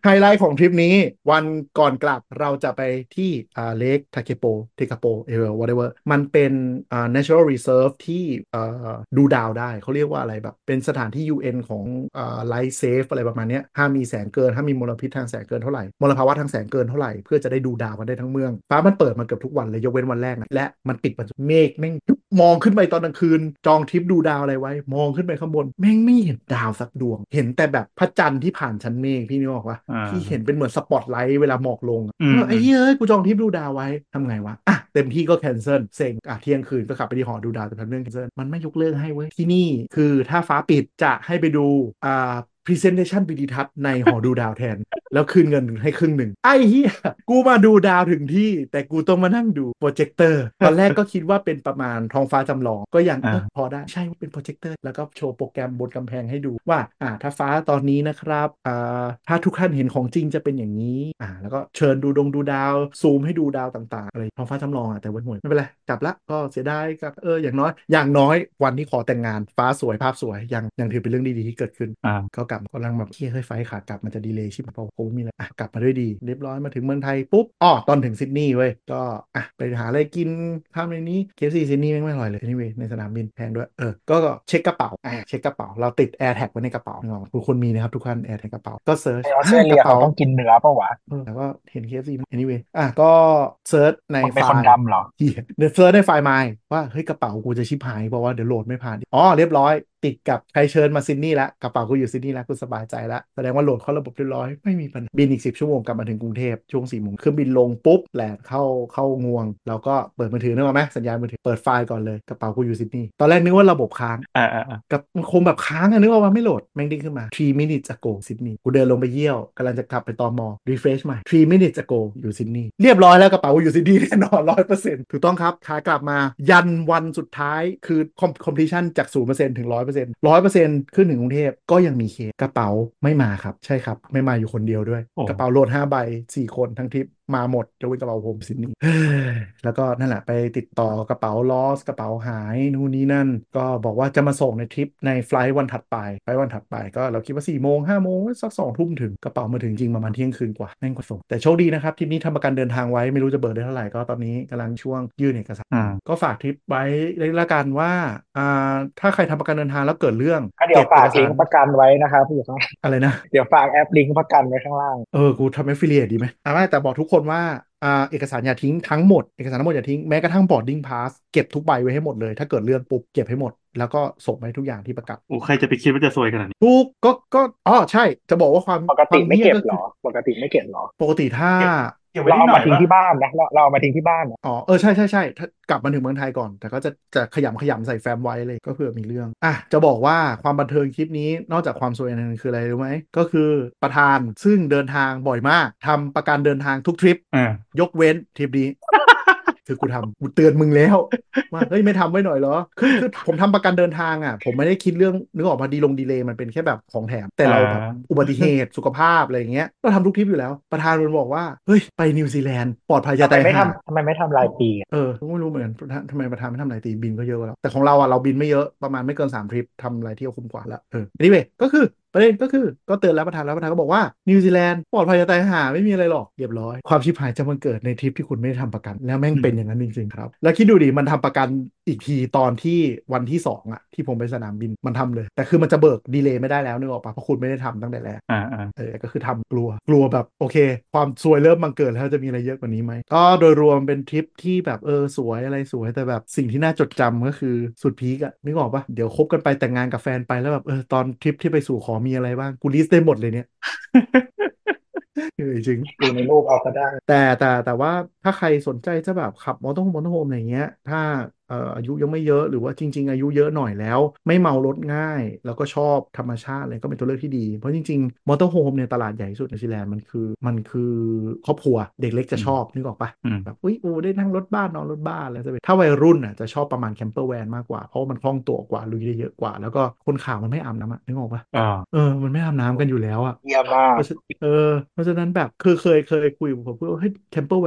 ไลท์ของทริปนี้วันก่อนกลับเราจะไปที่อ่าเลคทาเคโปเทคาโปเออ whatever มันเป็นอ่า natural reserve ที่อ่าดูดาวได้เขาเรียกว่าอะไรแบบเป็นสถานที่ ยู เอ็น ของอ่า light safe อะไรประมาณเนี้ยห้ามมีแสงเกินห้ามมีมลพิษทางแสงเกินเท่าไหร่มลภาวะทางแสงเกินเท่าไหร่เพื่อจะได้ดูดาวกันได้ทั้งเมืองฟ้ามันเปิดมาเกือบทุกวันเลยยกเว้นวันแรกนะและมันปิดวันเมฆแม่งมองขึ้นไปตอนกลางคืนจองทริปดูดาวอะไรไว้มองขึ้นไปข้างบนแม่งไม่เห็นดาวสักดวงเห็นแต่แบบพระจันทร์ที่ผ่านชั้นเมฆพี่นึกออกปะอ่พี่เห็นาเป็นเหมือนสปอตไลท์เวลาหมอกลงอะอืมอืมเออไอ้เหี้ยเอ้ยกูจองทริปดูดาวไว้ทำไงวะอ่ะเต็มที่ก็แคนเซิลเซ็งอ่ะเที่ยงคืนก็ขับไปที่หอดูดาวแต่พันเรื่องแคนเซิลมันไม่ยกเลิกให้เว้ยที่นี่คือถ้าฟ้าปิดจะให้ไปดูอ่า Presentation วิดีทัศน์ในหอดูดาวแทนแล้วคืนเงินให้ครึ่งหนึ่งไอ้เหี้ยกูมาดูดาวถึงที่แต่กูต้องมานั่งดูโปรเจคเตอร์ตอนแรกก็คิดว่าเป็นประมาณท้องฟ้าจำลองก็ยังเอออ่าพอได้ใช่ว่าเป็นโปรเจคเตอร์แล้วก็โชว์โปรแกรมบนกำแพงให้ดูว่าอ่าถ้าฟ้าตอนนี้นะครับอ่าถ้าทุกท่านเห็นของจริงจะเป็นอย่างนี้อ่าแล้วก็เชิญดูดงดูดาวซูมให้ดูดาวต่างๆอะไรท้องฟ้าจำลองอ่ะแต่วันหวยไม่เป็นไรกลับละก็เสียดายกับเอออย่างน้อยอย่างน้อยวันที่ขอแต่งงานฟ้าสวยภาพสวยยังยังถือเป็นเรื่องดีๆที่เกิดขึ้นอ่าก็กลับกำลังแบบเที่ยเฮ้ยไฟล์ขากลับมันจะดีเลย์ชิบเพราะโควิดมีอะไรอ่ะกลับมาด้วยดีเรียบร้อยมาถึงเมืองไทยปุ๊บอ้อตอนถึงซิดนีย์เว้ยก็อ่ะไปหาอะไรกินข้ามในนี้ เค เอฟ ซี ซิดนีย์แม่งไม่อร่อยเลย anyway ในสนามบินแพงด้วยเออก็เช็คกระเป๋าอ่ะเช็คกระเป๋าเราติด AirTag ไว้ในกระเป๋านึกออกไหมทุกคนมีนะครับทุกท่าน AirTag กระเป๋าก็เซิร์ชในออสเตอ่ะรเลียเขากระเป๋าต้องกินเนื้อปะวะเออแล้วก็เห็น เค เอฟ ซี anyway อ่ะก็เซิร์ชในไฟมึงเป็นคนล์ดำเหรอเฮียเดี๋ยวเซิร์ชในไฟล์ My ว่าเฮ้ยกระเป๋ากูจะชิบหายเพราะว่าเดี๋ยวโหลดไม่ผ่านอ๋อเรียบร้อย ติดกับใครเชิญมาซิดนีย์แล้วกระเป๋ากูอยู่ซิดนีย์แล้วกูสบายใจแล้วแสดงว่าโหลดเข้าระบบเรียบร้อยไม่มีปัญหาบินอีกสิบชั่วโมงกลับมาถึงกรุงเทพช่วงสี่โมงเครื่องบินลงปุ๊บแหลนเข้าเข้างวงแล้วก็เปิดมือถือนึกออกไหมสัญญาณมือถือเปิดไฟล์ก่อนเลยกระเป๋ากูอยู่ซิดนีย์ตอนแรกนึกว่าระบบค้างอ่าอ่าอ่ากับมันคงแบบค้างอะนึกว่ามันไม่โหลดแม่งดิ้งขึ้นมา three minutes ago ซิดนีย์กูเดินลงไปเยี่ยวกำลังจะกลับไปตม refresh ใหม่ three minutes ago อยู่ซิดนีย์เรียบร้อยแล้วกระเป๋าอยู่ซิดนีย์แน่นอนร้อยเปอร์เซ็นต์ถูกต้องครับขากลับมายันวันสุดท้ายคือ completion จากศูนย์เปอร์เซ็นต์ถึงร้อยเปอร์เซ็นต์ร้อยเปอร์เซ็นต์ขึ้นถึงกรุงเทพก็ยังมีเคสกระเป๋าไม่มาครับใช่ครับไม่มาอยู่คนเดียวด้วยโอ้กระเป๋าโหลดห้าใบสี่คนทั้งทริปมาหมดยกเว้นกระเป๋าผมซิดนีย์ แล้วก็นั่นแหละไปติดต่อกระเป๋าลอสกระเป๋าหายนู่นนี่นั่นก็บอกว่าจะมาส่งในทริปในไฟล์วันถัดไปไฟล์วันถัดไปก็เราคิดว่าสี่โมงห้าโมงสักสองทุ่มถึงกระเป๋ามาถึงจริงประมาณเที่ยงคืนกว่าแม่งกว่าส่งแต่โชคดีนะครับทริปนี้ทำประกันเดินทางไว้ไม่รู้จะเบิกได้เท่าไหร่ก็ตอนนี้กำลังช่วงยื่นเอกสารอ่าก็ฝากทริปไว้เลยละกันว่าอ่าถ้าใครทำประกันเดินทางแล้วเกิดเรื่องก็เดี๋ยวเก็บเอกสารฝากลิงก์ประกันไว้นะครับอยู่ข้างอะไรนะเดี๋ยวฝากแอปลิงก์ประกันไว้ข้างล่างเออกูทำ affiliate ดีไหมอ่าไม่แต่บอกทุกคนว่าอ่าเอกสารอย่าทิ้งทั้งหมดเอกสารทั้งหมดอย่าทิ้งแม้กระทั่ง boarding pass เก็บทุกใบไว้ให้หมดเลยถ้าเกิดเรื่องปุ๊บเก็บให้หมดแล้วก็ส่งไปทุกอย่างที่ประกันโอ้ใครจะไปคิดว่าจะซวยขนาดนี้ทุกก็ก็อ๋อใช่จะบอกว่าความปกความติไม่เก็บเหี้ยก็คือหรอปกติไม่เก็บหรอปกติถ้าเก็บเก็บไว้เราเอามาทิ้งนิดหน่อยปะที่บ้านนะเราเราเอามาทิ้งที่บ้านนะอ๋อเออใช่ใช่ใช่ถ้ากลับมาถึงเมืองไทยก่อนแต่ก็จะจะขยำขยำใส่แฟ้มไว้เลยก็เผื่อมีเรื่องอ่ะจะบอกว่าความบันเทิงคลิปนี้นอกจากความสวยอันนึงคืออะไรรู้ไหมก็คือประธานซึ่งเดินทางบ่อยมากทำประกันเดินทางทุกทริปอ่ายกเว้นทริปนี้ คือกูทำกูเตือนมึงแล้วว่าเฮ้ยไม่ทำไว้หน่อยเหรอคือคือผมทำประกันเดินทางอ่ะผมไม่ได้คิดเรื่องนึกออกมาดีลงดีเลย์มันเป็นแค่แบบของแถมแต่อ่เราแบบาอุบัติเหตุสุขภาพอะไรอย่างเงี้ยเราทำทุกทริปอยู่แล้วประธานมันบอกว่าเฮ้ยไปนิวซีแลนด์ปลอดภัยจะทำไมไม่ตายห่าทำทำไมไม่ทำรายปีอะเออไม่รู้เหมือนกันทำไมประธานไม่ทำอะไรตีบินก็เยอะกว่าเราแต่ของเราอ่ะเราบินไม่เยอะประมาณไม่เกินสามทริปทำอะไรเที่ยวคุ้มกว่าแล้วเออ anyway ก็คือประเด็นก็คือก็เตือนแล้วประธานแล้วประธานก็บอกว่านิวซีแลนด์ปลอดภัยจะตายห่าไม่มีอะไรหรอกเรียบร้อยความชิบหายจะมันเกิดในทริปที่คุณไม่ได้ทำประกันแล้วแม่งอืมเป็นอย่างนั้นจริงๆครับแล้วคิดดูดิมันทำประกันอีกทีตอนที่วันที่สองอ่ะที่ผมไปสนามบินมันทำเลยแต่คือมันจะเบิกดีเลย์ไม่ได้แล้วนึกออกปะเพราะคุณไม่ได้ทำตั้งแต่แรกอ่าอ่าเออก็คือทำกลัวกลัวแบบโอเคความซวยเริ่มบังเกิดแล้วจะมีอะไรเยอะกว่านี้ไหมก็โดยรวมเป็นทริปที่แบบเออสวยอะไรสวยแต่แบบสิ่งที่น่าจดจำก็คือสุดพีกอะนึกออกปะเดี๋ยวคบกันไปแต่งงานกับแฟนไปแล้วแบบเออตอนทริปที่ไปสู่ขอมีอะไรบ้างกูลิสต์ได้หมดเลยเนี่ยเออจริงดูในรูปเอาก็ได้แต่แต่แต่ว่าถ้าใครสนใจจะแบบขับมอเตอร์โฮมมอเตอร์โฮมอะไรเงี้ยถ้าเอ่ออายุยังไม่เยอะหรือว่าจริงๆอายุเยอะหน่อยแล้วไม่เมารถง่ายแล้วก็ชอบธรรมชาติอะไรก็เป็นตัวเลือกที่ดีเพราะจริงๆมอเตอร์โฮมเนี่ยตลาดใหญ่ที่สุดในนิวซีแลนด์มันคือมันคือครอบครัวเด็กเล็กอืมจะชอบนึกออกปะอืมแบบอุ้ยโอ้ได้นั่งรถบ้านนอนรถบ้านอะไรจะเป็นถ้าวัยรุ่นอ่ะจะชอบประมาณแคมเปอร์แวนมากกว่าเพราะว่ามันคล่องตัวกว่าลุยได้เยอะกว่าแล้วก็คนข่าวมันไม่อาบน้ำอะนึกออกปะอ่าเออมันไม่อาบน้ำกันอยู่แล้วอะเยี่ยมมากเพราะฉะเออเพราะฉะนั้นแบบคือเคยเคยคุยกับผมเพื่อนว่าเฮ้ยแคมเปอร์แวนอะท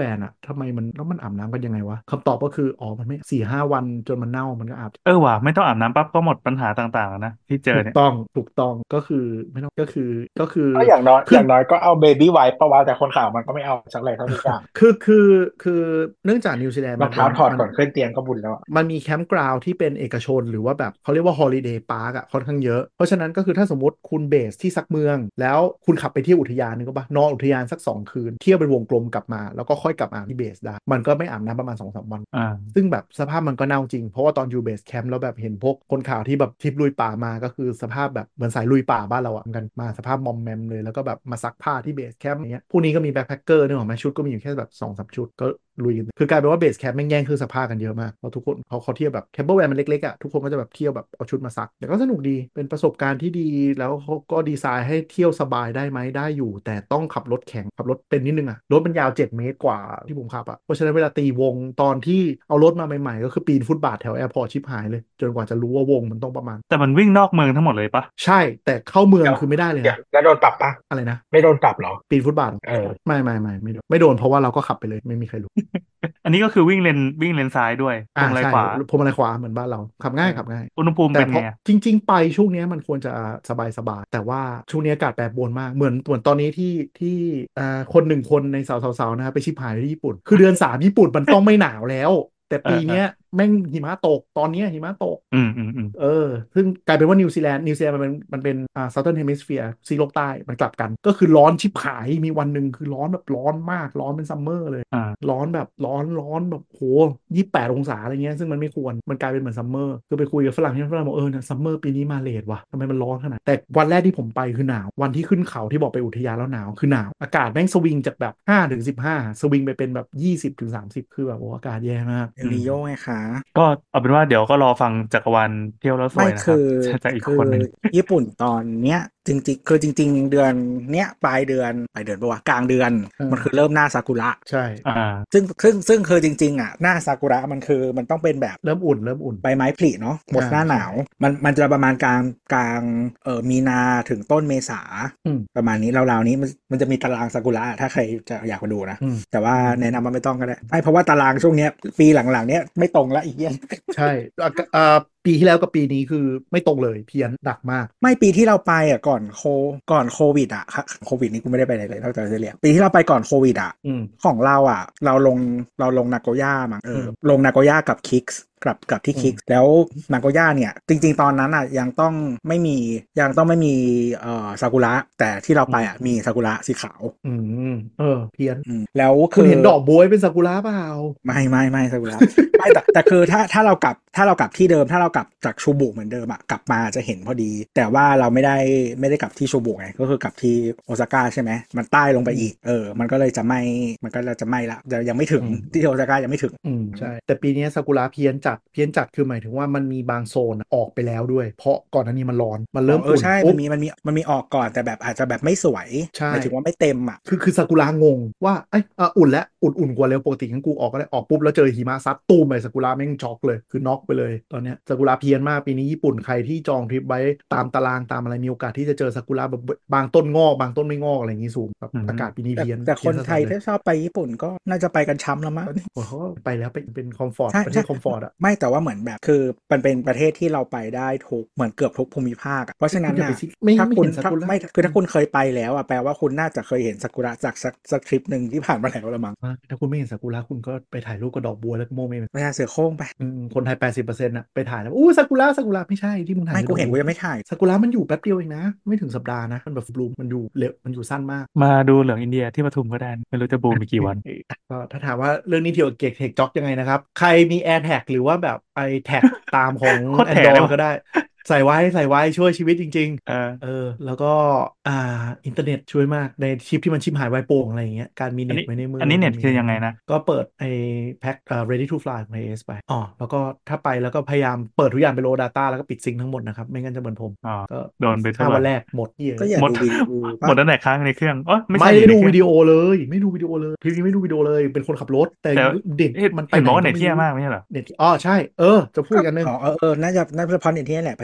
ทำไมมันแล้วมันอาบน้ำกันยังไงวะคำตอบก็คืออ๋อมันไม่สี่ห้าวันจนมันเน่ามันก็อาบเออว่ะไม่ต้องอาบน้ำปั๊บก็หมดปัญหาต่างๆแล้วนะที่เจอเนี่ยถูกต้องถูกต้องก็คือไม่ต้องก็คือก็คือก็อย่างน้อยอคือย่างน้อยก็เอาเบบี้ไวป์ประวาแต่คนข่าวมันก็ไม่เอาสักเลยเท่าทุกอย่างคือคือคือเนื่องจากนิวซีแลนด์รองเท้ามันเป็นถอดมันก่อนขึ้นเตียงก็บุญแล้วอะมันมีแคมป์กราวที่เป็นเอกชนหรือว่าแบบเขาเรียกว่าฮอลิเดย์พาร์คอะค่อนข้างเยอะเพราะฉะนั้นก็คือถ้าสมมติคุณเบสที่สักเมืองแล้วคุณขับไปเที่ยวอุทยานนึกว่าปะนอนอุทยานสักสองคืนเที่ยวเป็นวงกลมกลับมาแล้วก็ค่อยกลับมาที่เบสได้มันก็ไม่อาบน้ำประมาณสองสามวันอ่าซึ่งแบบสภาพมันก็เน่าจริงเพราะว่าตอนอยู่เบสแคมป์แล้วแบบเห็นพวกคนข่าวที่แบบทริปลุยป่ามาก็คือสภาพแบบเหมือนสายลุยป่าบ้านเราอะกันมาสภาพมอมแมมเลยแล้วก็แบบมาซักผ้าที่เบสแคมป์อย่างเงี้ยพวกนี้ก็มีแบ็คแพคเกอร์นึกออกไหมชุดก็มีอยู่แค่แบบสองสามชุดก็ลุยกันคือกลายเป็นว่าเบสแคมป์แม่งแย่งเครื่องซักผ้ากันเยอะมากเพราะทุกคนเขาเขาเที่ยวแบบแคมเปอร์แวนมันเล็กๆอ่ะทุกคนก็จะแบบเที่ยวแบบเอาชุดมาซักแต่ก็สนุกดีเป็นประสบการณ์ที่ดีแล้วเขาก็ดีไซน์ให้เที่ยวสบายได้ไหมได้อยู่แต่ต้องขับรถแข็งขับรถเป็นนิดนึงอ่ะรถมันยาวเจ็ดเมตรกว่าที่ผมขับอ่ะเพราะฉะนั้นเวลาตีวงตอนที่เอารถมาใหม่ๆก็คือปีนฟุตบาทแถวแอร์พอร์ตชิบหายเลยจนกว่าจะรู้ว่าวงมันต้องประมาณแต่มันวิ่งนอกเมืองทั้งหมดเลยปะใช่แต่เข้าเมืองเดี๋ยวคือไม่ได้เลยเดี๋ยวนะแล้วโดนปรับปะอะไรนะไม่โดนปรับเหรอปีนฟุตบาทเออไม่ไม่ไม่ไม่โดนไม่โดนเพราะว่าเราก็ขับไปเลยไม่มีใครรู้อันนี้ก็คือวิ่งเลนวิ่งเลนซ้ายด้วยพอ่าใช่วงมาลัยขวาพวงมาลัยขวาเหมือนบ้านเราขับง่ายขับง่ายอุณหภูมิแต่เพราะเป็นไงอะจริงๆไปช่วงเนี้ยมันควรจะสบายสบายแต่ว่าช่วงนี้อากาศแปรปรวนมากเหมือนเหมือนตอนนี้ที่ที่อ่าคนหนึ่งคนในสาวๆๆนะครับไปชิบหายที่ญี่ปุ่นคือเดือนสามญี่ปุ่นมันต้องไม่หนาวแล้วแต่เออเออปีเนี้ยแม่งหิมะตกตอนเนี้ยหิมะตกอืมอืมอืมเออซึ่งกลายเป็นว่านิวซีแลนด์นิวซีแลนด์มันเป็นมันเป็นอ่า Southern Hemisphere ซีกโลกใต้มันกลับกันก็คือร้อนชิบหายมีวันหนึ่งคือร้อนแบบร้อนมากร้อนเป็นซัมเมอร์เลยอ่าร้อนแบบร้อนร้อนแบบโหยี่สิบแปดองศาอะไรเงี้ยซึ่งมันไม่ควรมันกลายเป็นเหมือนซัมเมอร์คือไปคุยกับฝรั่งที่ฝรั่งบอกเออเนี่ยซัมเมอร์ปีนี้มาเลทว่ะทำไมมันร้อนขนาดแต่วันแรกที่ผมไปคือหนาววันที่ขึ้นเขาที่บอกไปอุทยานแล้วหนาวคือหนาวอากาศแม่งสวิงจากแบบห้าถึงสิบห้าสวิงไปเป็นแบบยี่สิบถึงสามสิบคือแบบโอ้อากาศแย่มากเอลนิโยไงคะก็เอาเป็นว่าเดี๋ยวก็รอฟังจักรวาลเที่ยวแล้วสไม่วยนะครับคือจากอีกคือคนหนึ่งญี่ปุ่นตอนเนี้ยจริงๆคือจริงๆเดือนเนี้ยปลายเดือนปลายเดือนปะวะกลางเดือนเออมันคือเริ่มหน้าซากุระใช่อ่าซึ่งซึ่งซึ่งคือจริงๆอ่ะหน้าซากุระมันคือมันต้องเป็นแบบเริ่มอุ่นเริ่มอุ่นใบไม้ผลิเนาะหมดอ่าหน้าหใช่นาวมันมันจะประมาณกลางกลางเอ่อมีนาถึงต้นเมษาอืมประมาณนี้ราวๆนี้มันมันจะมีตารางซากุระถ้าใครจะอยากมาดูนะอืมแต่ว่าอืมแนะนำว่าไม่ต้องก็ได้ไม่เพราะว่าตารางช่วงเนี้ยปีหลังๆเนี้ยไม่ตรงละอีกเยี่ยใช่อ่ะอ่าปีที่แล้วกับปีนี้คือไม่ตรงเลยเพี้ยนดักมากไม่ปีที่เราไปอ่ะก่อนโคก่อนโควิดอ่ะค่ะโควิดนี่กูไม่ได้ไปไหนเลยนอกจากออสเตรเลียปีที่เราไปก่อนโควิดอ่ะอืมของเราอ่ะเราลงเราลงนาโกย่ามั้งเอออืมลงนาโกย่ากับคิกส์กลับกลับที่อืมคิกส์แล้วนาโกย่าเนี่ยจริงๆตอนนั้นอ่ะยังต้องไม่มียังต้องไม่มีเอ่อซากุระแต่ที่เราอืมไปอ่ะมีซากุระสีขาวอืมเออเพี้ยนอืมแล้วคุณคือเห็นดอกบ๊วยเป็นซากุระเปล่าไม่ไม่ไม่ซากุระไม่แต่แต่คือถ้าถ้าเรากลับถ้าเรากลับที่เดิมถ้าเรากลับจากชูบุเหมือนเดิมอะกลับมาจะเห็นพอดี แต่ว่าเราไม่ได้ไม่ได้กลับที่ชูบุไงก็คือกลับที่โอซาก้าใช่ไหมมันใต้ลงไปอืมอีกเออมันก็เลยจะไม่มันก็เลยจะไม่ละจะยังไม่ถึงอืมที่โอซาก้ายังไม่ถึงอืมใช่แต่ปีนี้ซากุระเพี้ยนจัดเพี้ยนจัดคือหมายถึงว่ามันมีบางโซนอะออกไปแล้วด้วยเพราะก่อนหน้านี้มันร้อนมันอ๋อเริ่มอุ่นเออใช่มัปุ๊บนมีมันมีมันมีออกก่อนแต่แบบอาจจะแบบไม่สวยใช่หมายถึงว่าไม่เต็มอ่ะคือคือซากุระงงว่าเอ้ยอ่ะอุ่นแล้วอุ่นอุ่นกว่าเร็วปกติงั้นกูออกก็ได้ออกปุ๊บแล้วเจอหิมะซัดตูมไปซากุระแม่งช็อกเลยคือน็อกไปเลยตอนเนี้ยซากุระเพี้ยนมากปีนี้ญี่ปุ่นใครที่จองทริปไว้ตามตารางตามอะไรมีโอกาสที่จะเจอซากุระแบบบางต้นงอกบางต้นไม่งอกอะไรอย่างงี้สูงแบบอืมอากาศปีนี้แต่เพี้ยนแต่คเพี้ยนนไทยสัสๆเลยถ้าชอบไปญี่ปุ่นก็น่าจะไปกันช้ำแล้วมั้งโอ้โหไปแล้วเป็นเป็นคอมฟอร์ตใช่ใช่ประเทศคอมฟอร์ตอ่ะไม่แต่ว่าเหมือนแบบคือมันเป็นประเทศที่เราไปได้ทุกเหมือนเกือบทุกภูมิภาคอะเพราะฉะนั้นน่ะคุณอย่าไปซิไม่ถ้าคุณไม่เห็นซาถ้ากุระไม่คือถ้าคุณเคยไปแล้วอะแปลว่าคุณน่าจะเคยเห็นซากุระจากสักสักทริปหนึ่งที่ผ่านมาแล้วละมั้งอ่ะถ้าคุณไม่เห็นซากุระคุณก็ไปถ่ายรูปกับดอกบัวแล้วก็โมเมนต์ไม่ใช่เสือโคร่งไปอืมคนไทยแปดสิบเปอร์เซ็นต์อ่ะไปถ่ายแล้วอู้ซากุระซากุระไม่ใช่ที่มึงถ่ายไม่กูเห็นกูคือดอกบัวยังไม่ถ่ายซากุระมันอยู่แป๊บเดียวเองนะไม่ถึงสัปดาห์นะมันแบบบลูมมันอยู่เร็วมันอยู่สั้นมากมาดูเหลืองอินเดียที่ปทุมก็ได้ไม่รู้จะบูมอีกกี่วันก็ถ้าถามว่าเรื่องนี้เกี่ยวกับเกกเทคจ็อกยังไงนะครับใครมี AirTag หรือว่าแบบไอแท็กตามของโคตรแถเล Android ยวะก็ได้ใส่ไว้ใส่ไว้ช่วยชีวิตจริงเออๆเออแล้วก็อ่าอินเทอร์เน็ตช่วยมากในชิปที่มันชิปหายไวโป่งอะไรอย่างเงี้ยการมีเน็ตอันนี้ไว้ในมืออันนี้เน็ตการมีอะไรเงี้ยคือยังไงนะก็เปิดไอแพ็คเอ่อ ready to fly ของ เอ เอส ไปอ๋อแล้วก็ถ้าไปแล้วก็พยายามเปิดทุกอย่างเป็น low data แล้วก็ปิดซิงค์ทั้งหมดนะครับไม่งั้นจะเหมือนผมอ๋อก็โดนไปเท่าห้าไหร่วันแรกหมดเหี้ยก็อย่าหมดดูวิดีโอหมปะดตั้งแต่ค้างในเครื่องอ๋อไม่ไม่ใช่อยู่ในเครื่องได้ดูวิดีโอเลยไม่ดูวิดีโอเลยทริปนี้ไม่ดูวิดีโอเลยเป็นคนขับรถแต่แต่เด็กเห็นมันไปเห็นบอกว่าไหนก็ไม่รู้เน็ตเที่ยมากไม่ใช่เหรอเน็ตอ๋อใช่เออจะพูดก็อีกอันหนึงอ๋อเออเออน่าจะน่าจะพอเน็ตที่นี่แหละประเท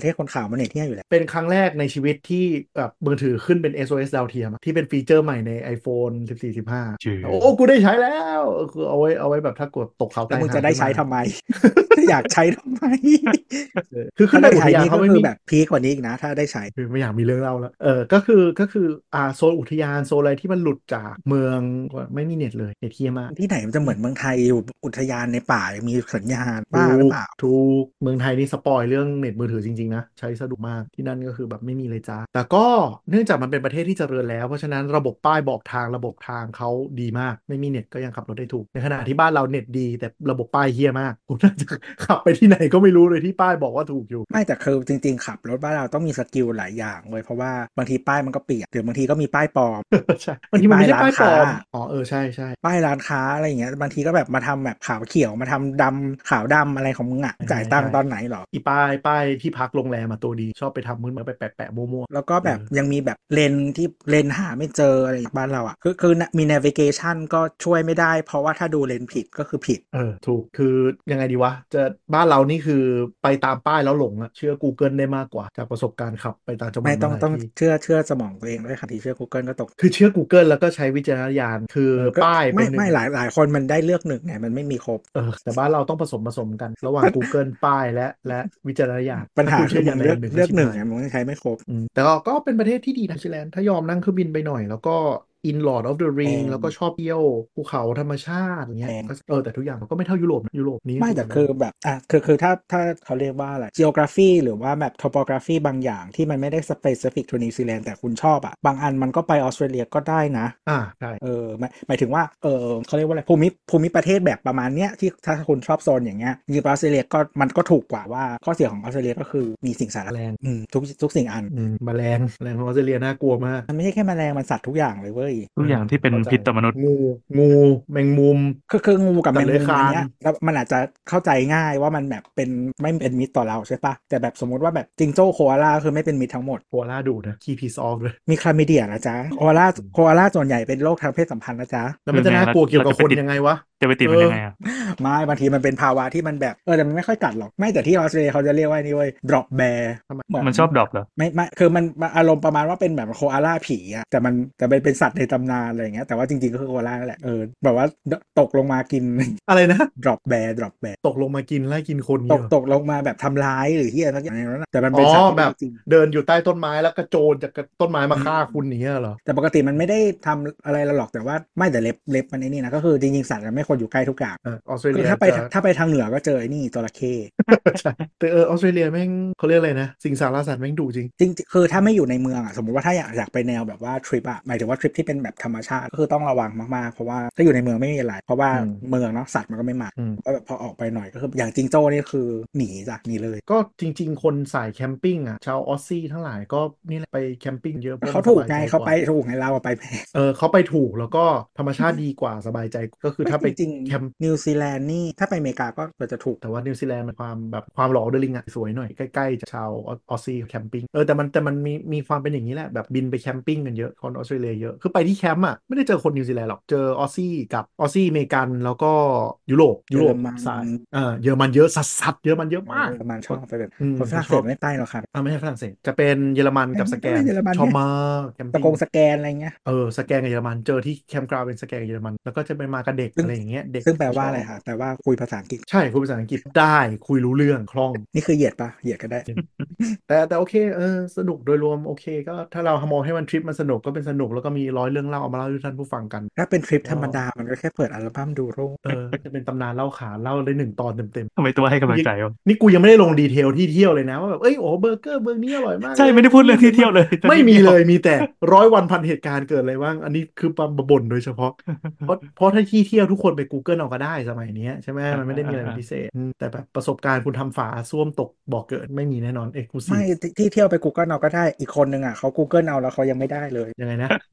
ศคนขาวมันเน็ตเที่ยอยู่แล้วเป็นครั้งแรกในชีวิตที่แบบมือถือขึ้นเป็น เอส โอ เอส ดาวเทียมอะที่เป็นฟีเจอร์ใหม่ใน iPhone สิบสี่ สิบห้าชื่อโอ้กูได้ใช้แล้วคือเอาไว้เอาไว้แบบถ้ากดตกเขาแล้วมึงตายหาจะได้ใช้ขึ้นมาทำไม จะอยากใช้ทำไมเออคือขึ้ถ้านไปอุทได้ใช้นี่ยานเขาไม่มีก็คือแบบพีคกว่านี้อีกนะถ้าได้ใช้คือไม่อยากมีเรื่องเล่าแล้วเออก็คือก็คืออ่าโซนอุทยานโซนอะไรที่มันหลุดจากเมืองไม่มีเน็ตเลยเน็ตเฮียมากที่ไหนมันจะเหมือนเมืองไทยอยู่อุทยานในป่ายังมีสัญญาณถูกบ้าหรือเปล่าถูกเมืองไทยนี่สปอยเรื่องเน็ตมือถือจริงๆนะใช้สะดวกมากที่นั่นก็คือแบบไม่มีเลยจ้าแต่ก็เนื่องจากมันเป็นประเทศที่เจริญแล้วเพราะฉะนั้นระบบป้ายบอกทางระบบทางเขาดีมากไม่มีเน็ตก็ยังขับรถได้ถูกในขณะที่บ้านเราเน็ตดีแต่ระบบป้ายเฮี้ยมากผมน่าจะขับไปที่ไหนก็ไม่รู้เลยที่ป้ายบอกว่าถูกอยู่ไม่แต่คือจริงๆขับรถบ้านเราต้องมีสกิลหลายอย่างเลยเพราะว่าบางทีป้ายมันก็เปียกหรือบางทีก็มีป้ายปลอมใช่บางทีมันป้ายไม่ใช่ป้ายปลอร้านค้ามอ๋อเออใช่ใช่ป้ายร้านค้าอะไรอย่างเงี้ยบางทีก็แบบมาทำแบบขาวเขียวมาทำดำขาวดำอะไรของมึงอ่ะใช่จ่ายตังใช่ค์ตอนไหนหรออีป้ายป้ายที่พักโรงแรมมาตัวดีชอบไปทำมือมาไปแปะแปะมั่วแล้วก็ๆเออแบบยังมีแบบเลนที่เลนหาไม่เจออะไรอย่างบ้านเราอ่ะคือคือมี navigation ก็ช่วยไม่ได้เพราะว่าถ้าดูเลนผิดก็คือผิดเออถูกคือยังไงดีวะจะบ้านเรานี่คือไปตามป้ายแล้วหลงอะเชื่อ Google ได้มากกว่าจากประสบการณ์ขับไปต่างจังหวัไม่ดต้องต้องมาหลายที่เชื่อเชื่อสมองตัวเองด้วยค่ะที่เชื่อ Google ก็ตกคือเชื่อ Google แล้วก็ใช้วิจารณญาณคือเออก็ป้ายเป็ไม่นหนึ่งไม่หลายหลายคนมันได้เลือกหนึ่งไงมันไม่มีครบเออแต่บ้านเราต้องผสมผสมกันระหว่าง Google ป้ายและและวิจารณญาณปัญหาถ้าคุณคือมึงเลือกเชื่ออย่างใดอย่างหนึ่งก็เลือกหนึ่งชิบหายไงมึงใช้ไม่ครบอืมแต่ก็ก็เป็นประเทศที่ดีนะนิวซีแลนด์ถ้ายอมนั่งเครื่องบินไปหน่อยแล้วก็ In Lord of the แพ Ring งแล้วก็ชอบเที่ยวภูเขาธรรมชาติอย่างแพเงี้ยงก็เออแต่ทุกอย่างมันก็ไม่เท่ายุโรปนะยุโรปนี้ไม่แต่คือแบบว่าคือแบบอ่ะคือคือถ้าถ้าเขาเรียกว่าอะไร geography หรือว่าแบบ topography บางอย่างที่มันไม่ได้ specific to New Zealand แต่คุณชอบอ่ะบางอันมันก็ไปออสเตรเลียก็ได้นะอ่าใช่เออหมายหมายถึงว่าเออเขาเรียกว่าอะไรภูมิภูมิประเทศแบบประมาณเนี้ยที่ถ้าคุณชอบโซนอย่างเงี้ยจริงๆออสเตรเลียก็มันก็ถูกกว่าว่าข้อเสียของออสเตรเลียก็คือมีสิ่งสารแมลงอืมทุกทุกสิ่งอันอืมแมลงแมลงของออสเตรเลียน่ากลัวมากมันไม่ใช่แค่แมลงมันสัตว์ทุกอย่างเลยเว้ยเออทุกอย่างที่เป็นเข้าใจพิษต่อมนุษย์งูงูแมงมุมคือคืองูกับสัตว์เลื้อยแมงมุมคลานอันเนี้ยแล้วมันอาจจะเข้าใจง่ายว่ามันแบบเป็นไม่เป็นมิตรต่อเราใช่ปะแต่แบบสมมติว่าแบบจิงโจ้โคอาล่าคือไม่เป็นมิตรทั้งหมดโคอาล่าดุนะขี้พีซอฟเลยมีคลามิเดียนะจ๊ะโคอาล่าโคอาล่าส่วนใหญ่เป็นโรคทางเพศสัมพันธ์นะจ๊ะแล้วมันจะน่าคือไงเรากลัวเกี่ยวกับคเราจะไปติดนยังไงวะจะไปติเออดมันยังไงอ่ะไม่บางทีมันเป็นภาวะที่มันแบบเออแต่มันไม่ค่อยกัดหรอกไม่แต่ที่ออสเตรเลียเขาจะเรียกว่านี่เว้ย drop bear ทำไมเหมือนมันชอบดรอปเหรอไม่ไม่คือมันมันอารมณ์ประมาณว่าเป็นแบบโคอาล่าผีอะแต่มันแต่เป็นเป็นสัตว์ในตำนานอะไรอย่างเงี้ยแต่ว่าจริงๆก็คือโคอาล่านั่นแหละเออแบบว่าตกลงมากินอะไรนะ drop bear drop bear ตกลงมากินไล่กินคนตเงี้ยเหรอกตกลงมาแบบทำร้ายหรือที่อะไรสักอย่างในนั้นนะแต่มันอ๋อเป็นสัตว์ที่แบบไม่มีจริงเดินอยู่ใต้ต้นไม้แล้วกระโจนจากต้นไม้อืมาฆ่าคุณมอย่างเงี้ยเหรอแต่ปกติมันไม่ได้ทำอะไรเราหรอกแต่ว่าไม่แต่เล็บเล็บมันไอ้นี่นะก็คือจริงๆสัตว์มันไม่ควรอยู่ใกล้ทุกอย่างเออออสเตรคือถ้าไปเลียจะถ้าไปทางเหนือก็เจอไอ้นี่จระเข้ใช่แต่เออออสเตรเลียแม่งเขาเรียกอะไรนะสิงสารสัตว์แม่งดุจริงจริงๆคือถ้าไม่อยู่ในเมืองอ่ะสมมติว่าถ้าอยากอยากไปแนวแบบว่าทริปอ่ะหมายถึงว่าทริปที่เป็นแบบธรรมชาติก็คือต้องระวังมากๆเพราะว่าถ้าอยู่ในเมืองไม่มีอะไรเพราะว่าอืมเมืองเนาะสัตว์มันก็ไม่มาอืมก็แบบพอออกไปหน่อยก็คืออย่างจิงโจ้นี่คือหนีจ้ะหนีเลยก็จริงๆคนสายแคมปิ้งอ่ะชาวออสซี่ทั้งหลายก็นี่แหละไปแคมปิ้งเยอะเพราะเขาถูกมันสบายใจกว่าไงเขาไปถูกไงเราอะไปแพงเออเขาไปถูกแล้วก็ธรรมชาติดีกว่าสบายใจก็คือไม่ถ้าไปจริงแคมป์ๆนิวซีแลนด์นี่ถ้าไปอเมริกาก็จะถูกแต่ว่านิวซีแลนด์มันความแบบความหล่อเดอลิงอ่ะสวยหน่อยใกล้ๆจากชาวออสซี่แคมปิ้งเออแต่มันแต่มันมีมีความเป็นอย่างนี้แหละแบบบินไปแคมปิ้งกันเยอะคนออสเตรเลียเยอะคือไปที่แคมป์อ่ะไม่ได้เจอคนนิวซีแลนด์หรอกเจอออสซี่กับออสซี่อเมริกันแล้วก็ยุโรปยุโรปเยอรมันสายเออเยอรมันเยอะสัสๆเยอรมันเยอะเอมากอเยอรมันชอบไปแบบอืมคนฝรั่งเศชอบสไม่ไปหรอกครับอ่าไม่ใช่ฝรั่งเศสจะเป็นเยอรมันไอ้กับสแกนก็เป็นเยอรมันเนี่ยชอบมากแคมปิ้งสกงสแกนอะไรเงี้ยเออสแกนกับเยอรมันเจอที่แคมป์กราวด์เป็นสแกนกับเยอรมันแล้วก็จะไปมากับเด็กซึ่งอะไรอย่างเงี้ยเด็กซึ่งแปลว่าอะไรจะชอบคะแปลว่าคุยภาษาอังกฤษใช่คุยภาษาอังกฤษได้คุยรู้เรื่องคล่องนี่คือเหยียดปะเหยียดก็ได้แต่แต่โอเคเออสนุกโดยรวมโอเคก็ถ้าเรามองให้มันทริปมันสนุกก็เป็นสนุกแล้วก็มีร้อยเรื่องเล่าเอามาเล่าให้ท่านผู้ฟังกันถ้าเป็นทริปธก็รรมดามันก็แค่เปิดอัลบั้มดูโรคเออจะเป็นตำนานเล่าขานเล่าได้หนึ่งตอนเต็มทำไมตัวให้ๆกูยังกำลังใจวะนี่กูยังไม่ได้ลงดีเทลที่เที่ยวเลยนะว่าแบบเอ้ยโอ้เบอร์เกอร์เมืองนี้อร่อยมากใช่เลยไม่ได้พูดเรื่องที่นี่สวยมากที่เที่ยวเลยแต่ไม่นิดเดียวมีเลยมีแต่ร้อยวันพันเหตุการณ์เกิดอะไรบ้างอันนี้คือปาบ่นโดยเฉพาะเพราะเพราะถ้าที่เที่ยวทุกคนไป Google เอาก็ได้สมัยเนี้ยใช่ไหมอ่ามันไม่ได้มีอะไรเป็นอ่าอ่าพิเศษอืมแต่แบบประสบการณ์คุณทำฝาส้วมตกบ่อเกิดไม่มีแน่นอนเอ็กซ์คลูซีไม่ฟที่ที่เที่ยวไป Google เอาก็ได้อีกคนนึงอ่ะเขา Google เอาแล้วเขายังไม่ได้เลยยังไงนะอันนี้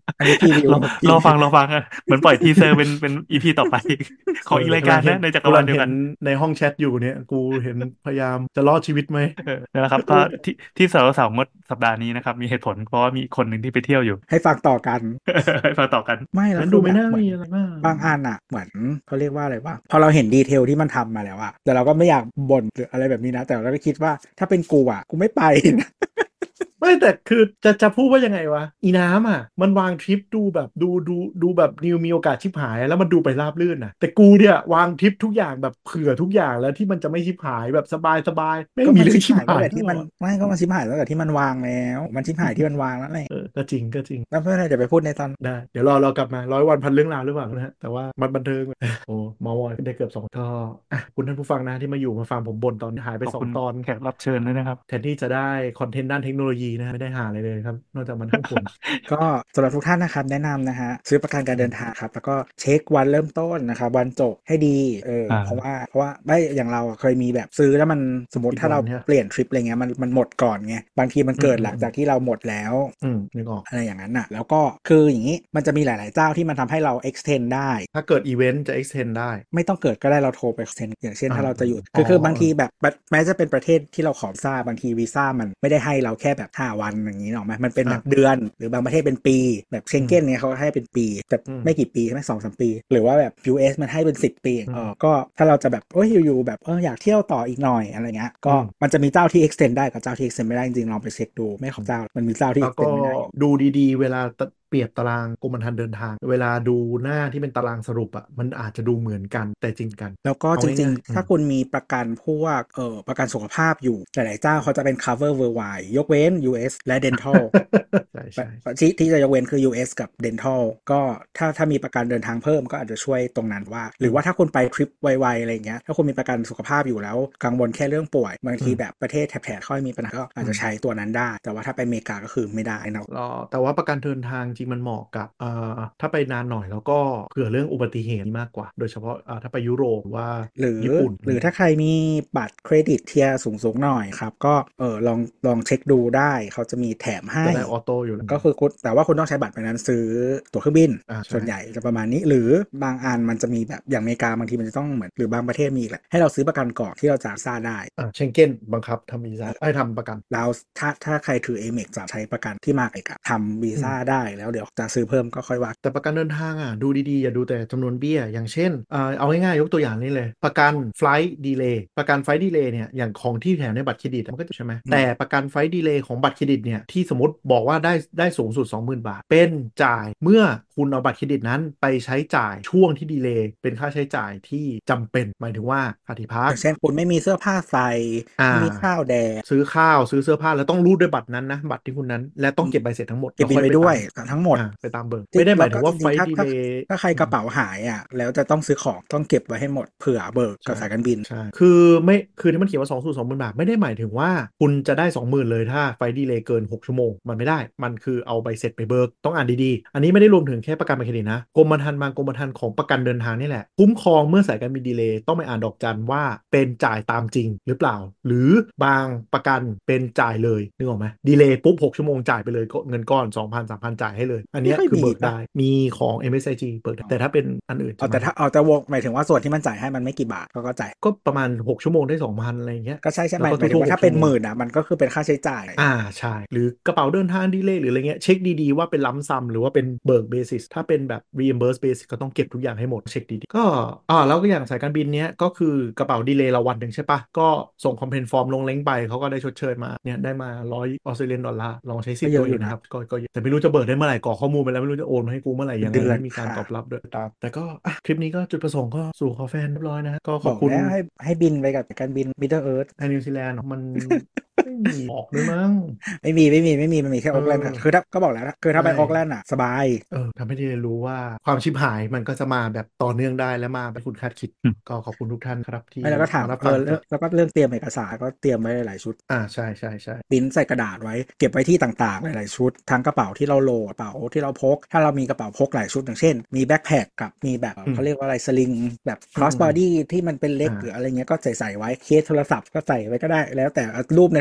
พรีวิวรอพรีรอวิฟัวงรอฟังอะเหมือนปล่อยทีเซอร์เป็นเป็นอีพีต่อไป ของอีกรายการนะในจักรวาลเดียวกันในห้องแชทอยู่เนี่ยกูเห็นพยายามจะรอดชีวิตไหมเออนั่นแหละครับก็ที่ที่สาวสาวงดสัปดาห์นี้นะครับมีเหตุผลเพราะว่ามีคนหนึ่งที่ไปเที่ยวอยู่ให้ฟังต่อกันให้ฟังต่อกันไม่แล้วนั้นคืดูอแบไม่บน่าเหมือนมีอะไรมากบางอันอ่ะเหมือนเขาเรียกว่าอะไรวะพอเราเห็นดีเทลที่มันทำมาแล้วอะแต่เราก็ไม่อยากบ่นหรืออะไรแบบนี้นะ แต่เราก็คิดว่าถ้าเป็นกูอะกูไม่ไปนะไม่แต่คือจะจะพูดว่ายังไงวะอีน้ำอ่ะมันวางทริปดูแบบดูดูดูแบบนิวมีโอกาสชิบหายแล้วมันดูไปราบรื่นนะแต่กูเนี่ยวางทริปทุกอย่างแบบเผื่อทุกอย่างแล้วที่มันจะไม่ชิบหายแบบสบายสบายไม่ก็มีมันเรื่อชิงบชิบหายตั้หาง ยแต่ที่มันหรอกไม่ก็มันชิบหายตั้งแต่ที่มันวางแล้ว มันชิบหายที่มันวางแล้วแหละเออก็จริงก็จริงแล้วเพื่อนเดี๋ยวไปพูดในตอนได้เดี๋ยวรอเรากลับมาร้อยวันพันเรื่องราวหรือเปล่านะฮะแต่ว่ามันบันเทิง โอ้มาวอยได้เกือบสองก็อ่ะคุณท่านผู้ฟังนะที่มาอยู่มาฟังผมบ่นตอนหายไปขอบสอคุงณตอนแขกรับเชิญด้วยนะครับแทนที่จะได้คอนเทนต์ด้านเทคโนโลยีนะฮะไม่ได้หาอะไรเลยครับนอกจากมันทั้งผลก็สำหรับทุกท่านนะครับแนะนำนะฮะซื้อประกันการเดินทางครับแล้วก็เช็ควันเริ่มต้นนะครับวันจบให้ดีเอออ่าเพราะว่าเพราะว่าไม่อย่างเราอะเคยมีแบบซื้อแล้วมันสมมติผิดถ้าเราวันเนี่ยเปลี่ยนทริปอะไรเงี้ยมันมันหมดก่อนไงบางทีมันเกิดอืมหลังจากที่เราหมดแล้วอืมนึกออกอะไรอย่างนั้นน่ะแล้วก็คืออย่างนี้มันจะมีหลาย ๆ เจ้าที่มันทำให้เรา extend ได้ถ้าเกิดอีเวนต์จะ extend ได้ไม่ต้องเกิดก็ได้เราโทรไป extend อย่างเช่นอ่าถ้าเราจะอยู่อ๋อคือคือบางทีแบบแบบแม้จะเป็นประเทศที่เราขอวีซ่าบางทีวีซ่ามันไม่ได้ให้เราแค่แบบห้าวันอย่างนี้หรอกไหมมันเป็นแบบเดือนหรือบางประเทศเป็นปีแบบเชงเก้นเนี่ยเขาให้เป็นปีแต่ไม่กี่ปีใช่ไหมสองสามปี หรือว่าแบบ ยู เอส มันให้เป็นสิบปีเออก็ถ้าเราจะแบบโอ้ยอยู่ๆแบบเอออยากเที่ยวต่ออีกหน่อยอะไรเงี้ยก็มันจะมีเจ้าที่ extend ได้กับเจ้าที่ extend ไม่ได้จริงๆลองไปเช็คดูไม่ของเจ้ามันมีเจ้าที่แล้วก็ extend ไม่ได้ดูดีๆ เวลาเปรียบตารางกรมธรรม์เดินทาง เวลาดูหน้าที่เป็นตารางสรุปอ่ะมันอาจจะดูเหมือนกันแต่จริงกันแล้วก็เอาจง่ายๆริงๆ ถ้าอืมคุณมีประกันพวกเอ่อประกันสุขภาพอยู่หลายๆเจ้าเขาจะเป็น cover worldwide ยกเว้น ยู เอส และ dental ใช่แบใช่บที่ที่จะยกเว้นคือ ยู เอส กับ dental ก็ถ้าถ้ามีประกันเดินทางเพิ่มก็อาจจะช่วยตรงนั้นว่า หรือว่าถ้าคุณไปทริปไวๆอะไรอย่างเงี้ยถ้าคุณมีประกันสุขภาพอยู่แล้วกังวลแค่เรื่องป่วยบางทีแบบประเทศแถบๆเขามีปัญหาก็อาจจะใช้ตัวนั้นได้ แต่ว่าถ้าไปอเมริกาก็คือไม่ได้นะรอแต่ว่าประกันเดินทางจริงมันเหมาะกับเอ่อถ้าไปนานหน่อยแล้วก็เผื่อเรื่องอุบัติเหตุมากกว่า โดยเฉพาะเอ่อถ้าไปยุโรปว่าหรือญี่ปุ่นหรือถ้าใครมีบัตรเครดิตเทียร์สูงๆหน่อยครับก็เออลองลองเช็คดูได้เขาจะมีแถมให้จะได้ออโต้อยู่แล้วก็คือคุณแต่ว่าคุณต้องใช้บัตรใบนั้นซื้อตั๋วเครื่องบินอ่าใช่ส่วนใหญ่จะประมาณนี้ หรือบางอันมันจะมีแบบอย่างอเมริกาบางทีมันจะต้องเหมือนหรือบางประเทศมีอีกแหละให้เราซื้อประกันก่อนที่เราจะซ่าได้อ่าเชงเก้นบังคับทำวีซ่าให้ทำประกันแล้วถ้าถ้าใครถือ เอ เม อี จะใช้ประกันที่มากเอกทำวีซ่าได้แล้วเดี๋ยวจะซื้อเพิ่มก็ค่อยว่าแต่ประกันเดินทางอ่ะดูดีๆ อย่าดูแต่จำนวนเบี้ยอย่างเช่นเอ่อเอาง่ายๆ ยกตัวอย่างนี้เลย ประกันไฟล์ดีเลย์ประกันไฟล์ดีเลย์เนี่ยอย่างของที่แถมในบัตรเครดิตมันก็จะใช่ไหมอืมแต่ประกันไฟล์ดีเลย์ของบัตรเครดิตเนี่ยที่สมมติบอกว่าได้ได้สูงสุด สองหมื่น บาท เป็นจ่ายเมื่อคุณเอาบัตรเครดิตนั้นไปใช้จ่ายช่วงที่ดีเลย์เป็นค่าใช้จ่ายที่จำเป็นหมายถึงว่าค่าที่พัอก ย่างเช่นคุณไม่มีเสื้อผ้าใส่อ่าไม่มีข้าวแดกซื้อข้าวซื้อเสื้อผ้าแล้วต้องรูดด้วยบัตรนั้นนะบัตรที่คุณนั้นและต้องเก็บใบเสร็จทั้งหมดเก็บบินแล้ไปค่อด้วยตามทั้งหมดอ่าไปตามเบิกไม่ได้หมายถึงว่าไฟล์แล้วดีก็เลจริงๆย์ถ้าถ้าใครกระเป๋าหายอ่ะแล้วจะต้องซื้อของต้องเก็บไว้ให้หมดเผื่อเบิกกับสายการบินใช่คือไม่คือที่มันเขียนว่าสองสูตรสองหมื่นบาทไม่ได้หมายถึงว่าคุณจะได้สองหมื่นเลยถ้าไฟล์ดีเลย์เกินหกชั่วโมงมันไม่ได้มันคือเอาใบเสร็จไปเบิกต้องอ่านดีๆอันนี้ไม่ได้รวมถึงแค่ประกันบัตรเครดิตนะกรมธรรม์บางกรมธรรม์ของประกันเดินทางนี่แหละคุ้มครองเมื่อสายการบินดีเลย์ต้องไปอ่านดอกจันว่าเป็นจ่ายตามจริงหรือเปล่าหรือบางประกันเป็นจ่ายเลยนึกออกไหมดีเลย์ปุ๊บหกชั่วโมงจ่ายไปเลยก็เงินก้อน สองพัน สามพัน จ่ายให้เลยอันเนี้ยไม่ค่อยคือเบิกมีปะได้มีของ เอ็ม เอส ไอ จี เบิกได้แต่ถ้าเป็นอันอื่นเอาจะแต่ไม่ถ้าเอาแต่วงหมายถึงว่าส่วนที่มันจ่ายให้มันไม่กี่บาทเขาก็จ่ายก็ประมาณหกชั่วโมงได้ สองพัน อะไรอย่างเงี้ยก็ใช่ใช่ไหมแล้วก็หมายถึงว่าทุกๆถ้าเป็นหกชั่วโมงหมื่นอ่ะมันก็คือเป็นค่าใช้จ่ายอ่าใช่หรือกระเป๋าเดินทางดีเลยหรืออะไรเงี้ยเช็คดีๆว่าเป็นล้ำซ้ำหรือว่าเป็นเบิกเบสิสถ้าเป็นแบบ reimburse basis ก็ต้องเก็บทุกอย่างให้หมดเช็คดีๆก็อ่าแล้วก็อย่างสายการบินเนี้ยก็คือกระเป๋าดีเลย์เราวันหนึ่งใช่ปะก็ส่งคอมเพลนฟอร์มลงเล้งไปเขาก็ได้ชดเชยมาเนี่ยได้มาร้อยออสเตรเลียนดอลลาร์ลองใช้สิทธิ์ตัวเองนะครับก็ก็แต่ไม่รู้จะเบิกได้เมื่อไหร่กรอกข้อมูลไปแล้วไม่รู้จะโอนมาให้กูเมื่อไหร่ยังไงไม่มีการตอบรับด้วยตามแต่ก็อ่ะคลิปนี้ก็จุดประสงค์ก็สู่ขอแฟนเรียบร้อยนะฮะก็ขบออบ กคุณแล้วให้ให้บินไปกับการบิน Middle Earth ในนิวซีแลนด์มัน ไม่มีออกด้วยมั้งไม่มีไม่มีไม่มีมันมีแค่เอโออกแลนด์คือถ้าก็บอกแล้วนะคือถ้าไปใช่โอ k แลนด์อ่ะสบายเออทำให้ได้เรียนรู้ว่าความชิบหายมันก็จะมาแบบต่อเนื่องได้และมาแบบคุณคาดคิดอืมก็ขอบคุณทุกท่านครับที่ไม่แล้วก็ถามมารับเอฟังอแล้วแล้วก็เรื่องเตรียมเอกสารก็เตรียมไว้หลายชุดอ่าใช่ใช่ใช่ปริ้นใส่กระดาษไว้เก็บไว้ที่ต่างๆหลายๆชุดทั้งกระเป๋าที่เราโหลดกระเป๋าที่เราพก ถ้าเรามีกระเป๋าพกหลายชุดอย่างเช่นมีแบ็คแพคกับมีแบบเขาเรียกว่าอะไรสลิงแบบ cross body ที่มันเป็นเล็กหรืออะไรเงี้ยก็ใส่ใส่ไว้เคสโทรศัพท์ก็ใส่ไว้ก็ได้แล้วแต่รูปใน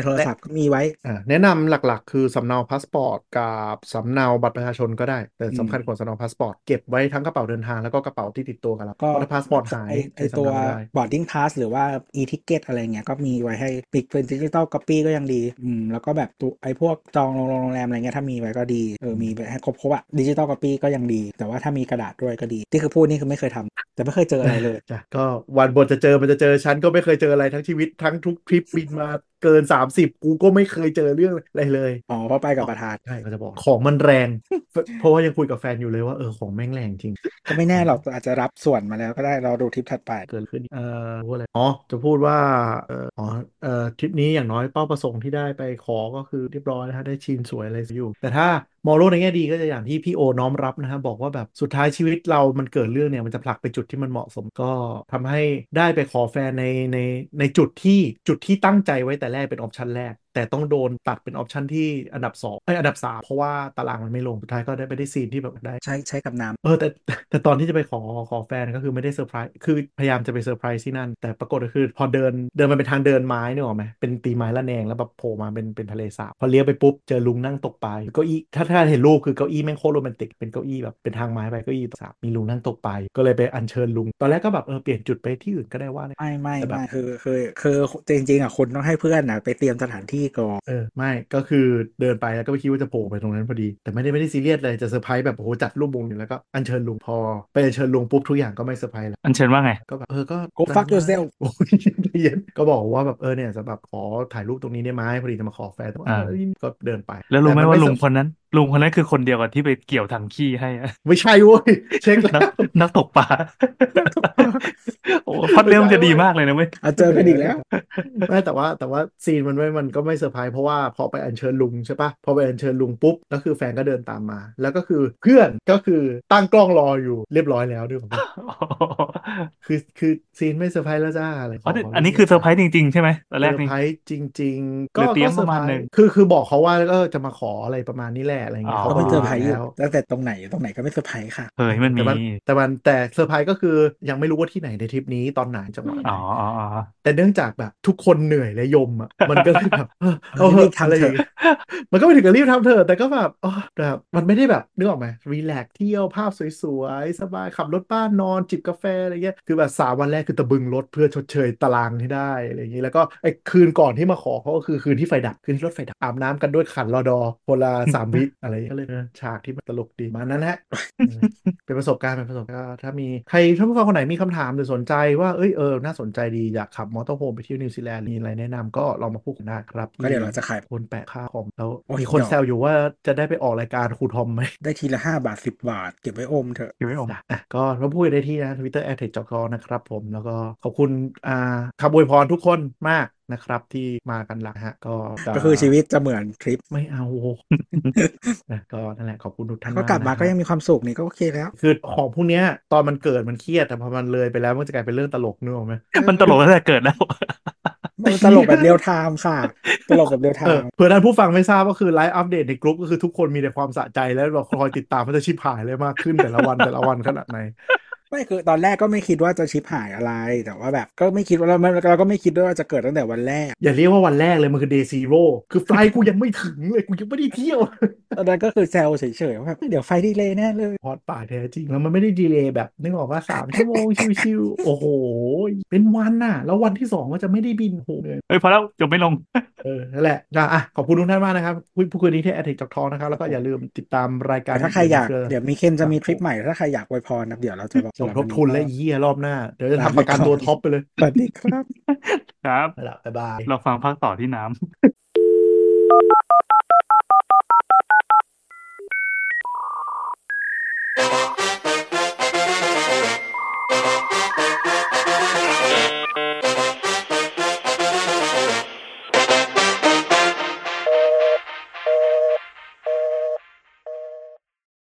โทรศัพท์ก็มีไว้อ่าแนะนำหลักๆคือสำเนาพาสปอร์ตกับสำเนาบัตรประชาชนก็ได้แต่สำคัญกว่าสำเนาพาสปอร์ตเก็บไว้ทั้งกระเป๋าเดินทางแล้วก็กระเป๋าที่ติดตัวกันแล้วเพก็ราะถ้าพาสปอร์ตหาไอยไอใช้ตัสำวเนาไม่ได้ boarding pass หรือว่า e-ticket อะไรเงี้ยก็มีไว้ให้ปิดเป็นดิจิตอล copy ก็ยังดีอืมแล้วก็แบบตัวไอพวกจองโรงแรมอะไรเงี้ยถ้ามีไว้ก็ดีเออมีไปให้ครบครบอะดิจิตอล copy ก็ยังดีแต่ว่าถ้ามีกระดาษด้วยก็ดีที่คือพูดนี่คือไม่เคยทำแต่ไม่เคยเจออะไรเลยจ้ะก็วันบนจะเจอมันจะเจอฉันก็ไม่เคยเจออะไรทั้งชีวิตทั้งทุกทริปบินมาเกินสามสิบกูก็ไม่เคยเจอเรื่องอะไรเลยอ๋อเพราะไปกับประธานใช่ก็จะบอกของมันแรง เพราะว่ายังคุยกับแฟนอยู่เลยว่าเออของแม่งแรงจริงก็ไม่แน่หรอกอาจจะรับส่วนมาแล้วก็ได้เราดูทริปถัดไปเกิดขึ้นเอ่อพูดอะไรอ๋อจะพูดว่าเอ่ออ๋อเอ่อทริปนี้อย่างน้อยเป้าประสงค์ที่ได้ไปขอก็คือเรียบร้อยนะฮะได้ชินสวยอะไรอยู่แต่ถ้ามองโลกในแง่ดีก็จะอย่างที่พี่โอน้อมรับนะฮะบอกว่าแบบสุดท้ายชีวิตเรามันเกิดเรื่องเนี่ยมันจะผลักไปจุดที่มันเหมาะสมก็ทำให้ได้ไปขอแฟนในในในจุดที่จุดที่ตั้งใจไว้แต่แรกเป็นออปชันแรกแต่ต้องโดนตัดเป็นออปชันที่อันดับสองไอ้ยอันดับสามเพราะว่าตารางมันไม่ลงสุดท้ายก็ได้ไปได้ซีนที่แบบได้ใช้ใช้กับน้เออแต่แต่ตอนที่จะไปขอขอแฟนก็คือไม่ได้เซอร์ไพรส์คือพยายามจะไปเซอร์ไพรส์ที่นั่นแต่ปรากฏก็คือพอเดินเดินมันเป็นทางเดินไม้นึกออกไหมเป็นตีไม้ละแนงแล้วแบบโผล่มาเป็นเป็นทะเลสาบพอเลี้ยวไปปุ๊บเจอลุงนั่งตกปลาอยู่เก้าอี้ถ้าถ้าเห็นรูปคือเก้าอี้แม่งโคตรโรแมนติกเป็นเก้าอี้แบบเป็นทางไม้ไปเก้าอี้ตกสาบมีลุงนั่งตกปลาอยู่ก็เลยไปอัญเชิญลุงตอนแรกก็แบบเออเปลี่ยนจุดไปที่อื่นก็ได้ว่าเลยำไม่ไม่แต่แบบไม่คือคือคือจริงๆอ่ะคุณต้องให้เพื่อนอ่ะไปเตรียมสถานที่ก่อนเออไม่ก็คือเดินไปแล้วก็ไม่คิดว่าจะโผล่ไปตรงนั้นพอดีแต่ไม่ได้ไม่ได้ซีเรียสเลยจะเซอร์ไพรส์แบบโอ้โหจัดรูปวงอยู่แล้วก็อัญเชิญลุงพอไปอัญเชิญลุงปุ๊บทุกอย่างก็ไม่เซอร์ไพรส์แล้วอันเชิญว่าไงก็แบบเออก็ go ตาม fuck มา yourself โอ้ยเย็นก็บอกว่าแบบเออเนี่ยจะแบบขอถ่ายรูปตรงนี้ได้ไหมพอดีจะมาขอแฟนแต่ว่าอ่าเออก็เดินไปแล้วแต่รู้ไหมว่ามันไม่เซอร์ลุงคนนั้นลุงคนนั้นคือคนเดียวกับที่ไปเกี่ยวถังขี้ให้อะไม่ใช่เว้ยเช็คนักแล้วนักตกปลานักตกปลาโอ้พล็อตไม่เรื่องมันจะดีใช่เว้ยมากเลยนะเว้ยเอาเจอกันอีกแล้วไม่แต่ว่าแต่ว่าซีนมันไม่มันก็ไม่เซอร์ไพรส์เพราะว่าพอไปอัญเชิญลุงใช่ปะพอไปอัญเชิญลุงปุ๊บแล้วคือแฟนก็เดินตามมาแล้วก็คือเพื่อนก็คือตั้งกล้องรออยู่เรียบร้อยแล้วด้วยผมคือคือซีนไม่เซอร์ไพรส์แล้วจ้าอะไรขอ๋ออขออันรูปเดียวจ้านี้คือเซอร์ไพรส์จริงๆใช่ไหมตอนเซอร์ไพแรกนี่รส์จริงๆก็หรือเตรียมก็เซอร์ไพรประมาณหนึ่งส์คือคือบอกเขาว่าก็จะมาขออะไรประมาณนี้แหละอะไรอ๋อเงี้ยเขาก็ไม่ก็รู้อยู่แล้เซอร์ไพรส์อยู่วตั้งแต่ตรงไหนตรงไหนก็ไม่เซอร์ไพรส์ค่ะเฮ้ยมันมีแต่มันแต่มันแต่เซอร์ไพรส์ก็คือยังไม่รู้ว่าที่ไหนในทริปนี้ตอนไหนจังหวะไหนอ๋ออ๋ออ๋อแต่เนื่องจากแบบทุกคนเหนื่อยและยมอ่ะมันก็เลยแบบเออเอเอาเหอะอรีบทำเถอะอะไรอย่างเงี้ยมันก็ไม่ถึงกับรีบทำเถอะแต่ก็แบบเออแบบมันไม่ได้แบบนึกออกไหมรีแลกซ์เที่ยวภาพสวยๆสบายขับรถบ้านนอนจิบกาแฟอะไรเงี้ยคือแบบสามวันแรกคือตะบึงรถเพื่อชดเชยตารางที่ได้อะไรอย่างงี้แล้วก็ไอ้คืนก่อนที่มาขอเขาก็คือคืนที่ไฟดับคืนที่รถไฟดับอาบน้ำกันด้วยขันรอดอคนละสามวิอะไรอย่างเงี้ยก็เลยเออฉากที่มันตลกดีมานั้นแหละ เป็นประสบการณ์เป็นประสบการณ์ถ้ามีใครท่านผู้ฟังคนไหนมีคำถามหรือสนใจว่าเอ้ยเออน่าสนใจดีอยากขับมอเตอร์โฮมไปเที่ยวนิวซีแลนด์มีอะไรแนะนำก็ลองมาพูดกันได้ครับก็ที่เดี๋ยวเราจะขายคนแปะค่าคอมแล้วโอ้ยมีคนเดี๋ยวแซวอยู่ว่าจะได้ไปออกรายการครูทอมไหมได้ทีละห้าบาทสิบบาทเก็บไว้อมเถอะอยู่ไม่อมจ้ะอ่ะก็มาพูดได้ที่นะทวิตเตอร์แอทเทคจอกนะครับผมแล้วก็ขอบคุณอ่าคำอวยพรทุกคนมากนะครับที่มากันหลังฮะก็จะก็คือชีวิตจะเหมือนทริปไม่เอา นะก็นั่นแหละขอบคุณทุกท่านก็กลับมากนะฮะมาก็ยังมีความสุขนี่ก็โอเคแล้วคือของพวกเนี้ยตอนมันเกิดมันเครียดแต่พอมันเลยไปแล้วมันจะกลายเป็นเรื่องตลกนึกออกไหมเอมันตลอกตั้งแต่เกิดแล้วมันตลกแบบเรียลไทม์ค่ะตลกแบบเรียลไทเออม์เผื่อท่านผู้ฟังไม่ทราบก็คือไลฟ์อัปเดตในกลุ่มก็คือทุกคนมีแต่ความสะใจแล้วเราคอยติดตามมันจะชิบหายเลยมากขึ้นแต่ละวันแต่ละวันขนาดไหนไม่คือตอนแรกก็ไม่คิดว่าจะชิปหายอะไรแต่ว่าแบบก็ไม่คิดว่าเราเราก็ไม่คิดด้วยว่าจะเกิดตั้งแต่วันแรกอย่าเรียกว่าวันแรกเลยมันคือ day zero คือไฟล์กูยังไม่ถึงเลยกูยังไม่ได้เที่ยวตอนนั้นก็คือแซวเฉยๆว่าแบบเดี๋ยวไฟดีเลยแน่เลยพอดป่าแท้จริงแล้วมันไม่ได้ดีเลย์แบบนึกออกว่าสามชั่วโมงชิวๆโอ้โหเป็นวันน่ะแล้ววันที่สองก็จะไม่ได้บินโหเลยเฮ้ยพอแล้วจบไม่ลงเออนั่นแหละนะอ่ะขอบคุณทุกท่านมากนะครับพูดพูดคุยนี้ที่แอทเทคจอกทอนะครับแล้วก็อย่าลืมติดตามรายการแต่ถ้าใครอยากนๆเดี๋ยวมีเคนจะมีทริปใหม่ถ้าใครอยากอวยพรนะเดี๋ยวเราจะบอกสมทบทุนและเยี่ยรอบหน้าเดี๋ยวจะลาทำไปประกันก่อนตัวท็อปไปเลยสวัสดีครับครับนั่นแหละบ๊ายบายเราฟังภาคต่อที่น้ำ